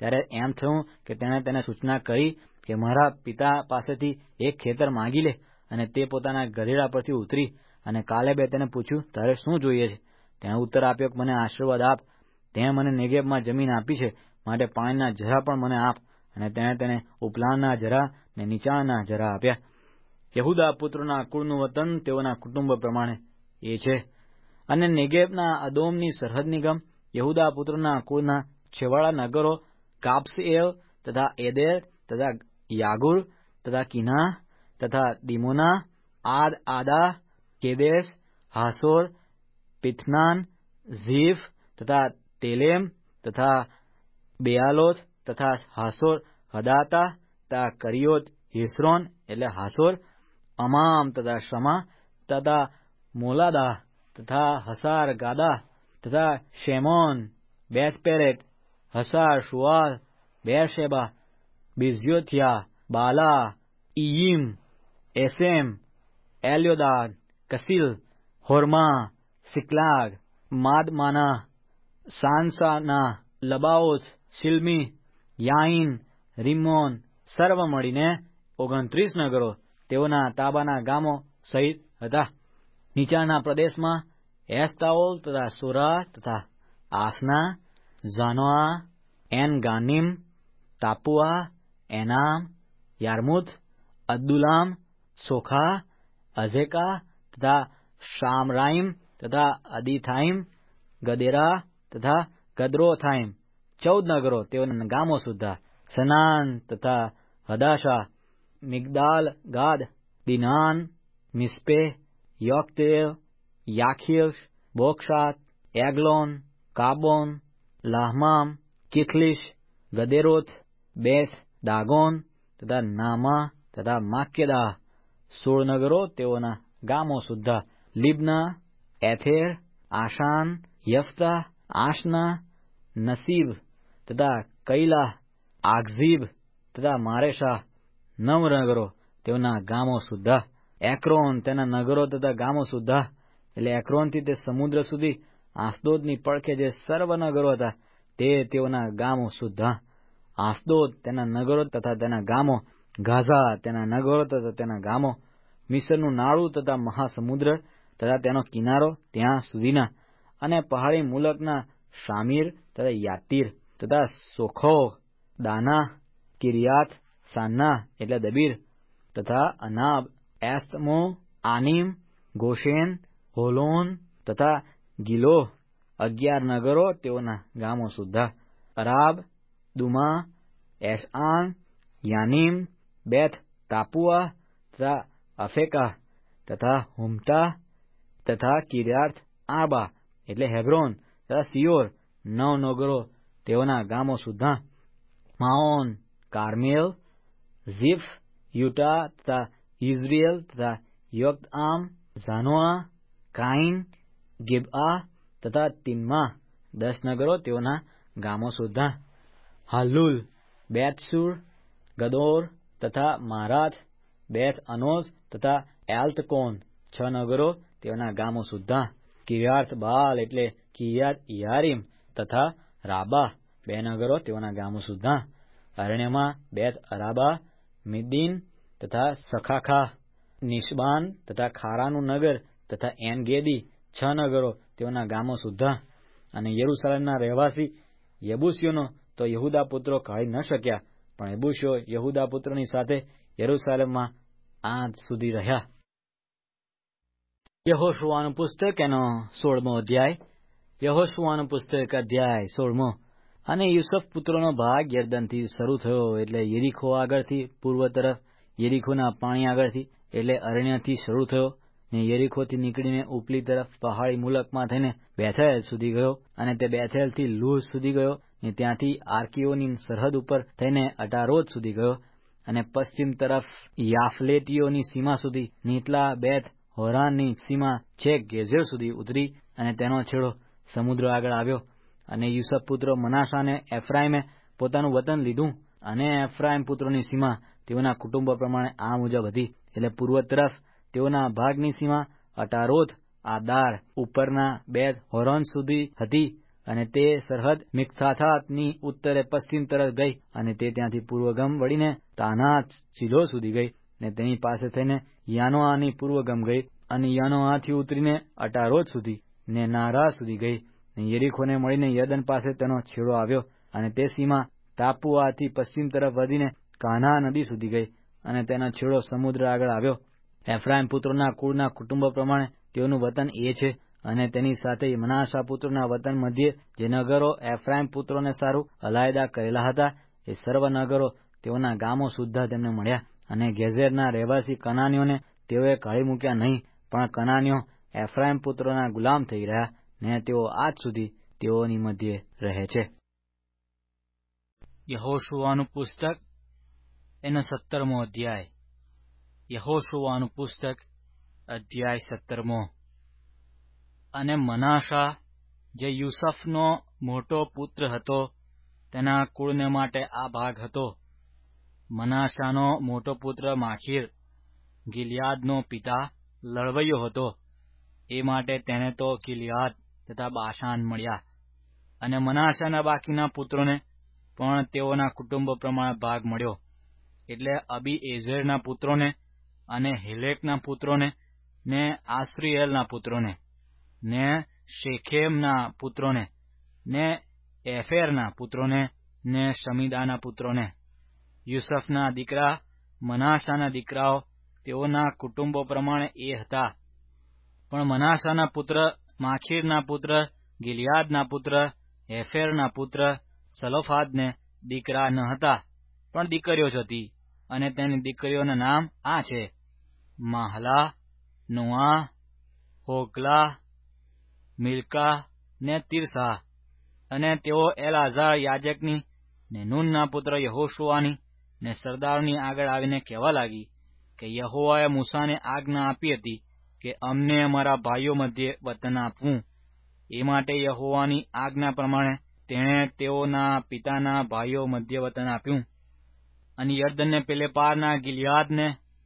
ત્યારે એમ થયું કે તેણે તેને સૂચના કરી કે મારા પિતા પાસેથી એક ખેતર માંગી લે. અને તે પોતાના ગધેડા પરથી ઉતરી અને કાલેબે તેને પૂછ્યું, તારે શું જોઈએ છે? તેણે ઉત્તર આપ્યો કે મને આશીર્વાદ આપ. તેં મને નેગેબમાં જમીન આપી છે, માટે પાણીના ઝરા પણ મને આપ. અને તેણે તેને ઉપલાણના ઝરા ને નીચાણના ઝરા આપ્યા. યહૂદા પુત્રોના કુળનું વતન તેઓના કુટુંબ પ્રમાણે એ છે. અને નેગેબના અદોમની સરહદની ગમ યહૂદા પુત્રોના કુળના છેવાડા નગરો કાબ્સેલ તથા એદેર તથા યાગુર તથા કિન્હા તથા દિમોના, આદ આદા, કેદેશ, હાસોર, પિથનાન, ઝીફ તથા તેલેમ તથા બેઆલોત તથા હાસોર હદાતા તથા કરિયોત હિસ્રોન એટલે હાસોર, અમામ તથા શમા તથા મોલાદા તથા હસાર ગાદા તથા શેમોન, બેથપેરેટ, હસાર શુઆલ, બેરશેબા, બિઝયોથ્યા, બાલા, ઈયીમ, એસેમ, એલ્યોદાદ, કસીલ, હોર્મા, સિકલાગ, માદમાના, સાનસાના, લબાઓથ, શિલ્મી, યાઈન, રિમ્મોન, સર્વ મળીને ઓગણત્રીસ નગરો તેઓના તાબાના ગામો સહિત હતા. નીચાણના પ્રદેશમાં એસ્તાઓલ તથા સોરા તથા આસના, ઝાનોઆ, એન ગાનિમ, તાપુઆ, એનામ, યાર્મુથ, અદ્દુલામ, સોખા, અઝેકા તથા શામરાઈમ તથા અદીથાઈમ, ગદેરા તથા ગદ્રોથાઈમ ચૌદ નગરો તેઓના ગામો સુદ્ધા. સનાન તથા હદાશા, મિગદાલ ગાદ, દિનાન, મિસ્પે, યોક્તેલ, યાખીશ, બોક્ષાત, એગ્લોન, કાબોન, લાહમામ, કિથલીશ, ગદેરોથ, બેથ દાગોન તથા નામા તથા માકેદા સોળ નગરો તેઓના ગામો સુદ્ધા. લિબ્ના, એથેર, આશાન, યફતા, આશના, નસીબ તથા કૈલા, આગઝીબ તથા મારેશા નવ નગરો તેઓના ગામો સુદ્ધા. એક્રોન તેના નગરો તથા ગામો સુદ્ધા. એટલે એક્રોનથી તે સમુદ્ર સુધી આસ્દોદની પડખે જે સર્વ નગરો હતા તે તેઓના ગામો સુદ્ધા. આસ્દોદ તેના નગરો તથા તેના ગામો, ગાઝા તેના નગરો તથા તેના ગામો, મિસરનું નાળું તથા મહાસમુદ્ર તથા તેનો કિનારો ત્યાં સુધીના, અને પહાડી મુલકના શામીર તથા યાતીર તથા સોખો, દાના, કિરિયાત સાન્ના એટલે દબીર તથા અનાબ, એસ્તમો, આનીમ, ગોશેન, હોલોન તથા ગિલો અગિયાર નગરો તેઓના ગામો સુદ્ધા. અરાબ, દુમા, એશઆન, યાનીમ, બેથ તાપુઆ તથા અફેકા તથા હુમતા તથા કિર્યાથ આબા એટલે હેબ્રોન તથા સિયોર નવ નગરો તેઓના ગામો સુદ્ધા. માઓન, કાર્મેલ, ઝીફ, યુટા તથા ઇઝરીએલ તથા યોક્તઆમ, ઝાનોઆ, કાઈન, ગિબઆ તથા તિમ્મા દસ નગરો તેઓના ગામો સુદ્ધા. હાલ્લુલ, બેથસુર, ગદોર તથા મારાથ, બેથ અનોઝ તથા એલ્તકોન છ નગરો તેઓના ગામો સુદ્ધા. કિર્યાથ બાલ એટલે કિર્યાત યારીમ તથા રાબા બે નગરો તેઓના ગામો સુદ્ધા. અરણ્યમાં બેથ અરાબા, મિદ્દીન તથા સખાખા, નિશબાન તથા ખારાનું નગર તથા એન ગેદી છ નગરો તેઓના ગામો સુદ્ધા. અને યરૂશાલેમના રહેવાસી યબૂસીઓનો તો યહૂદા પુત્રો કાઢી ન શક્યા, પણ યબૂસીઓ યહૂદા પુત્રોની સાથે યરૂશાલેમમાં આજ સુધી રહ્યા. યહોશુઆનું પુસ્તક એનો સોળમો અધ્યાય. યહોશુઆનું પુસ્તક અધ્યાય સોળમો. અને યુસુફ પુત્રોનો ભાગ યરદનથી શરૂ થયો એટલે યરીખો આગળથી પૂર્વ તરફ, યરીખોના પાણી આગળથી એટલે અરણ્યથી શરૂ થયો, ને યરીખોથી નીકળીને ઉપલી તરફ પહાડી મુલકમાં થઈને બેથેલ સુધી ગયો, અને તે બેથેલથી લૂઝ સુધી ગયો, ને ત્યાંથી આર્કીઓની સરહદ ઉપર થઈને અટારોત સુધી ગયો, અને પશ્ચિમ તરફ યાફલેટીઓની સીમા સુધી નીતલા બેથ હોરાનની સીમા છેક ગેઝેર સુધી ઉતરી, અને તેનો છેડો સમુદ્ર આગળ આવ્યો. અને યુસુફ પુત્રો મનાસાને એફ્રાઈમે પોતાનું વતન લીધું, અને એફ્રાઈમ પુત્રોની સીમા તેઓના કુટુંબો પ્રમાણે આ મુજબ હતી. એટલે પૂર્વ તરફ તેઓના ભાગની સીમા અટારોથ આદાર ઉપરના બેથ હોરોન સુધી હતી, અને તે સરહદ મિક્થાથાની ઉત્તરે પશ્ચિમ તરફ ગઈ, અને તે ત્યાંથી પૂર્વગમ વળીને તાનાથ શીલો સુધી ગઈ, ને તેની પાસે થઈને યાનોઆની પૂર્વગમ ગઈ, અને યાનોઆથી ઉતરીને અટારોત સુધી ને નારા સુધી ગઈ, ને યરીખોને મળીને યર્દન પાસે તેનો છેડો આવ્યો, અને તે સીમા તાપુઆથી પશ્ચિમ તરફ વધીને કાન્હા નદી સુધી ગઈ, અને તેનો છેડો સમુદ્ર આગળ આવ્યો. એફ્રાઈમ પુત્રોના કુળના કુટુંબો પ્રમાણે તેઓનું વતન એ છે, અને તેની સાથે મનાસા પુત્રોના વતન મધ્યે જે નગરો એફ્રાઈમ પુત્રોને સારું અલાયદા કરેલા હતા, એ સર્વ નગરો તેઓના ગામો સુદ્ધા તેમને મળ્યા. અને ગેઝેરના રહેવાસી કનાનીઓને તેઓએ કાઢી મૂક્યા નહીં, પણ કનાનીઓ એફ્રાઈમ પુત્રોના ગુલામ થઈ રહ્યા, ને તેઓ આજ સુધી તેઓની મધ્યે રહે છે. યહોશુઆનું પુસ્તક એનો સત્તરમો અધ્યાય. યહોશુઆનું પુસ્તક અધ્યાય સત્તરમો. અને મનાશા જે યુસફનો મોટો પુત્ર હતો, તેના કુળને માટે આ ભાગ હતો. મનાશાનો મોટો પુત્ર માખીર ગિલિયાદનો પિતા લડવૈયો હતો, એ માટે તેને તો ગિલિયાદ તથા બાશાન મળ્યા. અને મનાશાના બાકીના પુત્રોને પણ તેઓના કુટુંબો પ્રમાણે ભાગ મળ્યો, એટલે અબીએઝેરના પુત્રોને, અને હેલેકના પુત્રોને, ને આશ્રીએલના પુત્રોને, ને શેખેમના પુત્રોને, ને એફેરના પુત્રોને, ને શમીદાના પુત્રોને. યુસફના દીકરા મનાશાના દીકરાઓ તેઓના કુટુંબો પ્રમાણે એ હતા. પણ મનાશાના પુત્ર માખીરના પુત્ર ગિલિયાદના પુત્ર હેફેરના પુત્ર સલોફાદને દીકરા ન હતા, પણ દીકરીઓ જ હતી. અને તેની દીકરીઓના નામ આ છે: માહલા, નોઆ, હોગ્લા, મિલ્કા ને તિર્સા. અને તેઓ એલઆઝાર યાજકની ને નૂનના પુત્ર યહોશુઆની ને સરદારોની આગળ આવીને કહેવા લાગી કે યહોવાએ મૂસાને આજ્ઞા આપી હતી કે અમને અમારા ભાઈઓ મધ્યે વતન આપવું. એ માટે યહોવાની આજ્ઞા પ્રમાણે તેણે તેઓના પિતાના ભાઈઓ મધ્ય વતન આપ્યું. અને યર્દનને પેલે પારના ગિલિયાદને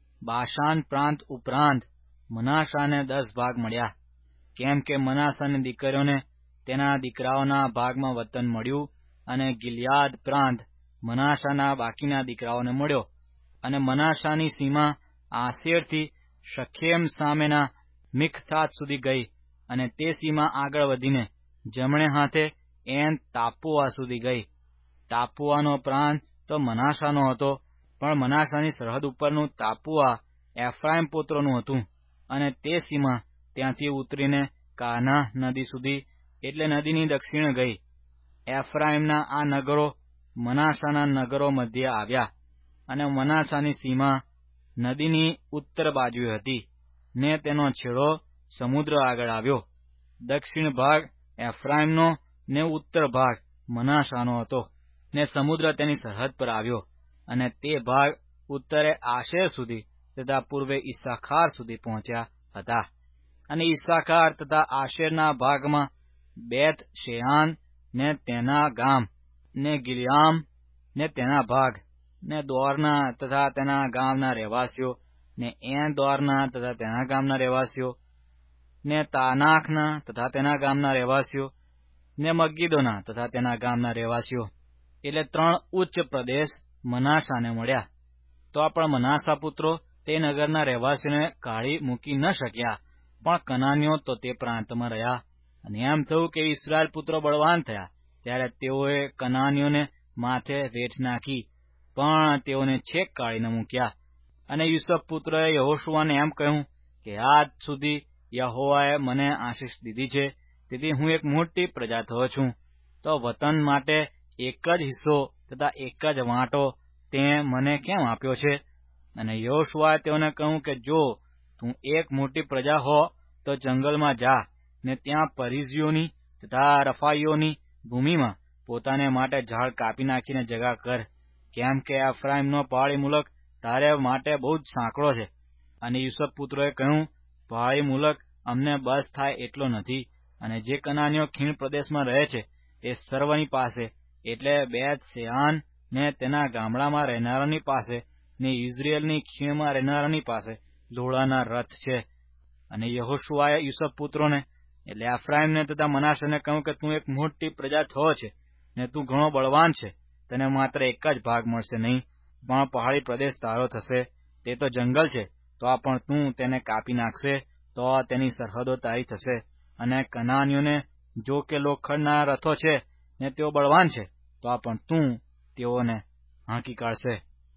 બાશાન પ્રાંત ઉપરાંત મનાશાને દસ ભાગ મળ્યા, કેમ કે મનાશાની દીકરીઓને તેના દીકરાઓના ભાગમાં વતન મળ્યું, અને ગિલિયાદ પ્રાંત મનાશાના બાકીના દીકરાઓને મળ્યો. અને મનાશાની સીમા આશેરથી શખેમ સામેના મિક્થાત સુધી ગઈ, અને તે સીમા આગળ વધીને જમણે હાથે એન તાપુઆ સુધી ગઈ. તાપુઆનો પ્રાંત તો મનાશાનો હતો, પણ મનાશાની સરહદ ઉપરનું તાપુઆ એફ્રાઈમ પુત્રોનું હતું. અને તે સીમા ત્યાંથી ઉતરીને કાન્હા નદી સુધી, એટલે નદીની દક્ષિણ ગઈ. એફ્રાઈમના આ નગરો મનાશાના નગરો મધ્યે આવ્યા, અને મનાશાની સીમા નદીની ઉત્તર બાજુએ હતી, ને તેનો છેડો સમુદ્ર આગળ આવ્યો. દક્ષિણ ભાગ એફ્રાઈમનો ને ઉત્તર ભાગ મનાશાનો હતો, ને સમુદ્ર તેની સરહદ પર આવ્યો. અને તે ભાગ ઉત્તરે આશેર સુધી તથા પૂર્વે ઈસ્સાખાર સુધી પહોંચ્યા હતા. અને ઈસ્સાખાર તથા આશેરના ભાગમાં બેત શેઆન ને તેના ગામ, ને ગિલિયામ ને તેના ભાગ, ને દોરના તથા તેના ગામના રહેવાસીઓ, ને એન દોરના તથા તેના ગામના રહેવાસીઓ, ને તાનાખના તથા તેના ગામના રહેવાસીઓ, ને મગીદોના તથા તેના ગામના રહેવાસીઓ. એટલે ત્રણ ઉચ્ચ પ્રદેશ મનાશાને મળ્યા. તો પણ મનાશા પુત્રો તે નગરના રહેવાસીઓને કાઢી મૂકી ન શક્યા, પણ કનાનીઓ તો તે પ્રાંતમાં રહ્યા. અને એમ થયું કે ઇસ્રાયેલ પુત્રો બળવાન થયા, ત્યારે તેઓએ કનાનીઓને માથે વેઠ નાખી, પણ તેઓને છેક કાઢી ન મૂક્યા. અને યુસુફ પુત્રોએ યહોશુઆને એમ કહ્યું કે આજ સુધી યહોવાએ મને આશીષ દીધી છે, તેથી હું એક મોટી પ્રજા થયો છું, તો વતન માટે એક જ હિસ્સો તથા એક જ વાંટો તે મને કેમ આપ્યો છે? અને યહોશુઆએ તેઓને કહ્યું કે જો તું એક મોટી પ્રજા હો, તો જંગલમાં જા, ને ત્યાં પરિઝીઓની તથા રફાઈઓની ભૂમિમાં પોતાને માટે ઝાડ કાપી નાખીને જગા કર, કેમ કે એફ્રાઈમનો પહાડી મુલક તારે માટે બહુ જ સાંકડો છે. અને યુસુફ પુત્રોએ કહ્યું, પહાડી મુલક અમને બસ થાય એટલો નથી. અને જે કનાનીઓ ખીણ પ્રદેશમાં રહે છે તે સર્વની પાસે, એટલે બેત શેઆન ને તેના ગામડામાં રહેનારાની પાસે, ને ઇઝરાયેલની ખીણમાં રહેનારાની પાસે લોડાના રથ છે. અને યહોશુઆએ યુસુફ પુત્રોને એટલે એફ્રાઈમને તથા મનાસેને કહ્યું કે તું એક મોટી પ્રજા થયો છે ને તું ઘણો બળવાન છે, તને માત્ર એક જ ભાગ મળશે નહીં, પણ પહાડી પ્રદેશ તારો થશે. તે તો જંગલ છે, તો આ પણ તું તેને કાપી નાખશે, તો તેની સરહદો તારી થશે. અને કનાનીઓને જો કે લોખંડના રથો છે ને તેઓ બળવાન છે, તો આ પણ તું તેઓને હાંકી કાઢશે.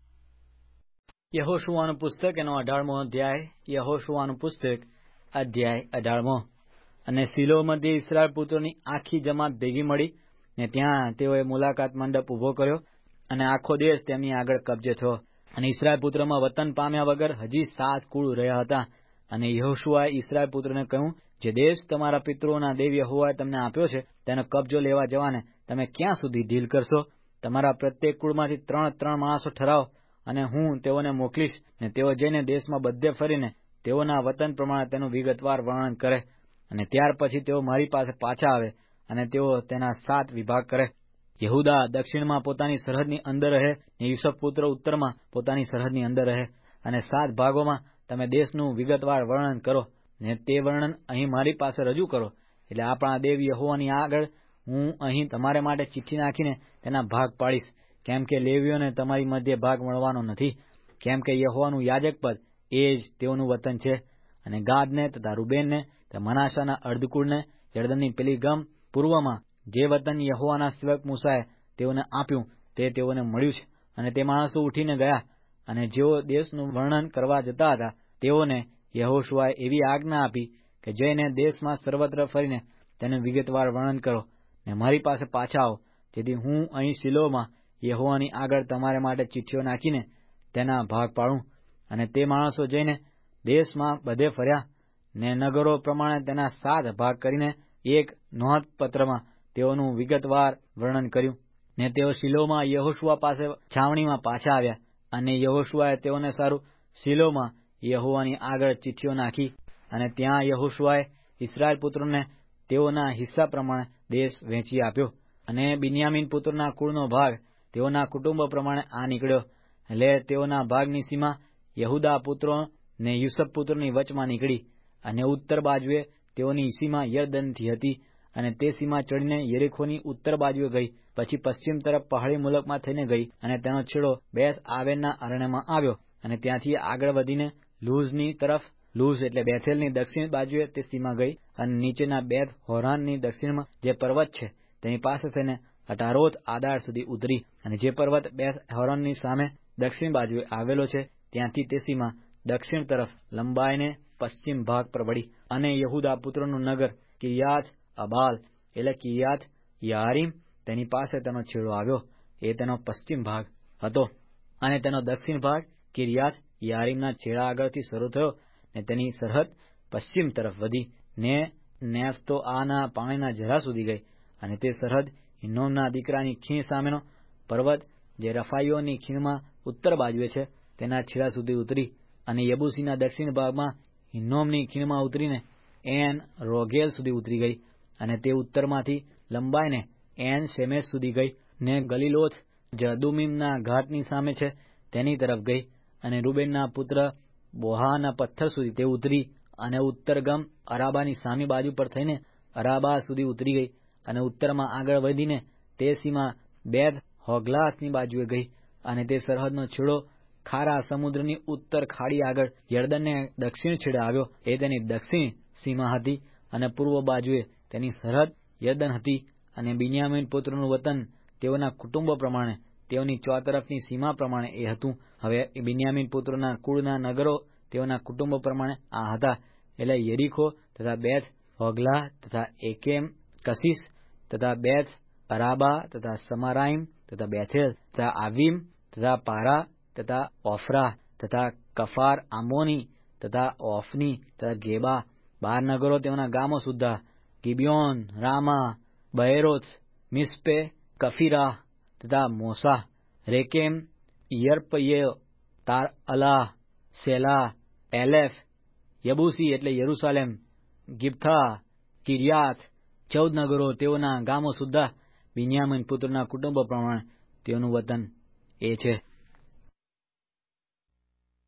યહોશુઆનું પુસ્તક એનો અઢારમો અધ્યાય. યહોશુઆનું પુસ્તક અધ્યાય અઢારમો. અને શિલો મધ્યે ઇસ્રાયેલ પુત્રોની આખી જમાત ભેગી મળી, ને ત્યાં તેઓએ મુલાકાત મંડપ ઉભો કર્યો, અને આખો દેશ તેમની આગળ કબજે થયો. અને ઇસ્રાયેલ પુત્રોમાં વતન પામ્યા વગર હજી સાત કુળ રહ્યા હતા. અને યહોશુઆએ ઇસ્રાયેલ પુત્રોને કહ્યું, જે દેશ તમારા પિતૃઓના દેવ યહોવાએ તમને આપ્યો છે, તેનો કબજો લેવા જવાને તમે ક્યાં સુધી ઢીલ કરશો? તમારા પ્રત્યેક કુળમાંથી ત્રણ ત્રણ માણસો ઠરાવો, અને હું તેઓને મોકલીશ, ને તેઓ જઈને દેશમાં બધે ફરીને તેઓના વતન પ્રમાણે તેનું વિગતવાર વર્ણન કરે. અને ત્યાર પછી તેઓ મારી પાસે પાછા આવે, અને તેઓ તેના સાત વિભાગ કરે. યહૂદા દક્ષિણમાં પોતાની સરહદની અંદર રહે, ને યુસુફ પુત્ર ઉત્તરમાં પોતાની સરહદની અંદર રહે. અને સાત ભાગોમાં તમે દેશનું વિગતવાર વર્ણન કરો, ને તે વર્ણન અહીં મારી પાસે રજૂ કરો. એટલે આપણા દેવ યહોવાની આગળ હું અહીં તમારે માટે ચિઠ્ઠી નાખીને તેના ભાગ પાડીશ, કેમ કે લેવીઓને તમારી મધ્યે ભાગ મળવાનો નથી, કેમ કે યહોવાનું યાજકપદ એ જ તેઓનું વતન છે. અને ગાદને તથા રૂબેનને તથા મનાસાના અર્ધકુળને યરદનની પેલી ગમ પૂર્વમાં જે વતન યહોવાના સેવક મૂસાએ તેઓને આપ્યું તે તેઓને મળ્યું છે. અને તે માણસો ઉઠીને ગયા, અને જેઓ દેશનું વર્ણન કરવા જતા હતા તેઓને યહોશુઆએ એવી આજ્ઞા આપી કે જઈને દેશમાં સર્વત્ર ફરીને તેનું વિગતવાર વર્ણન કરો, ને મારી પાસે પાછા આવો, જેથી હું અહીં શિલોમાં યહોવાની આગળ તમારે માટે ચિઠ્ઠીઓ નાખીને તેના ભાગ પાડું. અને તે માણસો જઈને દેશમાં બધે ફર્યા, ને નગરો પ્રમાણે તેના સાત ભાગ કરીને એક નોંધપત્રમાં તેઓનું વિગતવાર વર્ણન કર્યું. ને તેઓ શિલોમાં યહોશુઆ પાસે છાવણીમાં પાછા આવ્યા, અને યહોશુઆએ તેઓને સારું શિલોમાં યહોવાની આગળ ચિઠ્ઠીઓ નાખી. અને ત્યાં યહોશુઆએ ઇસ્રાયેલ પુત્રોને તેઓના હિસ્સા પ્રમાણે દેશ વહેંચી આપ્યો. અને બિન્યામીન પુત્રોના કુળનો ભાગ તેઓના કુટુંબો પ્રમાણે આ નીકળ્યો. એટલે તેઓના ભાગની સીમા યહૂદા પુત્રો ને યુસુફ પુત્રોની વચમાં નીકળી. અને ઉત્તર બાજુએ તેઓની સીમા યરદનથી હતી, અને તે સીમા ચડીને યરીખોની ઉત્તર બાજુએ ગઈ, પછી પશ્ચિમ તરફ પહાડી મુલકમાં થઈને ગઈ, અને તેનો છેડો બેથ આવેનના અરણ્યમાં આવ્યો. અને ત્યાંથી આગળ વધીને લૂઝની તરફ, લૂઝ એટલે બેથેલની દક્ષિણ બાજુએ તે સીમા ગઈ, અને નીચેના બેથ હોરાનની દક્ષિણમાં જે પર્વત છે તેની પાસે થઈને અટારોથ આદાર સુધી ઉતરી. અને જે પર્વત બેથ હોરોનની સામે દક્ષિણ બાજુએ આવેલો છે ત્યાંથી તે સીમા દક્ષિણ તરફ લંબાઈને પશ્ચિમ ભાગ પર વળી. અને યહૂદા પુત્રોનું નગર કિર્યાથ અબાલ એટલે કિર્યાથ યારીમ તેની પાસે તેનો છેડો આવ્યો, એ તેનો પશ્ચિમ ભાગ હતો. અને તેનો દક્ષિણ ભાગ કિર્યાથ યારીમના છેડા આગળથી શરૂ થયો, ને તેની સરહદ પશ્ચિમ તરફ વધી, ને નેફ્તોઆના પાણીના ઝરા સુધી ગઈ. અને તે સરહદ હિન્નોમના દીકરાની ખીણ સામેનો પર્વત જે રફાઈઓની ખીણમાં ઉત્તર બાજુએ છે તેના છેડા સુધી ઉતરી. અને યબુસીના દક્ષિણ ભાગમાં હિન્નોમની ખીણમાં ઉતરીને એન રોગેલ સુધી ઉતરી ગઈ. અને તે ઉત્તરમાંથી લંબાઈને એન શેમેશ સુધી ગઈ, ને ગલીલોથ જે અદુમીમના ઘાટની સામે છે તેની તરફ ગઈ. અને રૂબેનના પુત્ર બોહાના પથ્થર સુધી તે ઉતરી, અને ઉત્તરગમ અરાબાની સામી બાજુ પર થઈને અરાબા સુધી ઉતરી ગઈ. અને ઉત્તરમાં આગળ વધીને તે સીમા બેદ હોગ્લાથની બાજુએ ગઈ. અને તે સરહદનો છેડો ખારા સમુદ્રની ઉત્તર ખાડી આગળ યરદનને દક્ષિણ છેડે આવ્યો, એ તેની દક્ષિણ સીમા હતી. અને પૂર્વ બાજુએ તેની સરહદ યરદન હતી. અને બિન્યામીન પુત્રોનું વતન તેઓના કુટુંબો પ્રમાણે તેઓની ચોતરફની સીમા પ્રમાણે એ હતું. હવે બિન્યામીન પુત્રોના કુળના નગરો તેઓના કુટુંબો પ્રમાણે આ હતા, એટલે યરીખો તથા બેથ હોગ્લા તથા એકેમ કસીસ તથા બેથ અરાબા તથા સમારાઈમ તથા બેથેલ તથા આવીમ તથા પારા તથા ઓફરા તથા કફાર આમોની તથા ઓફની તથા ગેબા, બાર નગરો તેઓના ગામો સુદ્ધા, ગિબિયોન, રામા, બહેરોથ, મિસ્પે, કફીરા તથા મોસા, રેકેમ, યર્પયેલ, તાર અલાહ, સેલા, એલેફ, યબુસી એટલે યરૂશાલેમ, ગિબ્થા, કિર્યાથ, ચૌદ નગરો તેઓના ગામો સુદ્ધા બિન્યામીન પુત્રના કુટુંબો પ્રમાણે તેઓનું વતન એ છે.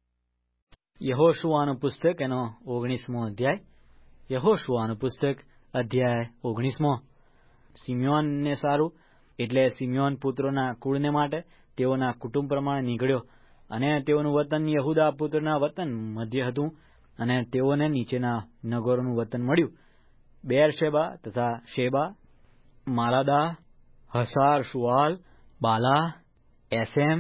યહોશુઆનું પુસ્તક એનો ઓગણીસમો અધ્યાય. યહોશુઆનું પુસ્તક અધ્યાય ઓગણીસમો. સિમ્યોનને સારું, એટલે સિમ્યોન પુત્રોના કુળને માટે તેઓના કુટુંબ પ્રમાણે નીકળ્યો, અને તેઓનું વતન યહુદા પુત્રના વતન મધ્ય હતું, અને તેઓને નીચેના નગરોનું વતન મળ્યું: બેરશેબા તથા શેબા, માલાદા, હસાર શુઆલ, બાલા, એસેમ,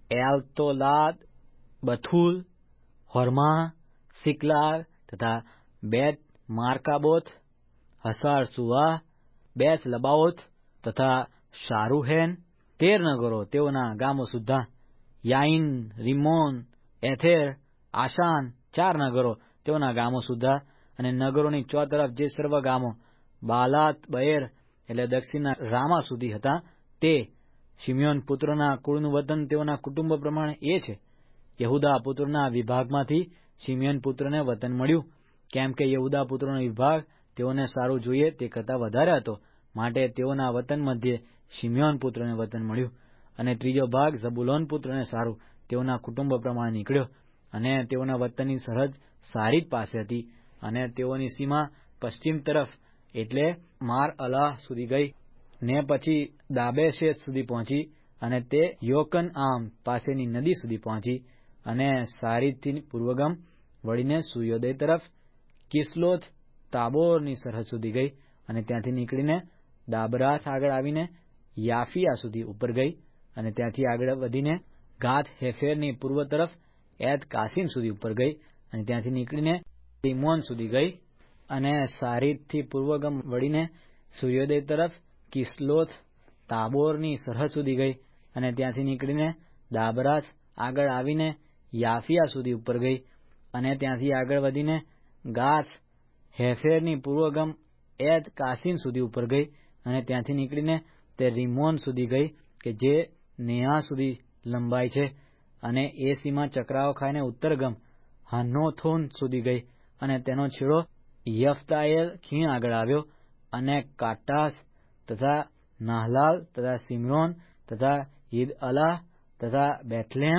એલતોલાદ, બથુલ, હોર્મા, સિકલાગ તથા બેત માર્કાબોથ, હસાર સુવા, બેત લબાઓથ તથા શારુહેન, તેર નગરો તેઓના ગામો સુદ્ધા: યાઈન, રિમ્મોન, એથેર, આશાન, ચાર નગરો તેઓના ગામો સુદ્ધા, અને નગરોની ચોતરફ જે સર્વ ગામો બાલાત બએર એટલે દક્ષિણના રામા સુધી હતા તે. શિમ્યોન પુત્રોના કુળનું વતન તેઓના કુટુંબ પ્રમાણે એ છે. યહુદા પુત્રોના વિભાગમાંથી શિમ્યોન પુત્રને વતન મળ્યું, કેમ કે યહુદા પુત્રોનો વિભાગ તેઓને સારું જોઈએ તે કરતાં વધારે હતો, માટે તેઓના વતન મધ્યે શિમ્યોન પુત્રને વતન મળ્યું. અને ત્રીજો ભાગ ઝબુલોન પુત્રને સારું, તેઓના કુટુંબ પ્રમાણે નીકળ્યો, અને તેઓના વતનની સરહદ સારીદ પાસે હતી, અને તેઓની સીમા પશ્ચિમ તરફ એટલે માર અલાહ સુધી ગઈ, ને પછી દાબેશેત સુધી પહોંચી, અને તે યોકન આમ પાસેની નદી સુધી પહોંચી, અને સારીદથી પૂર્વગમ વળીને સૂર્યોદય તરફ કિસ્લોથ તાબોરની સરહદ સુધી ગઈ, અને ત્યાંથી નીકળીને દાબરાથ આગળ આવીને યાફિયા સુધી ઉપર ગઈ, અને ત્યાંથી આગળ વધીને ગાથ હેફેરની પૂર્વ તરફ એત કાસીમ સુધી ઉપર ગઈ, અને ત્યાંથી નીકળીને રિમોન સુધી ગઈ, અને સારીદથી પૂર્વગમ વળીને સૂર્યોદય તરફ કિસ્લોથ તાબોરની સરહદ સુધી ગઈ, અને ત્યાંથી નીકળીને દાબરાથ આગળ આવીને યાફિયા સુધી ઉપર ગઈ, અને ત્યાંથી આગળ વધીને ગાથ હેફેરની પૂર્વગમ એત કાસીમ સુધી ઉપર ગઈ, અને ત્યાંથી નીકળીને તે રિમોન સુધી ગઈ કે જે નેહા સુધી લંબાય છે, અને એ સીમા ચક્રાઓ ખાઈને ઉત્તરગમ હાનોથોન સુધી ગઈ, અને તેનો છેડો યફ્તાએલ ખીણ આગળ આવ્યો, અને કાટાથ તથા નાહલાલ તથા સિમ્રોન તથા ઈદ અલાહ તથા બેથલેhem,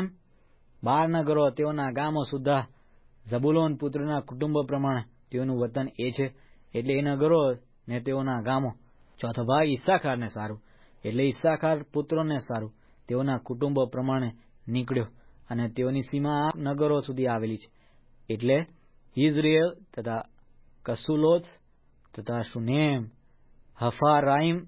બાર નગરો તેઓના ગામો સુદ્ધા. ઝબુલોન પુત્રના કુટુંબ પ્રમાણે તેઓનું વતન એ છે, એટલે એ નગરો ને તેઓના ગામો. ચોથો ભાગ ઈસાખારને સારું, એટલે ઈસાખાર પુત્રોને સારું, તેઓના કુટુંબો પ્રમાણે નીકળ્યો, અને તેઓની સીમા આ નગરો સુધી આવેલી છે, એટલે ઇઝરેલ તથા કસુલોથ તથા શુનેમ, હફારાઈમ,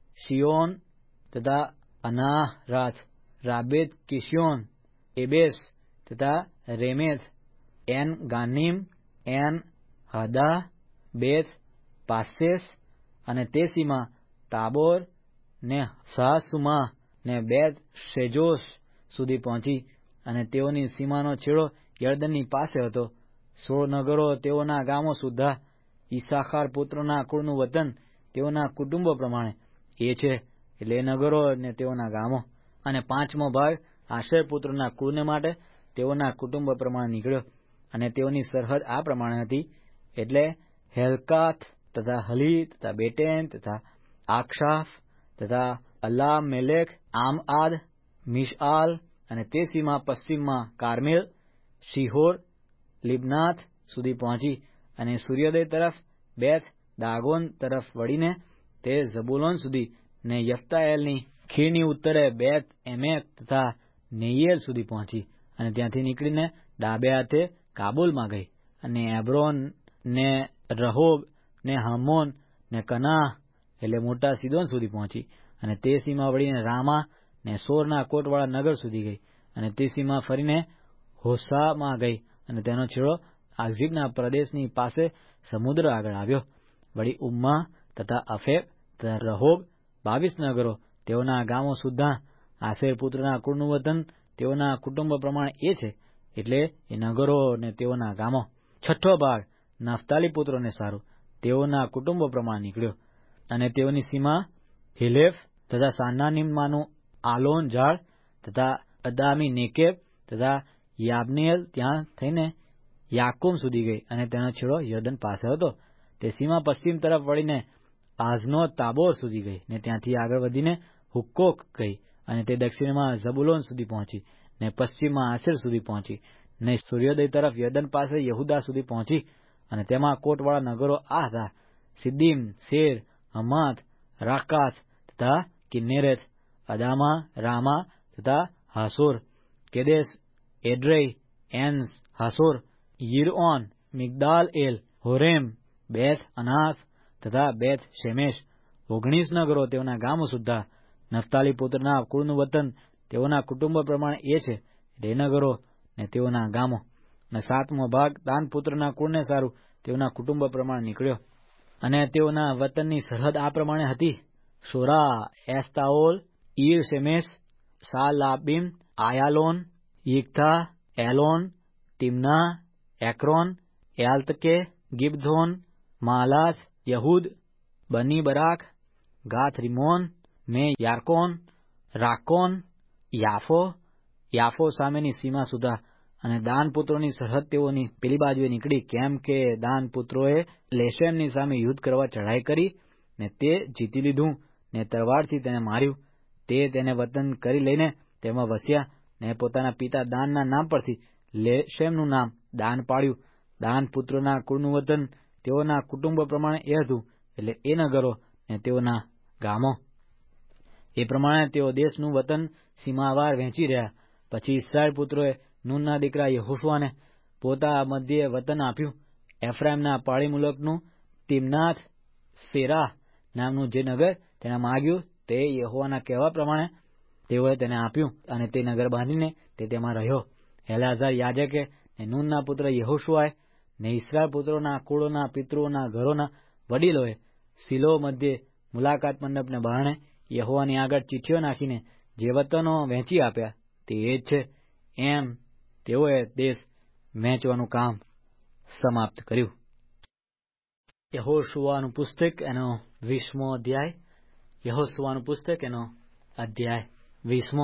શિયોન તથા અનાહરાથ, રાબેત કિશ્યોન, એબેસ તથા Remeth, En Gannim, En Haddah, Beth Pazzez, અને તે સીમા તાબોર ને સાસુમા ને બેત શેજોસ સુધી પહોંચી, અને તેઓની સીમાનો છેડો યર્દનની પાસે હતો. સોળ નગરો તેઓના ગામો સુદ્ધા. ઈસાખાર પુત્રોના કુળનું વતન તેઓના કુટુંબો પ્રમાણે એ છે, એટલે એ નગરો ને તેઓના ગામો. અને પાંચમો ભાગ આશેર પુત્રોના કુળને માટે તેઓના કુટુંબ પ્રમાણે નીકળ્યો, અને તેઓની સરહદ આ પ્રમાણે હતી, એટલે હેલકાથ તથા હલી તથા બેટેન તથા આક્ષાફ તથા અલ્લાહ મેલેખ, આમ આદ, મિશઆલ, અને તે સીમા પશ્ચિમમાં કાર્મેલ, શિહોર, લિબનાથ સુધી પહોંચી, અને સૂર્યોદય તરફ બેથ દાગોન તરફ વળીને તે ઝબુલોન સુધી, ને યફ્તાએલની ખીણની ઉત્તરે બેત એમેક તથા નેયેલ સુધી પહોંચી, અને ત્યાંથી નીકળીને ડાબે હાથે કાબુલમાં ગઈ, અને એબ્રોન ને રહોબ ને હામોન ને કનાહ એટલે મોટા સિદોન સુધી પહોંચી, અને તે સીમા વળીને રામા ને સોરના કોટવાળા નગર સુધી ગઈ, અને તે સીમા ફરીને હોસામાં ગઈ, અને તેનો છેડો આઝીબના પ્રદેશની પાસે સમુદ્ર આગળ આવ્યો. વળી ઉમ્મા તથા અફેક તથા રહોબ, બાવીસ નગરો તેઓના ગામો સુદ્ધા. આશેર પુત્રના કુળનું વતન તેઓના કુટુંબ પ્રમાણે એ છે, એટલે એ નગરો ને તેઓના ગામો. છઠ્ઠો ભાગ નફતાલી પુત્રોને સારું, તેઓના કુટુંબો પ્રમાણે નીકળ્યો, અને તેઓની સીમા હિલેફ તથા સાનાનીમમાંનું આલોન ઝાડ તથા અદામી નેકેબ તથા યાબનેલ ત્યાં થઈને યાકુમ સુધી ગઈ, અને તેનો છેડો યર્દન પાસે હતો. તે સીમા પશ્ચિમ તરફ વળીને આઝનો તાબોર સુધી ગઈ, ને ત્યાંથી આગળ વધીને હુક્કોક ગઈ, અને તે દક્ષિણમાં ઝબુલોન સુધી પહોંચી, ને પશ્ચિમમાં આશેર સુધી પહોંચી, ને સૂર્યોદય તરફ યર્દન પાસે યહુદા સુધી પહોંચી, અને તેમાં કોટવાળા નગરો આ હતા: સિદ્દીમ, સેર, હમાથ, રાકાથ તથા કિન્નેરેથ, અદામા, રામા તથા હાસોર, કેદેશ, એડ્રેઈ, એન્સ, હાસોર, યિરઓન, મિગદાલ એલ, હોરેમ, બેથ અનાથ તથા બેથ શેમેશ. ઓગણીસ નગરો તેઓના ગામો સુદ્ધા. નફતાલી પુત્રના કુળનું વતન તેઓના કુટુંબો પ્રમાણે એ છે, એ નગરો ને તેઓના ગામો. અને સાતમો ભાગ દાન પુત્રના કુળને સારું તેઓના કુટુંબ પ્રમાણે નીકળ્યો. અને તેઓના વતનની સરહદ આ પ્રમાણે હતી: શોરા, એસ્તાઓલ, ઈર શેમેશ, સાલાબીમ, આયાલોન, yikthah, એલોન, તિમ્ના, એક્રોન, એલ્તકે, ગિબધોન, માલાથ, યહૂદ, બની બરાક, ગાથ રિમોન, મે યાર્કોન, રાકોન, યાફો, યાફો સામેની સીમા સુધા. અને દાન પુત્રોની સરહદ તેઓની પેલી બાજુએ નીકળી, કેમ કે દાન પુત્રોએ લેશેમની સામે યુદ્ધ કરવા ચઢાઈ કરી ને તે જીતી લીધું ને તલવારથી તેને માર્યું. તે તેને વતન કરી લઈને તેમાં વસ્યા ને પોતાના પિતા દાનના નામ પરથી લેશેમનું નામ દાન પાડ્યું. દાન પુત્રોના કુળનું વતન તેઓના કુટુંબો પ્રમાણે એ હતું, એટલે એ નગરો ને તેઓના ગામો. એ પ્રમાણે તેઓ દેશનું વતન સીમાવાર વહેંચી રહ્યા. પછી ઇસ્રાયેલ પુત્રોએ નૂનના દીકરા યહોશુઆને પોતા મધ્યે વતન આપ્યું. એફ્રાઈમના પાળી મુલકનું તિમનાથ સેરાહ નામનું જે નગર તેને માગ્યું, તે યહોવાના કહેવા પ્રમાણે તેઓએ તેને આપ્યું અને તે નગર બાંધીને તે તેમાં રહ્યો. એલાઝાર યાજકે ને નૂનના પુત્ર યહોશુઆએ ને ઇસ્રાયેલ પુત્રોના કુળોના પિતૃઓના ઘરોના વડીલોએ શિલો મધ્યે મુલાકાત મંડપને બારણે યહોવાની આગળ ચિઠ્ઠીઓ નાખીને જે વતનો વહેંચી આપ્યા તે એ જ છે. એમ તેઓએ દેશ વહેંચવાનું કામ સમાપ્ત કર્યું. યહોશુઆનું પુસ્તક એનો વીસમો અધ્યાય. યહોશુઆનું પુસ્તક એનો અધ્યાય વીસમો.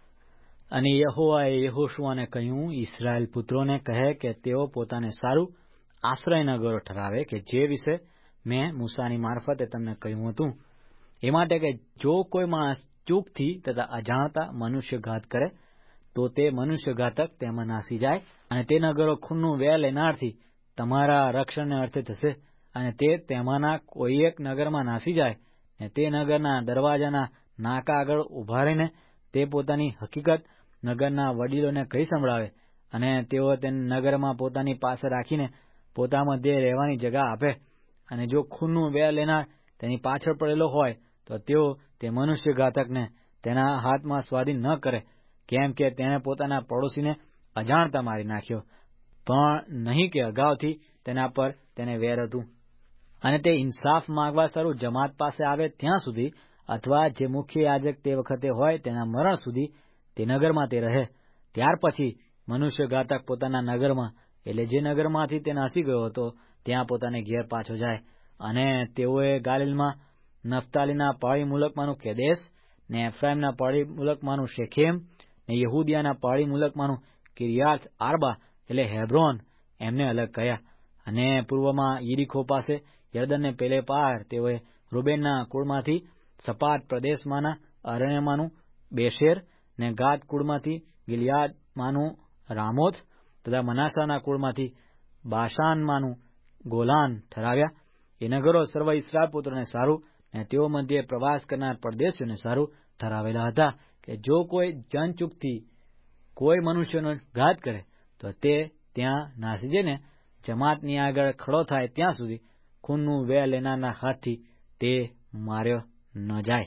અને યહોવાએ યહોશુઆને કહ્યું, ઇસ્રાયેલ પુત્રોને કહે કે તેઓ પોતાને સારું આશ્રય નગરો ઠરાવે, કે જે વિશે મેં મૂસાની મારફતે તમને કહ્યું હતું. એ માટે કે જો કોઈ માણસ ચૂકથી તથા અજાણતા મનુષ્યઘાત કરે તો તે મનુષ્યઘાતક તેમાં નાસી જાય. અને તે નગરો ખૂનનું વેર લેનારથી તમારા રક્ષણને અર્થે થશે. અને તે તેમાંના કોઈ એક નગરમાં નાસી જાય ને તે નગરના દરવાજાના નાકા આગળ ઉભા રહીને તે પોતાની હકીકત નગરના વડીલોને કહી સંભળાવે અને તેઓ તેને નગરમાં પોતાની પાસે રાખીને પોતા મધ્યે રહેવાની જગા આપે. અને જો ખૂનનું વેર લેનાર તેની પાછળ પડેલો હોય તો તેઓ તે મનુષ્યઘાતકને તેના હાથમાં સ્વાધીન ન કરે, કેમ કે તેણે પોતાના પડોશીને અજાણતા મારી નાખ્યો, પણ નહીં કે અગાઉથી તેના પર તેને વેર હતું. અને તે ઇન્સાફ માંગવા સારું જમાત પાસે આવે ત્યાં સુધી, અથવા જે મુખ્ય યાજક તે વખતે હોય તેના મરણ સુધી તે નગરમાં તે રહે. ત્યાર પછી મનુષ્યઘાતક પોતાના નગરમાં, એટલે જે નગરમાંથી તે નાસી ગયો હતો ત્યાં પોતાને ઘેર પાછો જાય. અને તેઓએ ગાલિલમાં નફતાલીના પાળી મુલકમાંનું કેદેશ ને એફ્રાઈમના પાળી મુલકમાંનું શેખેમ ને યહૂદિયાના પાળી મુલકમાંનું કિર્યાથ આર્બા એટલે હેબ્રોન એમને અલગ કર્યા. અને પૂર્વમાં યરીખો પાસે યરદનને પેલે પાર તેઓએ રૂબેનના કુળમાંથી સપાટ પ્રદેશમાંના અરણ્યમાંનું બેશેર ને ગાદ કુળમાંથી ગિલિયાદમાંનું રામોથ તથા મનાસાના કુળમાંથી બાશાનમાંનું ગોલાન ઠરાવ્યા. એ નગરો સર્વ ઇસ્રાયેલ પુત્રોને સારું ને તેઓ મધ્યે પ્રવાસ કરનાર પરદેશીઓને સારું ઠરાવેલા હતા, કે જો કોઈ જનચૂકથી કોઈ મનુષ્યનો ઘાત કરે તો તે ત્યાં નાસી જઈને જમાતની આગળ ખડો થાય ત્યાં સુધી ખૂનનું વેર લેનારના હાથથી તે માર્યો ન જાય.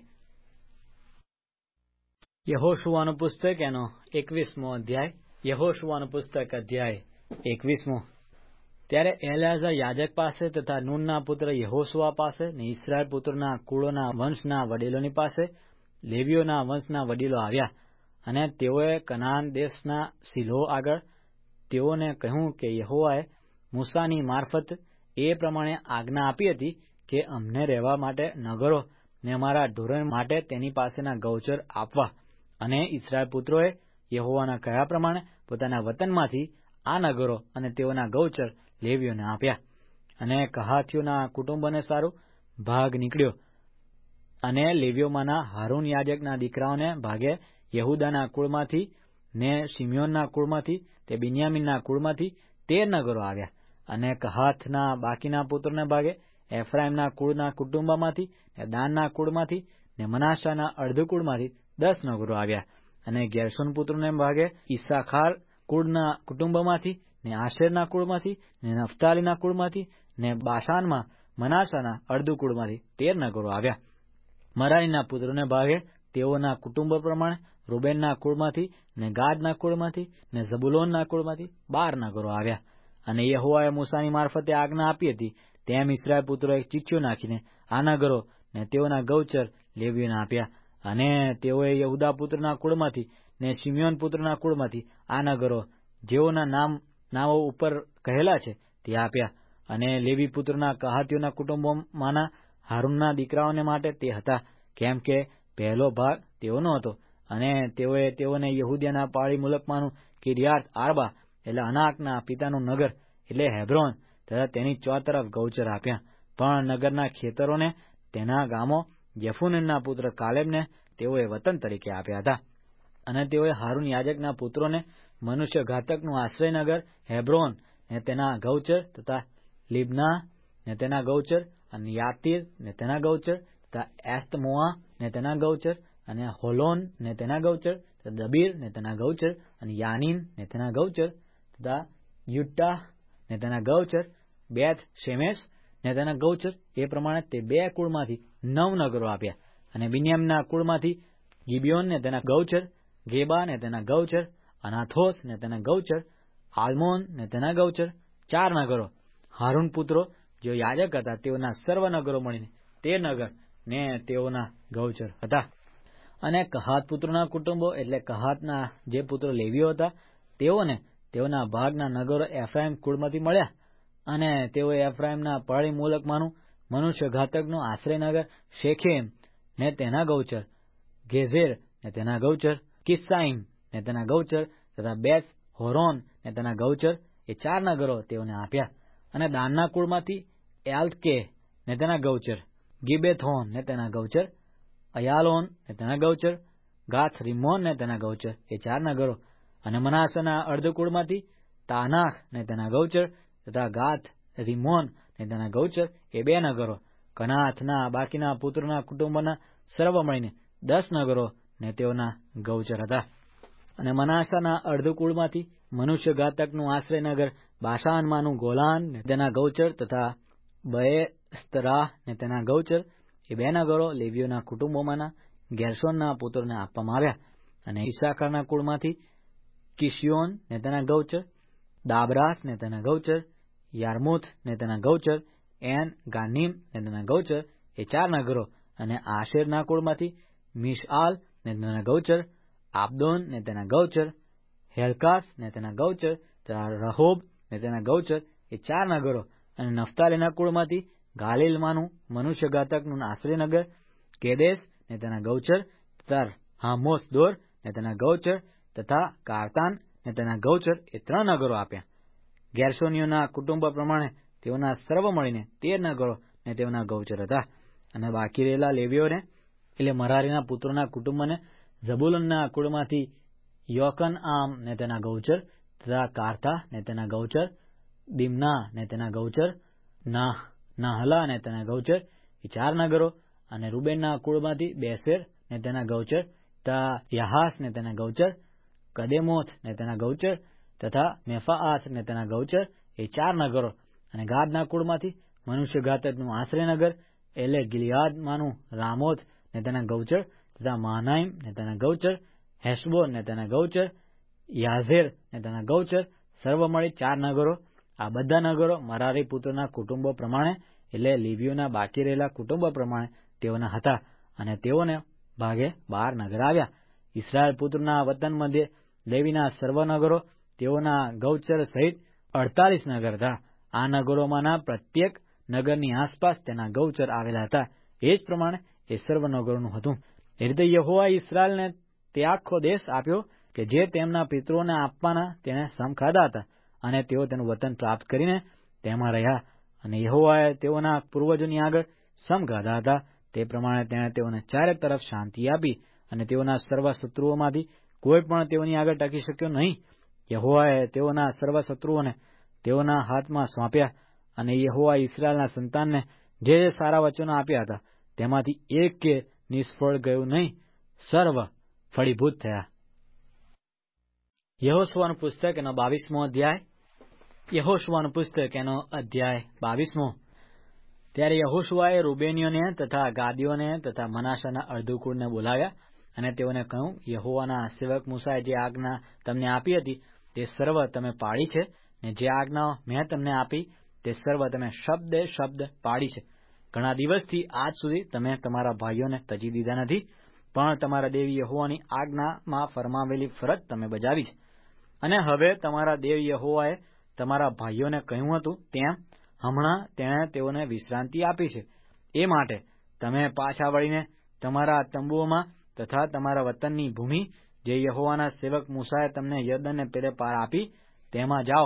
યહોશુઆનું પુસ્તક એનો એકવીસમો અધ્યાય. યહોશુઆનું પુસ્તક અધ્યાય એકવીસમો. ત્યારે એલાઝાર યાજક પાસે તથા નૂનના પુત્ર યહોશુઆ પાસે ને ઇસ્રાયેલ પુત્રોના કુળોના વંશના વડીલોની પાસે લેવીઓના વંશના વડીલો આવ્યા. અને તેઓએ કનાન દેશના શિલો આગળ તેઓને કહ્યું કે યહોવાએ મૂસાની મારફત એ પ્રમાણે આજ્ઞા આપી હતી કે અમને રહેવા માટે નગરો ને અમારા ઢોરો માટે તેની પાસેના ગૌચર આપવા. અને ઇસ્રાયેલ પુત્રોએ યહોવાના કહ્યા પ્રમાણે પોતાના વતનમાંથી આ નગરો અને તેઓના ગૌચર લેવીઓને આપ્યા. અને કહાથીઓના કુટુંબોને સારું ભાગ નીકળ્યો. અને લેવીઓમાંના હારૂન યાજકના દીકરાઓને ભાગે યહૂદાના કુળમાંથી ને શિમ્યોનના કુળમાંથી તે બિન્યામીનના કુળમાંથી તેર નગરો આવ્યા. અને કહાથના બાકીના પુત્રોને ભાગે એફ્રાઈમના કુળના કુટુંબમાંથી ને દાનના કુળમાંથી ને મનાસાના અર્ધ કુળમાંથી દસ નગરો આવ્યા. અને ગેર્શોન પુત્રોને ભાગે ઈસાખાર કુળના કુટુંબમાંથી ને આશેરના કુળમાંથી ને નફતાલીના કુળમાંથી ને બાશાનમાં મનાસાના અર્ધ કુળમાંથી તેર નગરો આવ્યા. મરારીના પુત્રોને ભાગે તેઓના કુટુંબ પ્રમાણે રૂબેનના કુળમાંથી ને ગાદના કુળમાંથી ને ઝબુલોનના કુળમાંથી બાર નગરો આવ્યા. અને યહોવાએ મૂસાની મારફતે આજ્ઞા આપી હતી તેમ ઇસ્રાયેલ પુત્રોએ ચિઠ્ઠીઓ નાખીને આ નગરો ને તેઓના ગૌચર લેવીઓને આપ્યા. અને તેઓએ યહુદા પુત્રના કુળમાંથી ને શિમ્યોન પુત્રના કુળમાંથી આ નગરો જેઓના નામ નામો ઉપર કહેલા છે તે આપ્યા. અને લેવી પુત્રના કહાતીઓના કુટુંબોમાંના હારૂનના દીકરાઓને માટે તે હતા, કેમ કે પહેલો ભાગ તેઓનો હતો. અને તેઓએ તેઓને યહૂદિયાના પાળી મુલકમાંનું કિર્યાત આર્બા એટલે અનાકના પિતાનું નગર એટલે હેબ્રોન તથા તેની ચોતરફ ગૌચર આપ્યા. પણ નગરના ખેતરોને તેના ગામો યફુનના પુત્ર કાલેબને તેઓએ વતન તરીકે આપ્યા હતા. અને તેઓએ હારૂન યાજકના પુત્રોને મનુષ્ય ઘાતકનું આશ્રયનગર હેબ્રોન ને તેના ગૌચર તથા લીબના ને તેના ગૌચર અને યાતીર ને તેના ગૌચર તથા એસ્તમોઆ ને તેના ગૌચર અને હોલોન ને તેના ગૌચર તથા દબીર ને તેના ગૌચર અને યાનીન ને તેના ગૌચર તથા યુટ્ટાહ ને તેના ગૌચર બેથ શેમેશ ને તેના ગૌચર એ પ્રમાણે તે બે કુળમાંથી નવ નગરો આપ્યા. અને બિન્યામના કુળમાંથી ગિબિયોન ને તેના ગૌચર, ગેબા ને તેના ગૌચર, અનાથોથ ને તેના ગૌચર, આલ્મોન ને તેના ગૌચર, ચાર નગરો. હારૂન પુત્રો જેઓ યાજક હતા તેઓના સર્વ નગરો મળીને તેર નગર ને તેઓના ગૌચર હતા. અને કહાત પુત્રોના કુટુંબો એટલે કહાતના જે પુત્રો લેવીઓ હતા તેઓને તેઓના ભાગના નગરો એફ્રાઈમ કુળમાંથી મળ્યા. અને તેઓએ એફ્રાઈમના પાળી મુલકમાંનું મનુષ્ય ઘાતકનું આશ્રયનગર શેખેમ ને તેના ગૌચર, ગેઝેર ને તેના ગૌચર, કિસ્સાઈમ ને તેના ગૌચર તથા બેથ હોરોન ને તેના ગૌચર એ ચાર નગરો તેઓને આપ્યા. અને દાનના કુળમાંથી એલ્તકે ને તેના ગૌચર, ગિબેથોન ને તેના ગૌચર, અયાલોન ને તેના ગૌચર, ગાથ રિમ્મોન ને તેના ગૌચર એ ચાર નગરો. અને મનાસના અર્ધ કુળમાંથી તાનાખ ને તેના ગૌચર તથા ગાથ રિમ્મોન ને તેના ગૌચર એ બે નગરો. કનાથના બાકીના પુત્રોના કુટુંબના સર્વ મળીને દસ નગરો ને તેઓના ગૌચર હતા. અને મનાસાના અર્ધ કુળમાંથી મનુષ્ય ઘાતકનું આશ્રયનગર બાશાનમાંનું ગોલાન ને તેના ગૌચર તથા બએસ્તરાહ ને તેના ગૌચર એ બે નગરો લેવીઓના કુટુંબોમાંના ગેર્શોનના પુત્રોને આપવામાં આવ્યા. અને ઈસાખારના કુળમાંથી કિશિયોન ને તેના ગૌચર, દાબરાથ ને તેના ગૌચર, યાર્મુથ ને તેના ગૌચર, એન ગાનીમ ને તેના ગૌચર એ ચાર નગરો. અને આશેરના કુળમાંથી મિશઆલ ને તેના ગૌચર, આબદોન ને તેના ગૌચર, હેલકાસ ને તેના ગૌચર તથા રહોબ ને તેના ગૌચર એ ચાર નગરો. અને નફતાલીના કુળમાંથી ગાલિલમાંનું મનુષ્ય ઘાતકનું આશ્રયનગર કેદેશ ને તેના ગૌચર તથા હામોસ દોર ને તેના ગૌચર તથા કાર્તાન ને તેના ગૌચર એ ત્રણ નગરો આપ્યા. ગેર્શોનીઓના કુટુંબ પ્રમાણે તેઓના સર્વ મળીને તેર નગરો ને તેઓના ગૌચર હતા. અને બાકી રહેલા લેવીઓને એટલે મરારીના પુત્રોના કુટુંબને ઝબુલનના કુળમાંથી યોકન આમ ને તેના ગૌચર તથા કારથા ને તેના ગૌચર, દિમના ને તેના ગૌચર, નાહ નાહલા ને તેના ગૌચર એ ચાર નગરો. અને રૂબેનના કુળમાંથી બેસેર ને તેના ગૌચર તથા યાહાસ ને તેના ગૌચર, કદેમોથ ને તેના ગૌચર તથા મેફાઆથ ને તેના ગૌચર એ ચાર નગરો. અને ગાદના કુળમાંથી મનુષ્ય ઘાતકનું આશ્રયનગર એટલે ગિલિયાદમાંનું રામોથ ને તેના ગૌચર તથા મહાનાઈમ ને તેના ગૌચર, હેશબોન ને તેના ગૌચર, યાઝેર ને તેના ગૌચર સર્વ મળી ચાર નગરો. આ બધા નગરો મરારી પુત્રોના કુટુંબો પ્રમાણે એટલે લેવીઓના બાકી રહેલા કુટુંબો પ્રમાણે તેઓના હતા. અને તેઓને ભાગે બાર નગર આવ્યા. ઇસ્રાયેલ પુત્રોના વતન મધ્યે લેવીના સર્વ નગરો તેઓના ગૌચર સહિત અડતાલીસ નગર હતા. આ નગરોમાંના પ્રત્યેક નગરની આસપાસ તેના ગૌચર આવેલા હતા. એ જ પ્રમાણે એ સર્વ નગરોનું હતું. એ રીતે યહોવા ઇસ્રાયેલને તે આખો દેશ આપ્યો કે જે તેમના પિતૃઓને આપવાના તેને સમ ખાધા હતા. અને તેઓ તેનું વતન પ્રાપ્ત કરીને તેમાં રહ્યા. અને યહોવાએ તેઓના પૂર્વજોની આગળ સમ ખાધા હતા તે પ્રમાણે તેણે તેઓને ચારે તરફ શાંતિ આપી. અને તેઓના સર્વ શત્રુઓમાંથી કોઈ પણ તેઓની આગળ ટકી શક્યો નહીં. યહોવાએ તેઓના સર્વ શત્રુઓને તેઓના હાથમાં સોંપ્યા. અને યહોવા ઇસ્રાયેલના સંતાનને જે સારા વચનો આપ્યા હતા તેમાંથી એક કે નિષ્ફળ ગયું નહીં, સર્વ ફળીભૂત થયા. યહોશુઆનું પુસ્તક એનો બાવીસમો અધ્યાય. યહોશુઆનું પુસ્તક એનો અધ્યાય બાવીસમો. ત્યારે યહોશુઆએ રૂબેનીઓને તથા ગાદીઓને તથા મનાસાના અર્ધકુળને બોલાવ્યા અને તેઓને કહ્યું, યહોવાના સેવક મૂસાએ જે આજ્ઞા તમને આપી હતી તે સર્વ તમે પાળી છે, ને જે આજ્ઞાઓ મેં તમને આપી તે સર્વ તમે શબ્દે શબ્દ પાળી છે. ઘણા દિવસથી આજ સુધી તમે તમારા ભાઈઓને તજી દીધા નથી, પણ તમારા દેવ યહોવાની આજ્ઞામાં ફરમાવેલી ફરજ તમે બજાવી છે. અને હવે તમારા દેવ યહોવાએ તમારા ભાઈઓને કહ્યું હતું તેમ હમણાં તેણે તેઓને વિશ્રાંતિ આપી છે. એ માટે તમે પાછા વળીને તમારા તંબુઓમાં તથા તમારા વતનની ભૂમિ જે યહોવાના સેવક મૂસાએ તમને યર્દનને પેલે પાર આપી તેમાં જાઓ.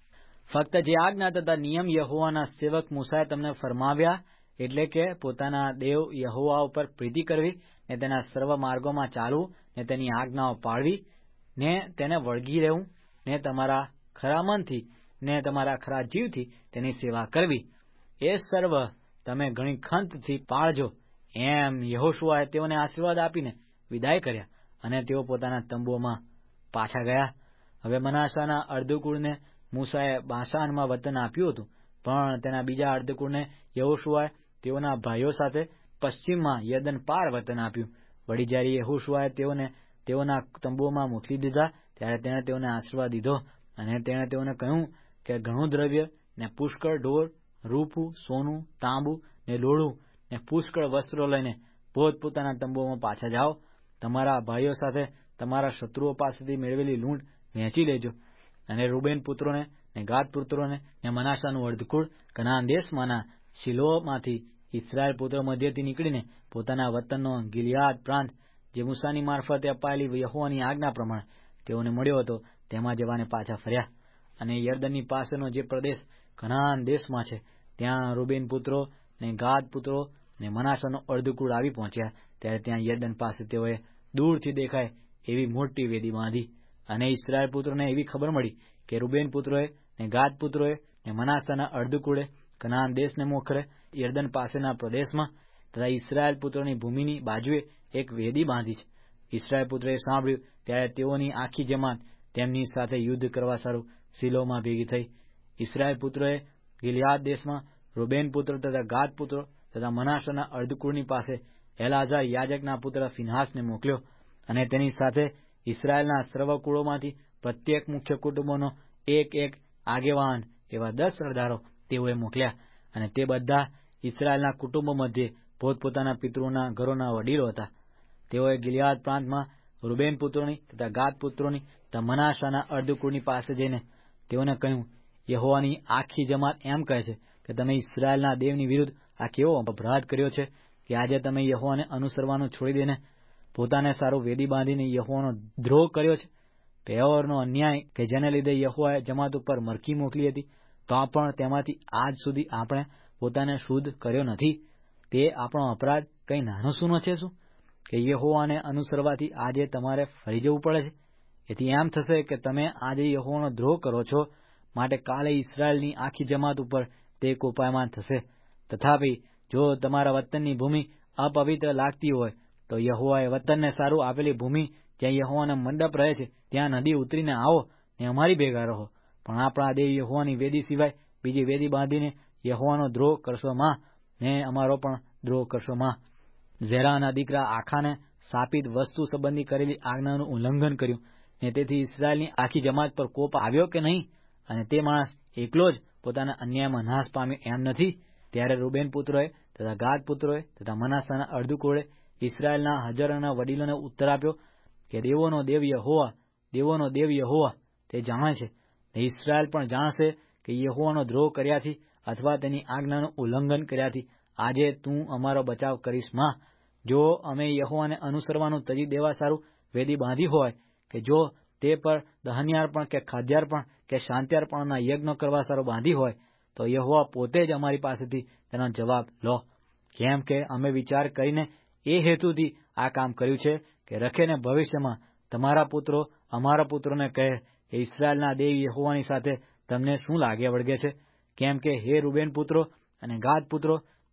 ફક્ત જે આજ્ઞા તથા નિયમ યહોવાના સેવક મૂસાએ તમને ફરમાવ્યા, એટલે કે પોતાના દેવ યહોવા ઉપર પ્રીતિ કરવી, ને તેના સર્વ માર્ગોમાં ચાલવું, ને તેની આજ્ઞાઓ પાળવી, ને તેને વળગી રહેવું, ને તમારા ખરા મનથી ને તમારા ખરા જીવથી તેની સેવા કરવી, એ સર્વ તમે ઘણી ખંતથી પાળજો. એમ યહોશુઆએ તેઓને આશીર્વાદ આપીને વિદાય કર્યા અને તેઓ પોતાના તંબુઓમાં પાછા ગયા. હવે મનાસાના અર્ધકુળને મૂસાએ બાશાનમાં વતન આપ્યું હતું, પણ તેના બીજા અર્ધકુળને યહોશુઆએ તેઓના ભાઈઓ સાથે પશ્ચિમમાં યર્દન પાર વતન આપ્યું. વળી જ્યારે યહોશુઆએ તેઓને તેઓના તંબુઓમાં મોકલી દીધા ત્યારે તેણે તેઓને આશીર્વાદ દીધો અને તેણે તેઓને કહ્યું કે ઘણું દ્રવ્ય ને પુષ્કળ ઢોર, રૂપું, સોનું, તાંબુ ને લોઢું ને પુષ્કળ વસ્ત્રો લઈને પોતપોતાના તંબુઓમાં પાછા જાઓ. તમારા ભાઈઓ સાથે તમારા શત્રુઓ પાસેથી મેળવેલી લૂંટ વહેંચી લેજો. અને રૂબેન પુત્રોને ને ગાદ પુત્રોને ને મનાસાનું અર્ધકુળ કનાન દેશમાંના શિલોહમાંથી ઇસ્રાયેલ પુત્રો મધ્યથી નીકળીને પોતાના વતનનો ગિલિયાદ પ્રાંત જે મૂસાની મારફતે અપાયેલી યહોવાની આજ્ઞા પ્રમાણે તેઓને મળ્યો હતો તેમાં જવાને પાછા ફર્યા. અને યર્દનની પાસેનો જે પ્રદેશ કનાન દેશમાં છે ત્યાં રૂબેન પુત્રો ને ગાદ પુત્રો ને મનાસાનો અર્ધકુળ આવી પહોંચ્યા. ત્યારે ત્યાં યર્દન પાસે તેઓએ દૂરથી દેખાય એવી મોટી વેદી બાંધી. અને ઇસ્રાયેલ પુત્રોને એવી ખબર મળી કે રૂબેન પુત્રોએ ને ગાદ પુત્રોએ ને મનાસાના અર્ધકુળે કનાન દેશને મોખરે યર્દન પાસેના પ્રદેશમાં તથા ઇસ્રાયેલ પુત્રોની ભૂમિની બાજુએ એક વેદી બાંધી છે. ઇસ્રાયેલ પુત્રોએ સાંભળ્યું ત્યારે તેઓની આખી જમાત તેમની સાથે યુદ્ધ કરવા સારું શિલોમાં ભેગી થઈ. ઇસ્રાયેલ પુત્રોએ ગિલિયાદ દેશમાં રૂબેન પુત્રો તથા ગાદ પુત્રો તથા મનાસાના અર્ધકુળની પાસે એલાઝાર યાજકના પુત્ર ફિનહાસને મોકલ્યો અને તેની સાથે ઇસ્રાયેલના સર્વ કુળોમાંથી પ્રત્યેક મુખ્ય કુટુંબોનો એક એક આગેવાન એવા દસ સરદારો તેઓએ મોકલ્યા. અને તે બધા ઇસ્રાયેલના કુટુંબો મધ્યે પોતપોતાના પિતૃઓના ઘરોના વડીલો હતા. તેઓએ ગિલિયાદ પ્રાંતમાં રૂબેન પુત્રોની તથા ગાદ પુત્રોની તથા મનાસાના અર્ધકુળની પાસે જઈને તેઓને કહ્યું, યહોવાની આખી જમાત એમ કહે છે કે તમે ઇસ્રાયેલના દેવની વિરુદ્ધ આ કેવો અપરાધ કર્યો છે કે આજે તમે યહોવાને અનુસરવાનું છોડી દઈને પોતાને સારું વેદી બાંધીને યહોવાનો દ્રોહ કર્યો છે. પેઓરનો અન્યાય કે જેને લીધે યહોવાએ જમાત ઉપર મરકી મોકલી હતી, તો પણ તેમાંથી આજ સુધી આપણે પોતાને શુદ્ધ કર્યો નથી. તે આપણો અપરાધ કંઈ નાનો સૂનો છે શું કે યહોવાને અનુસરવાથી આજે તમારે ફરી જવું પડે છે? એથી એમ થશે કે તમે આજે યહોવાનો દ્રોહ કરો છો, માટે કાલે ઇસ્રાયેલની આખી જમાત ઉપર તે કોપાયમાન થશે. તથાપિ જો તમારા વતનની ભૂમિ અપવિત્ર લાગતી હોય તો યહોવાએ વતનને સારું આપેલી ભૂમિ જ્યાં યહોવાના મંડપ રહે છે ત્યાં નદી ઉતરીને આવો ને અમારી ભેગા રહો. પણ આપણા દેવ યહોવાની વેદી સિવાય બીજી વેદી બાંધીને યહોવાનો દ્રોહ કરશો માં, ને અમારો પણ દ્રોહ કરશો માં. ઝેરાના દીકરા આખાને સાપિત વસ્તુ સંબંધી કરેલી આજ્ઞાનું ઉલ્લંઘન કર્યું, ને તેથી ઇસ્રાયેલની આખી જમાત પર કોપ આવ્યો કે નહીં? અને તે માણસ એકલો જ પોતાના અન્યાયમાં નાશ પામ્યો એમ નથી? ત્યારે રૂબેન પુત્રોએ તથા ગાદ પુત્રોએ તથા મનાસાના અર્ધકુળે ઇસ્રાયેલના હજારોના વડીલોને ઉત્તર આપ્યો કે દેવોનો દેવ યહોવા, દેવોનો દેવ યહોવા તે જાણે છે, ને ઇસ્રાયેલ પણ જાણશે કે યહોવાનો દ્રોહ કર્યાથી અથવા તેની આજ્ઞાનું ઉલ્લંઘન કર્યાથી આજે તું અમારો બચાવ કરીશ માં. જો અમે યહોવાને અનુસરવાનું તજી દેવા સારું વેદી બાંધી હોય કે જો તે પર દહન્યાર્પણ કે ખાદ્યાર્પણ કે શાંત્યાર્પણના યજ્ઞ કરવા સારું બાંધી હોય, તો યહોવા પોતે જ અમારી પાસેથી તેનો જવાબ લો. કેમ કે અમે વિચાર કરીને એ હેતુથી આ કામ કર્યું છે કે રખેને ભવિષ્યમાં તમારા પુત્રો અમારા પુત્રોને કહે કે ઇસ્રાયેલના દેવ યહોવાની સાથે તમને શું લાગે વળગે છે? કેમ કે હે રૂબેન પુત્રો અને ગાદ પુત્રો,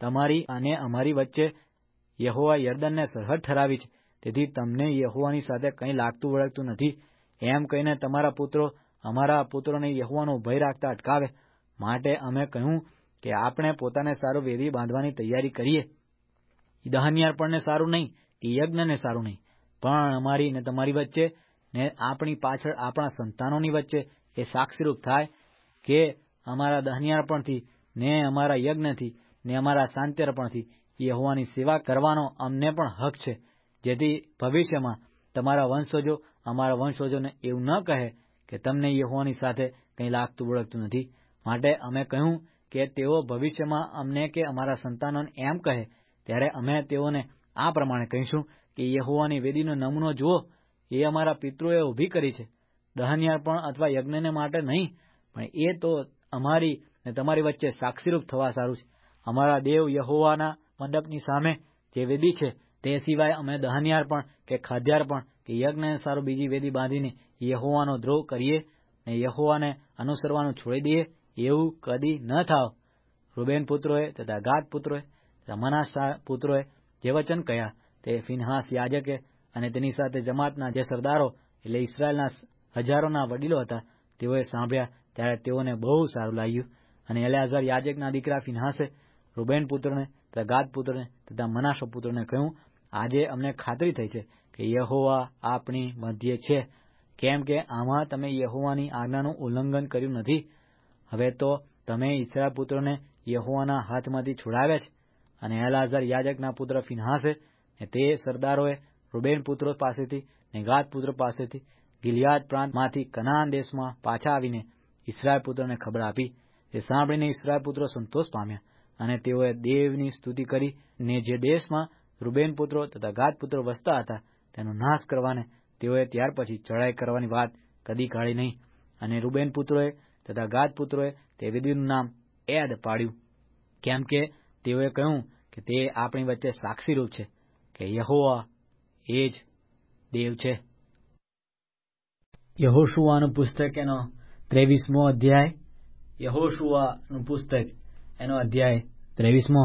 તમારી અને અમારી વચ્ચે યહોવા યર્દનને સરહદ ઠરાવી છે, તેથી તમને યહોવાની સાથે કંઈ લાગતું વળગતું નથી. એમ કહીને તમારા પુત્રો અમારા પુત્રોને યહોવાનો ભય રાખતા અટકાવે. માટે અમે કહ્યું કે આપણે પોતાને સારું વેદી બાંધવાની તૈયારી કરીએ. દહનયાર્પણને સારું નહીં કે યજ્ઞને સારું નહીં, પણ અમારી ને તમારી વચ્ચે ને આપણી પાછળ આપણા સંતાનોની વચ્ચે એ સાક્ષીરૂપ થાય કે અમારા દહનયાર્પણથી ને અમારા યજ્ઞથી ને અમારા શાંત્યર્પણથી યહોવાની સેવા કરવાનો અમને પણ હક છે, જેથી ભવિષ્યમાં તમારા વંશજો અમારા વંશજોને એવું ન કહે કે તમને યહોવાની સાથે કંઈ લાગતું વળગતું નથી. માટે અમે કહ્યું કે તેઓ ભવિષ્યમાં અમને કે અમારા સંતાનોને એમ કહે ત્યારે અમે તેઓને આ પ્રમાણે કહીશું કે યહોવાની વેદીનો નમૂનો જુઓ, એ અમારા પિતૃએ ઊભી કરી છે, દહનયાર્પણ અથવા યજ્ઞને માટે નહીં, પણ એ તો અમારી ને તમારી વચ્ચે સાક્ષીરૂપ થવા સારું છે. અમારા દેવ યહોવાના મંડપની સામે જે વેદી છે તે સિવાય અમે દહનયાર્પણ કે ખાદ્યાર્પણ કે યજ્ઞને સારું બીજી વેદી બાંધીને યહોવાનો દ્રોહ કરીએ ને યહોવાને અનુસરવાનું છોડી દઈએ, એવું કદી ન થાવ. રૂબેન પુત્રોએ તથા ગાદ પુત્રોએ તથા મનાસા પુત્રોએ જે વચન કહ્યા તે ફિનહાસ યાજકે અને તેની સાથે જમાતના જે સરદારો એટલે ઇસ્રાયેલના હજારોના વડીલો હતા તેઓએ સાંભળ્યા. ત્યારે તેઓને બહુ સારું લાગ્યું. અને એલેઆઝર યાજકના દીકરા ફિનહાસે રૂબેન પુત્રને તથા ગાદ પુત્રને તથા મનાસો પુત્રને કહ્યું, આજે અમને ખાતરી થઈ છે કે યહોવા આપણી મધ્યે છે, કેમ કે આમાં તમે યહોવાની આજ્ઞાનું ઉલ્લંઘન કર્યું નથી. હવે તો તમે ઇસ્રાયેલ પુત્રોને યહોવાના હાથમાંથી છોડાવ્યા છે. અને એલેઆઝર યાજકના પુત્ર ફિનહાસે ને તે સરદારોએ રૂબેન પુત્રો પાસેથી ને ગાદ પુત્રો પાસેથી ગિલિયાદ પ્રાંતમાંથી કનાન દેશમાં પાછા આવીને ઇસ્રાયેલ પુત્રોને ખબર આપી. તે સાંભળીને ઇસ્રાયેલ પુત્રો સંતોષ પામ્યા અને તેઓએ દેવની સ્તુતિ કરી ને જે દેશમાં રૂબેન પુત્રો તથા ગાદ પુત્રો વસતા હતા તેનો નાશ કરવાને તેઓએ ત્યાર પછી ચડાઈ કરવાની વાત કદી કાઢી નહીં. અને રૂબેન પુત્રોએ તથા ગાદ પુત્રોએ તે વેદીનું નામ એદ પાડ્યું, કેમ કે તેઓએ કહ્યું કે તે આપણી વચ્ચે સાક્ષીરૂપ છે કે યહોવા એ જ દેવ છે. યહોશુઆનું પુસ્તક એનો ત્રેવીસમો અધ્યાય. યહોશુઆનું પુસ્તક એનો અધ્યાય ત્રેવીસમો.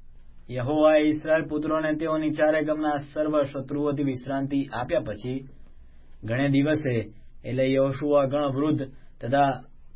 યહોવાએ ઇસ્રાયેલ પુત્રોને તેઓની ચારે ગમના સર્વ શત્રુઓથી વિશ્રાંતિ આપ્યા પછી ઘણે દિવસે એટલે યહોશુઆ ઘણો વૃદ્ધ તથા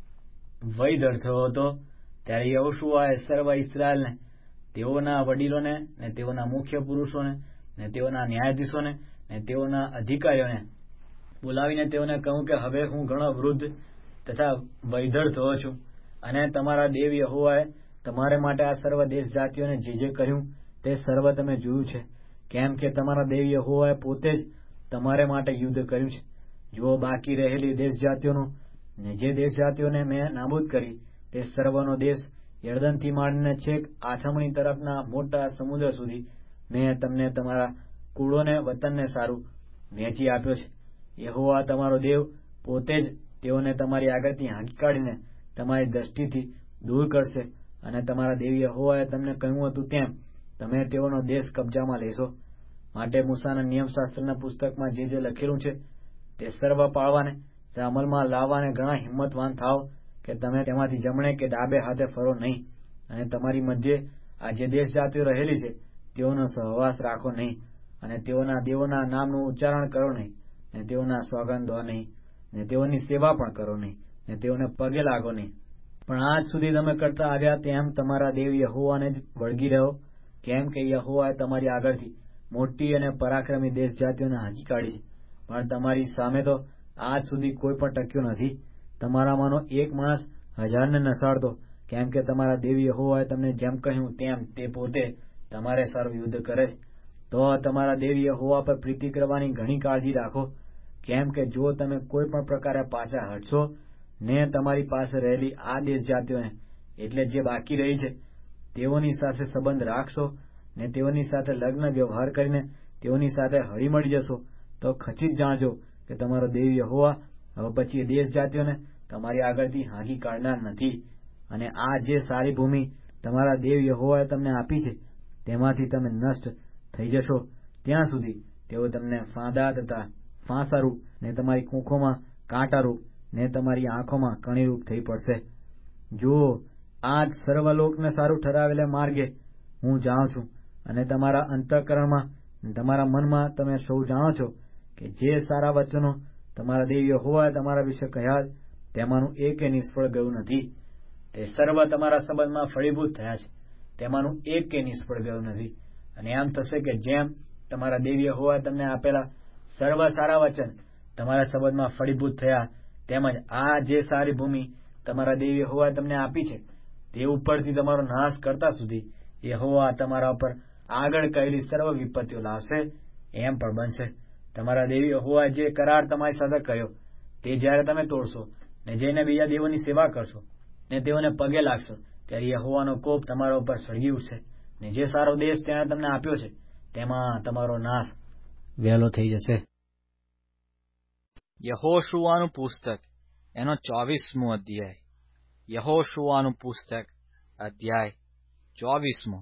વયધર થયો હતો. ત્યારે યહોશુઆએ સર્વ ઇસ્રાયેલને, તેઓના વડીલોને ને તેઓના મુખ્ય પુરુષોને ને તેઓના ન્યાયાધીશોને ને તેઓના અધિકારીઓને બોલાવીને તેઓને કહ્યું કે હવે હું ઘણો વૃદ્ધ તથા વયધર થયો છું, અને તમારા દેવ યહોવાએ તમારે માટે આ સર્વ દેશ જાતિઓને જે જે કર્યું તે સર્વ તમે જોયું છે, કેમ કે તમારા દેવ યહોવાએ પોતે જ તમારે માટે યુદ્ધ કર્યું છે. જુઓ, બાકી રહેલી દેશ જાતિઓનું ને જે દેશ જાતિઓને મેં નાબૂદ કરી તે સર્વનો દેશ યર્દનથી માંડીને છેક આથમણી તરફના મોટા સમુદ્ર સુધી મેં તમને તમારા કુળોને વતનને સારું વહેંચી આપ્યો છે. યહોવા તમારો દેવ પોતે જ તેઓને તમારી આગળથી હાંકી કાઢીને તમારી દ્રષ્ટિથી દૂર કરશે. અને તમારા દેવ યહોવાએ તમને કહ્યું હતું તેમ તમે તેઓનો દેશ કબજામાં લેશો. માટે મૂસાના નિયમશાસ્ત્રના પુસ્તકમાં જે જે લખેલું છે તે સર્વ પાળવાને તે અમલમાં લાવવાને ઘણા હિંમતવાન થાવ કે તમે તેમાંથી જમણે કે ડાબે હાથે ફરો નહીં. અને તમારી મધ્યે આ જે દેશ જાતિઓ રહેલી છે તેઓનો સહવાસ રાખો નહીં, અને તેઓના દેવોના નામનું ઉચ્ચારણ કરો નહીં, ને તેઓના સોગંદ દો નહીં, ને તેઓની સેવા પણ કરો નહીં, ને તેઓને પગે લાગો નહીં. પણ આજ સુધી તમે કરતા આવ્યા તેમ તમારા દેવ યહોવાને જ વળગી રહો, કેમ કે યહોવાએ તમારી આગળથી મોટી અને પરાક્રમી દેશ જાતિઓને હાંકી કાઢી છે. પણ તમારી સામે તો આજ સુધી કોઈ પણ ટક્યો નથી. તમારામાંનો એક માણસ હજારને નસાડતો, કેમ કે તમારા દેવ યહોવાએ તમને જેમ કહ્યું તેમ તે પોતે તમારે સારું યુદ્ધ કરે છે. તો તમારા દેવ યહોવા પર પ્રીતિ કરવાની ઘણી કાળજી રાખો, કેમ કે જો તમે કોઈ પણ પ્રકારે પાછા હટશો ને તમારી પાસે રહેલી આ દેશ જાતિઓને એટલે જે બાકી રહી છે તેઓની સાથે સંબંધ રાખશો ને તેઓની સાથે લગ્ન વ્યવહાર કરીને તેઓની સાથે હળી મળી જશો, તો ખચિત જાણજો કે તમારો દેવ યહોવા હવે પછી દેશ જાતિઓને તમારી આગળથી હાંકી કાઢનાર નથી. અને આ જે સારી ભૂમિ તમારા દેવ યહોવાએ તમને આપી છે તેમાંથી તમે નષ્ટ થઈ જશો ત્યાં સુધી તેઓ તમને ફાંદા તથા ફાંસારૂપ ને તમારી કૂંખોમાં કાંટારૂપ ને તમારી આંખોમાં કણીરૂપ થઈ પડશે. જુઓ, આજ સર્વલોકને સારું ઠરાવેલા માર્ગે હું જાણું છું, અને તમારા અંતઃકરણમાં તમારા મનમાં તમે સૌ જાણો છો કે જે સારા વચનો તમારા દેવ યહોવાએ તમારા વિશે કહ્યા તેમાંનું એકે નિષ્ફળ ગયું નથી. તે સર્વ તમારા સંબંધમાં ફળીભૂત થયા છે, તેમાંનું એકે નિષ્ફળ ગયું નથી. અને એમ થશે કે જેમ તમારા દેવ યહોવાએ તમને આપેલા સર્વ સારા વચન તમારા સંબંધમાં ફળીભૂત થયા, તેમજ આ જે સારી ભૂમિ તમારા દેવ યહોવાએ તમને આપી છે તે ઉપરથી તમારો નાશ કરતા સુધી યહોવા તમારા ઉપર આગળ કહેલી સર્વ વિપત્તિઓ લાવશે. એમ પણ બનશે, તમારા દેવ યહોવાએ જે કરાર તમારી સાથે કર્યો તે જ્યારે તમે તોડશો ને જઈને બીજા દેવોની સેવા કરશો ને તેઓને પગે લાગશો, ત્યારે યહોવાનો કોપ તમારા ઉપર સળગી ઉઠશે, ને જે સારો દેશ તેણે તમને આપ્યો છે તેમાં તમારો નાશ વહેલો થઈ જશે. યહોશુઆનું પુસ્તક એનો ચોવીસમો અધ્યાય. યહોશુઆનું પુસ્તક અધ્યાય ચોવીસમો.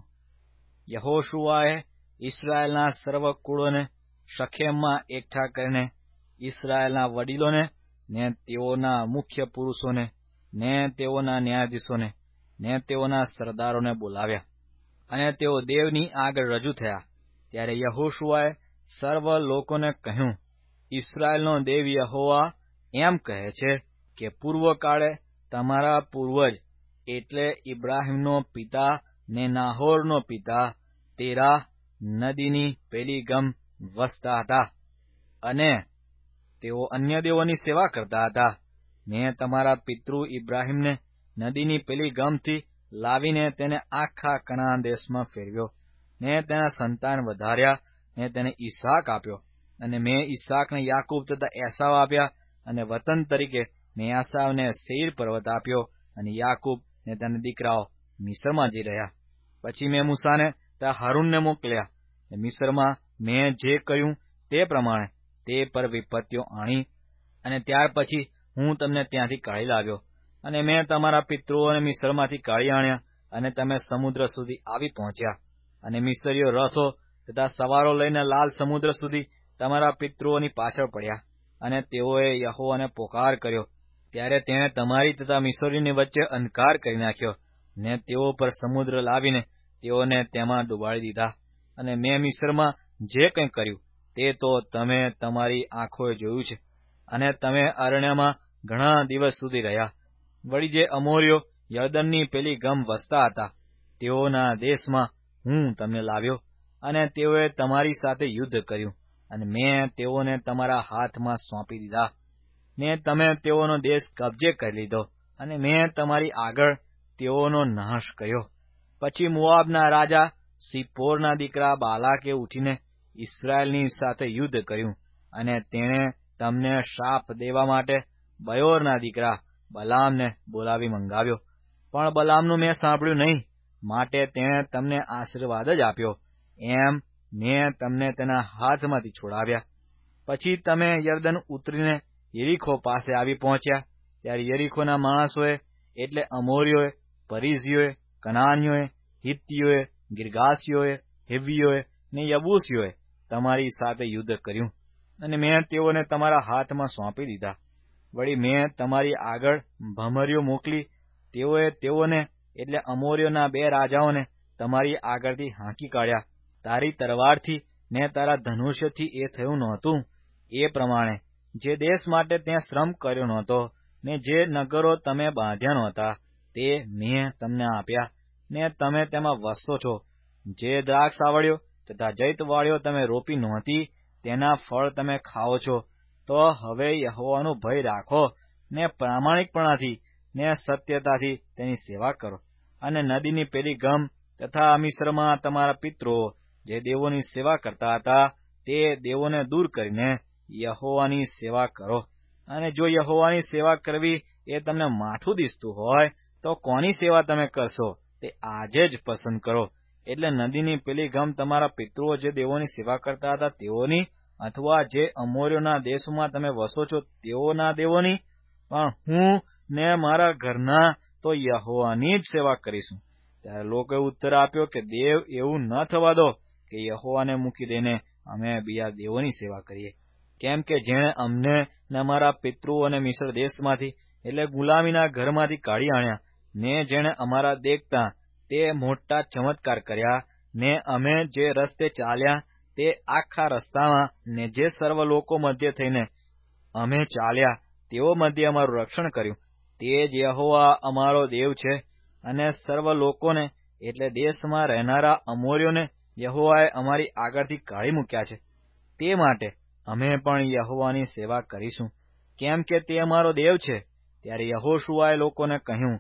યહોશુઆએ ઇસ્રાયેલના સર્વ કુળોને શખેમમાં એકઠા કરીને ઇસ્રાયેલના વડીલોને ને તેઓના મુખ્ય પુરુષોને ને તેઓના ન્યાયાધીશોને ને તેઓના સરદારોને બોલાવ્યા, અને તેઓ દેવની આગળ રજૂ થયા. ત્યારે યહોશુઆએ સર્વ લોકોને કહ્યું, ઇસ્રાયેલનો દેવ યહોવા એમ કહે છે કે પૂર્વકાળે તમારા પૂર્વજ એટલે ઇબ્રાહીમનો પિતા ને નાહોરનો પિતા તેરાહ નદીની પેલી ગમ વસતા હતા, અને તેઓ અન્ય દેવોની સેવા કરતા હતા. મેં તમારા પિતૃ ઇબ્રાહીમને નદીની પેલી ગમથી લાવીને તેને આખા કનાન દેશમાં ફેરવ્યો, ને તેના સંતાન વધાર્યા, ને તેને ઈસાક આપ્યો. અને મેં ઈસાકને યાકૂબ તથા એસાવ આપ્યા, અને વતન તરીકે મેં એસાવને સેઈર પર્વત આપ્યો, અને યાકૂબ ને તેના દીકરાઓ મિસ્રમાં જઈ રહ્યા. પછી મેં મૂસાને તથા હારૂનને મોકલ્યા, ને મિસ્રમાં મેં જે કહ્યું તે પ્રમાણે તે પર વિપત્તિઓ આણી, અને ત્યાર પછી હું તમને ત્યાંથી કાઢી લાવ્યો. અને મેં તમારા પિતૃઓને મિસ્રમાંથી કાઢી આણ્યા, અને તમે સમુદ્ર સુધી આવી પહોંચ્યા. અને મિસ્રીઓ રથો તથા સવારો લઈને લાલ સમુદ્ર સુધી તમારા પિતૃઓની પાછળ પડ્યા. અને તેઓએ યહોવાને પોકાર કર્યો, ત્યારે તેણે તમારી તથા મિસ્રીની વચ્ચે અંધકાર કરી નાખ્યો, ને તેઓ પર સમુદ્ર લાવીને તેઓને તેમાં ડુબાડી દીધા. અને મેં મિસ્રમાં જે કંઈ કર્યું તે તો તમે તમારી આંખોએ જોયું છે, અને તમે અરણ્યમાં ઘણા દિવસ સુધી રહ્યા. વળી જે અમોરીઓ યરદનની પેલી ગમ વસતા હતા તેઓના દેશમાં હું તમને લાવ્યો, અને તેઓએ તમારી સાથે યુદ્ધ કર્યું, અને મેં તેઓને તમારા હાથમાં સોંપી દીધા, ને તમે તેઓનો દેશ કબજે કરી લીધો, અને મેં તમારી આગળ તેઓનો નાશ કર્યો. પછી મોઆબના રાજા સિપ્પોરના દીકરા બાલાકે ઉઠીને ઇસ્રાયેલની સાથે યુદ્ધ કર્યું, અને તેણે તમને શાપ દેવા માટે બયોરના દીકરા બલામને બોલાવી મંગાવ્યો. પણ બલામનું મેં સાંભળ્યું નહીં, માટે તેણે તમને આશીર્વાદ જ આપ્યો. એમ મેં તમને તેના હાથમાંથી છોડાવ્યા. પછી તમે યરદન ઉતરીને યરીખો પાસે આવી પહોંચ્યા. ત્યારે યરીખોના માણસોએ એટલે અમોરીઓએ, પરિઝીઓએ, કનાનીઓએ, હિત્તીઓએ, ગિર્ગાશીઓએ, હિવ્વીઓએ ને યબૂસીઓએ તમારી સાથે યુદ્ધ કર્યું, અને મેં તેઓને તમારા હાથમાં સોંપી દીધા. વળી મેં તમારી આગળ ભમરીઓ મોકલી, તેઓએ તેઓને એટલે અમોરીઓના બે રાજાઓને તમારી આગળથી હાંકી કાઢ્યા. તારી તરવારથી ને તારા ધનુષ્યથી એ થયું નહોતું. એ પ્રમાણે જે દેશ માટે ત્યાં શ્રમ કર્યો નહોતો, ને જે નગરો તમે બાંધ્યા નહોતા તે મેં તમને આપ્યા, ને તમે તેમાં વસો છો. જે દ્રાક્ષાવળીઓ તથા જૈતવાળીઓ તમે રોપી નહોતી તેના ફળ તમે ખાઓ છો. તો હવે યહોવાનો ભય રાખો, ને પ્રામાણિકપણાથી ને સત્યતાથી તેની સેવા કરો. અને નદીની પેલી ગમ તથા મિસ્રમાં તમારા પિતૃઓ જે દેવોની સેવા કરતા હતા તે દેવોને દૂર કરીને યહોવાની સેવા કરો. અને જો યહોવાની સેવા કરવી એ તમને માઠું દિસતું હોય તો કોની સેવા તમે કરશો તે આજે જ પસંદ કરો. એટલે નદીની પેલી ગમ તમારા પિતૃઓ જે દેવોની સેવા કરતા હતા તેઓની, અથવા જે અમોરીઓના દેશમાં તમે વસો છો તેઓના દેવોની, પણ હું ને મારા ઘરના તો યહોવાની જ સેવા કરીશું. ત્યારે લોકોએ ઉત્તર આપ્યો કે દેવ એવું ન થવા દો કે યહોવાને મૂકી દઈને અમે બીજા દેવોની સેવા કરીએ. કેમ કે જેણે અમને ને અમારા પિતૃઓને મિસ્ર દેશમાંથી એટલે ગુલામીના ઘરમાંથી કાઢી આણ્યા, ને જેણે અમારા દેખતા તે મોટા ચમત્કાર કર્યા, ને અમે જે રસ્તે ચાલ્યા તે આખા રસ્તામાં ને જે સર્વ લોકો મધ્ય થઈને અમે ચાલ્યા તેઓ મધ્ય અમારું રક્ષણ કર્યું. તે જ યહોવા અમારો દેવ છે, અને સર્વ લોકોને એટલે દેશમાં રહેનારા અમોરીઓને યહોવાએ અમારી આગળથી કાઢી મૂક્યા છે. તે માટે અમે પણ યહોવાની સેવા કરીશું, કેમ કે તે અમારો દેવ છે. ત્યારે યહોશુઆએ લોકોને કહ્યું,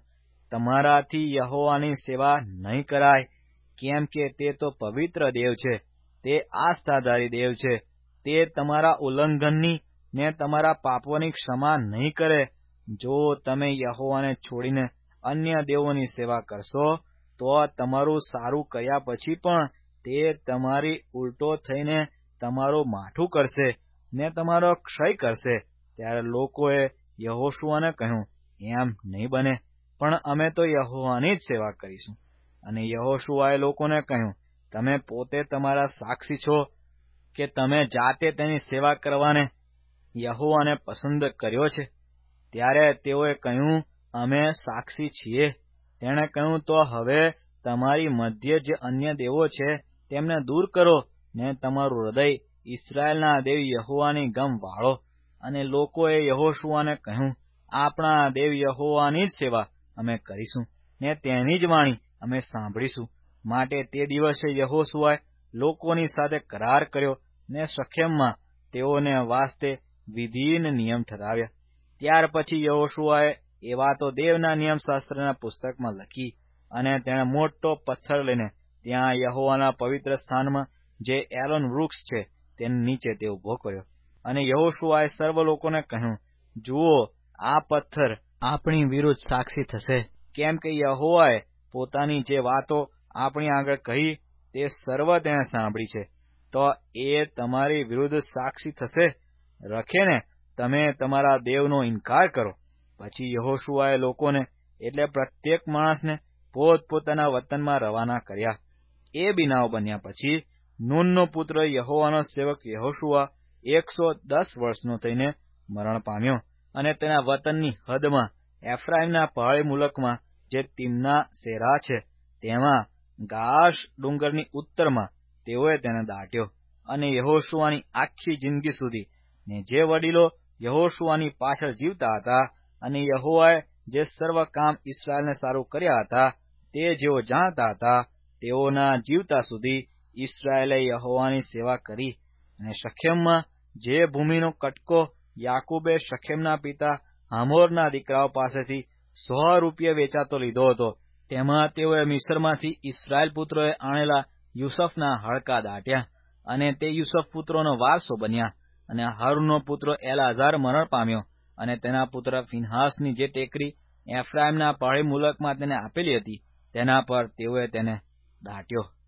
તમારાથી યહોવાની સેવા નહીં કરાય, કેમ કે તે તો પવિત્ર દેવ છે. તે આસ્થાધારી દેવ છે. તે તમારા ઉલ્લંઘનની ને તમારા પાપોની ક્ષમા નહીં કરે. જો તમે યહોવાને છોડીને અન્ય દેવોની સેવા કરશો તો તમારું સારું કર્યા પછી પણ તે તમારી ઉલટો થઈને તમારું માઠું કરશે ને તમારો ક્ષય કરશે. ત્યારે લોકોએ યહોશુઆને કહ્યું, એમ નહીં બને, પણ અમે તો યહોવાની જ સેવા કરીશું. અને યહોશુઆએ લોકોને કહ્યું, તમે પોતે તમારા સાક્ષી છો કે તમે જાતે તેની સેવા કરવાને યહોવાને પસંદ કર્યો છે. ત્યારે તેઓએ કહ્યું, અમે સાક્ષી છીએ. તેણે કહ્યું, તો હવે તમારી મધ્ય જે અન્ય દેવો છે તેમને દૂર કરો ને તમારું હૃદય ઇસ્રાયેલના દેવ યહોવાની ગમ વાળો. અને લોકોએ યહોશુઆને કહ્યું, આપણા દેવ યહોવાની જ સેવા અમે કરીશું ને તેની જ વાણી અમે સાંભળીશું. માટે તે દિવસે યહોશુઆએ લોકોની સાથે કરાર કર્યો ને શેખેમમાં તેઓને વાસ્તે વિધિ ને નિયમ ઠરાવ્યા. ત્યાર પછી યહોશુઆએ એ વાતો દેવના નિયમશાસ્ત્રના પુસ્તકમાં લખી, અને તેણે મોટો પથ્થર લઈને ત્યાં યહોવાના પવિત્ર સ્થાનમાં જે એલોન વૃક્ષ છે તેની નીચે તે ઉભો કર્યો. અને યહોશુઆએ સર્વ લોકોને કહ્યું, જુઓ, આ પથ્થર આપણી વિરુદ્ધ સાક્ષી થશે, કેમ કે યહોવાએ પોતાની જે વાતો આપણી આગળ કહી તે સર્વ તેણે સાંભળી છે. તો એ તમારી વિરુદ્ધ સાક્ષી થશે. રખેને તમે તમારા દેવનો ઇનકાર કરો. પછી યહોશુઆએ લોકોને એટલે પ્રત્યેક માણસને પોતપોતાના વતનમાં રવાના કર્યા. એ બનાવ બન્યા પછી નૂનનો પુત્ર યહોવાનો સેવક યહોશુઆ એકસો દસ વર્ષનો થઈને મરણ પામ્યો, અને તેના વતનની હદમાં એફ્રાઈમના પહાડી મુલકમાં જે તિમ્ના સેરા છે તેમાં ગાશ ડુંગરની ઉત્તરમાં તેઓએ તેને દાટ્યો. અને યહોશુઆની આખી જિંદગી સુધી ને જે વડીલો યહોશુઆની પાછળ જીવતા હતા અને યહોવાએ જે સર્વ કામ ઇસ્રાયેલને સારું કર્યા હતા તે જેઓ જાણતા હતા, તેઓના જીવતા સુધી ઇસ્રાયેલે યહોવાની સેવા કરી. અને શેખેમમાં જે ભૂમિનો કટકો યાકૂબે શેખેમના પિતા હામોરના દીકરાઓ પાસેથી સો રૂપિયે વેચાતો લીધો હતો, તેમાં તેઓએ મિસ્રમાંથી ઇસ્રાયેલ પુત્રોએ આણેલા યુસુફના હાડકાં દાટ્યા, અને તે યુસુફ પુત્રોનો વારસો બન્યા. અને હારૂનનો પુત્ર એલઆઝાર મરણ પામ્યો, અને તેના પુત્ર ફિનહાસની જે ટેકરી એફ્રાઈમના પહાડી મુલકમાં તેને આપેલી હતી તેના પર તેઓએ તેને દાટ્યો.